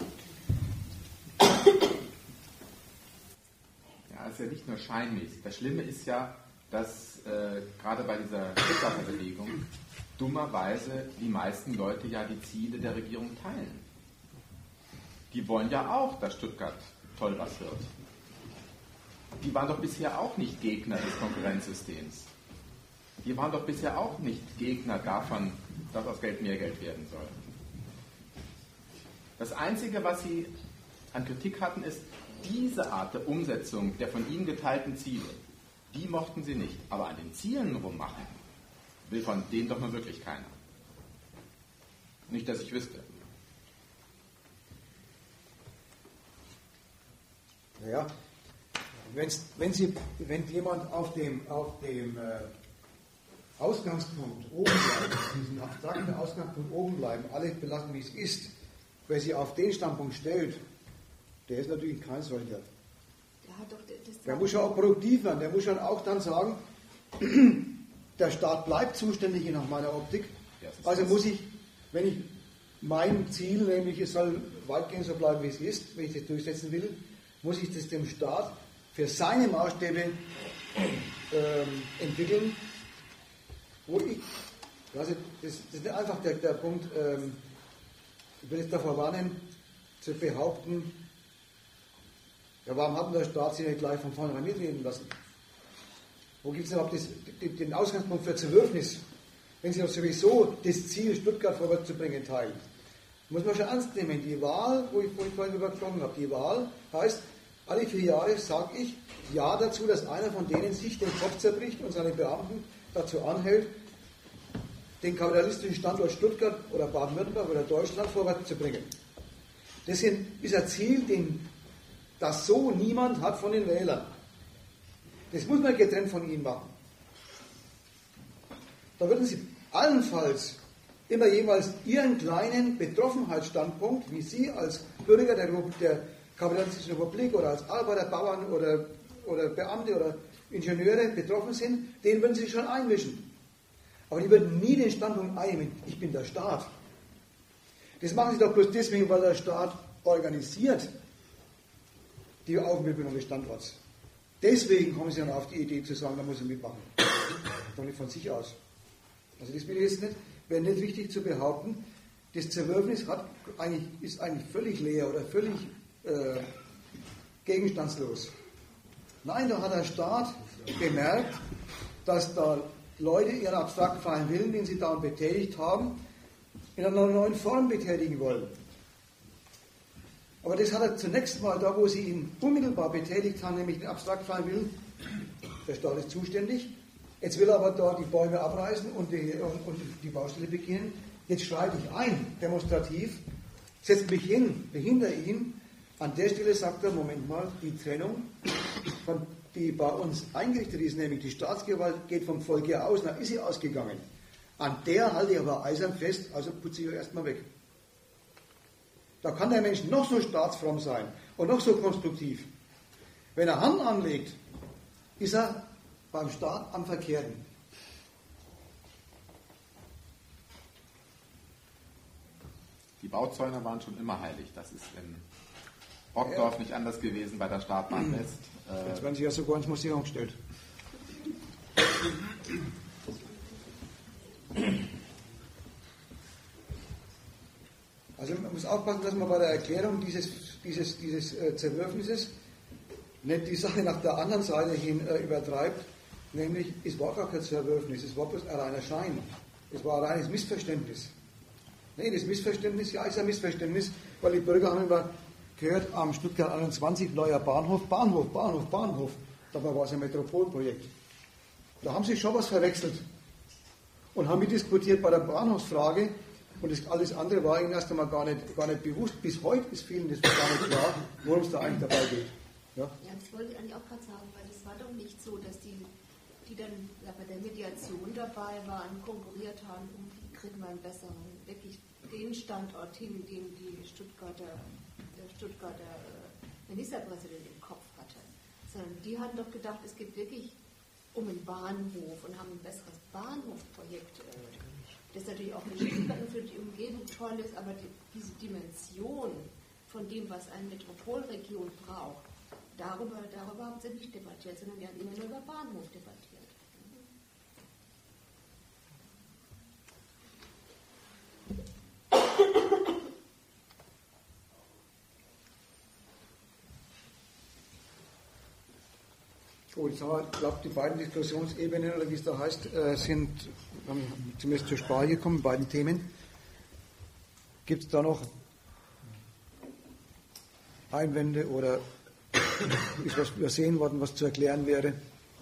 Ja, es ist ja nicht nur scheinmäßig. Das Schlimme ist ja, dass äh, gerade bei dieser Stuttgarter Bewegung dummerweise die meisten Leute ja die Ziele der Regierung teilen. Die wollen ja auch, dass Stuttgart toll was wird. Die waren doch bisher auch nicht Gegner des Konkurrenzsystems. Die waren doch bisher auch nicht Gegner davon, dass aus Geld mehr Geld werden soll. Das Einzige, was sie an Kritik hatten, ist diese Art der Umsetzung der von ihnen geteilten Ziele. Die mochten sie nicht. Aber an den Zielen rummachen will von denen doch nur wirklich keiner. Nicht, dass ich wüsste. Naja, wenn's, wenn, Sie, wenn jemand auf dem, auf dem äh, Ausgangspunkt oben bleibt, diesen abstrakten Ausgangspunkt oben bleiben, alles belassen, wie es ist, wer sich auf den Standpunkt stellt, der ist natürlich kein solcher. Ja, doch, das der muss schon auch produktiv werden, der muss schon auch dann sagen, der Staat bleibt zuständig nach meiner Optik, also muss ich, wenn ich mein Ziel, nämlich es soll weitgehend so bleiben, wie es ist, wenn ich das durchsetzen will, muss ich das dem Staat für seine Maßstäbe ähm, entwickeln, wo ich, also das, das ist einfach der, der Punkt, ähm, ich will jetzt davor warnen, zu behaupten, ja, warum hat denn der Staat sich nicht gleich von vornherein mitreden lassen? Wo gibt es überhaupt das, den Ausgangspunkt für Zerwürfnis, wenn Sie doch sowieso das Ziel, Stuttgart vorwärts zu bringen, teilen? Muss man schon ernst nehmen. Die Wahl, wo ich, wo ich vorhin übergesprochen habe, die Wahl heißt, alle vier Jahre sage ich Ja dazu, dass einer von denen sich den Kopf zerbricht und seine Beamten dazu anhält, den kapitalistischen Standort Stuttgart oder Baden-Württemberg oder Deutschland vorwärts zu bringen. Das ist ein Ziel, den, das so niemand hat von den Wählern. Das muss man getrennt von ihnen machen. Da würden Sie allenfalls immer jeweils Ihren kleinen Betroffenheitsstandpunkt, wie Sie als Bürger der, der kapitalistischen Republik oder als Arbeiter, Bauern oder, oder Beamte oder Ingenieure betroffen sind, den würden Sie schon einmischen. Aber die würden nie den Standpunkt einnehmen, ich bin der Staat. Das machen Sie doch bloß deswegen, weil der Staat organisiert die Aufbildung des Standorts. Deswegen kommen Sie dann auf die Idee zu sagen, da muss er mitmachen. Doch nicht von sich aus. Also das will ich jetzt nicht, wäre nicht wichtig zu behaupten, das Zerwürfnis hat eigentlich, ist eigentlich völlig leer oder völlig äh, gegenstandslos. Nein, da hat der Staat bemerkt, dass da Leute ihren abstrakt freien Willen, den sie da betätigt haben, in einer neuen Form betätigen wollen. Aber das hat er zunächst mal da, wo sie ihn unmittelbar betätigt haben, nämlich den abstrakt freien Willen, der Staat ist zuständig. Jetzt will er aber da die Bäume abreißen und die, und, und die Baustelle beginnen. Jetzt schreite ich ein, demonstrativ, setze mich hin, behindere ihn. An der Stelle sagt er, Moment mal, die Trennung, von, die bei uns eingerichtet ist, nämlich die Staatsgewalt, geht vom Volk her aus, dann ist sie ausgegangen. An der halte ich aber eisern fest, also putze ich euch erstmal weg. Da kann der Mensch noch so staatsfromm sein und noch so konstruktiv. Wenn er Hand anlegt, ist er beim Staat am Verkehrten. Die Bauzäune waren schon immer heilig. Das ist in Brockdorf ja. nicht anders gewesen bei der Startbahn West. Jetzt werden sie ja sogar ins Museum gestellt. Also man muss aufpassen, dass man bei der Erklärung dieses, dieses, dieses äh, Zerwürfnisses nicht die Sache nach der anderen Seite hin äh, übertreibt, nämlich es war gar kein Zerwürfnis, es war bloß ein reiner Schein. Es war ein reines Missverständnis. Nee, das Missverständnis, ja, ist ein Missverständnis, weil die Bürger haben immer gehört, am Stuttgart einundzwanzig, neuer Bahnhof, Bahnhof, Bahnhof, Bahnhof. Dabei war es ein Metropolprojekt. Da haben sie schon was verwechselt und haben mitdiskutiert bei der Bahnhofsfrage und das, alles andere war ihnen erst einmal gar nicht, gar nicht bewusst. Bis heute ist vielen das gar nicht klar, worum es da eigentlich dabei geht. Ja, ja, das wollte ich eigentlich auch gerade sagen, weil das war doch nicht so, dass die, die dann ja, bei der Mediation dabei waren, konkurriert haben, um wie kriegen wir einen besseren, wirklich den Standort hin, den die Stuttgarter, der Stuttgarter Ministerpräsident im Kopf hatte. Sondern die haben doch gedacht, es geht wirklich um einen Bahnhof und haben ein besseres Bahnhofprojekt, das natürlich auch für die Umgebung toll ist, aber die, diese Dimension von dem, was eine Metropolregion braucht, darüber, darüber haben sie nicht debattiert, sondern wir haben immer nur über Bahnhof debattiert. Gut, ich glaube, die beiden Diskussionsebenen, oder wie es da heißt, sind zumindest zur Sprache gekommen, beiden Themen. Gibt es da noch Einwände oder ist was übersehen worden, was zu erklären wäre?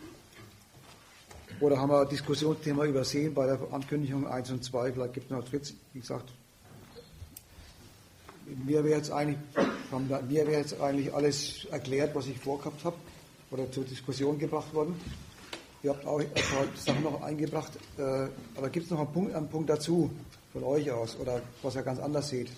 Oder haben wir ein Diskussionsthema übersehen bei der Ankündigung eins und zwei? Vielleicht gibt es noch Fritz, wie gesagt. Mir wäre jetzt eigentlich, mir wäre jetzt eigentlich alles erklärt, was ich vorgehabt habe oder zur Diskussion gebracht worden. Ihr habt auch ein paar Sachen noch eingebracht, äh, aber gibt es noch einen Punkt, einen Punkt dazu von euch aus oder was ihr ganz anders seht?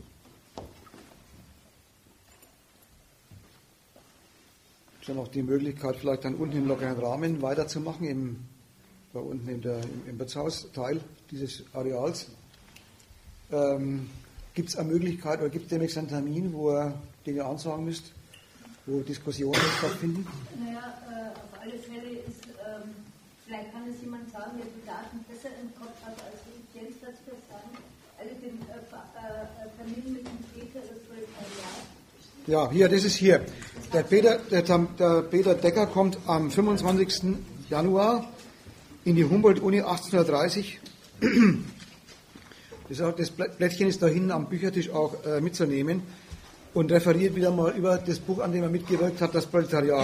Gibt es noch die Möglichkeit, vielleicht dann unten im lockeren Rahmen weiterzumachen, im, da unten in der, im, im Wirtshausteil dieses Areals? Ähm, gibt es eine Möglichkeit oder gibt es demnächst einen Termin, wo ihr Dinge ansagen müsst? Wo Diskussionen stattfinden? Naja, äh, auf alle Fälle ist, ähm, vielleicht kann es jemand sagen, der die Daten besser im Kopf hat, als ich jetzt das für sagen. Also den äh, äh, Termin mit dem Peter ist Proletariat. Ja, hier, das ist hier. Der Peter, der, der Peter Decker kommt am fünfundzwanzigsten Januar in die Humboldt-Uni achtzehnhundertdreißig. Das, das Blättchen ist da hinten am Büchertisch auch äh, mitzunehmen. Und referiert wieder mal über das Buch, an dem er mitgewirkt hat, das Proletariat.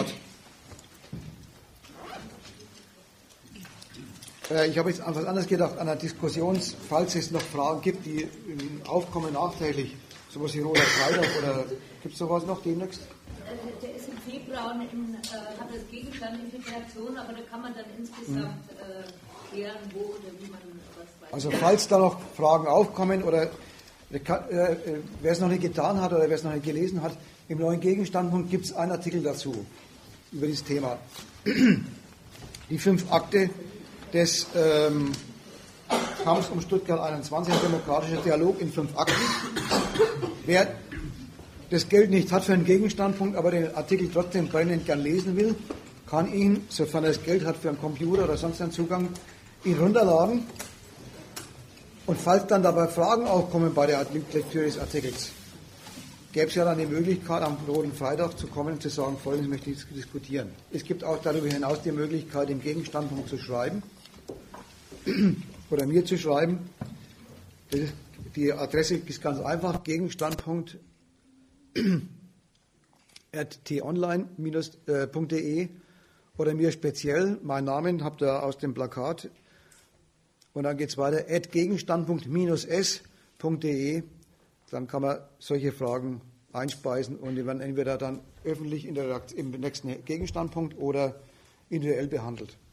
Äh, ich habe jetzt an was anderes gedacht, an einer Diskussion, falls es noch Fragen gibt, die aufkommen nachträglich, sowas wie Roter Freitag oder gibt es sowas noch demnächst? Der ist im Februar, in, äh, hat das Gegenstand Integration, aber da kann man dann insgesamt äh, klären, wo oder wie man was weiß. Also falls da noch Fragen aufkommen oder wer es noch nicht getan hat oder wer es noch nicht gelesen hat, im neuen Gegenstandpunkt gibt es einen Artikel dazu, über dieses Thema. Die fünf Akte des ähm, Kampfs um Stuttgart einundzwanzig, ein demokratischer Dialog in fünf Akten. Wer das Geld nicht hat für einen Gegenstandpunkt, aber den Artikel trotzdem brennend gern lesen will, kann ihn, sofern er das Geld hat für einen Computer oder sonst einen Zugang, ihn runterladen. Und falls dann dabei Fragen aufkommen bei der Lektüre des Artikels, gäbe es ja dann die Möglichkeit, am Roten Freitag zu kommen und zu sagen, Folgendes möchte ich diskutieren. Es gibt auch darüber hinaus die Möglichkeit, im Gegenstandpunkt zu schreiben oder mir zu schreiben. Das ist, die Adresse ist ganz einfach, Gegenstandpunkt at t online punkt de oder mir speziell, meinen Namen habt ihr aus dem Plakat. Und dann geht es weiter, at gegenstandpunkt s punkt de, dann kann man solche Fragen einspeisen und die werden entweder dann öffentlich in der, im nächsten Gegenstandpunkt oder individuell behandelt.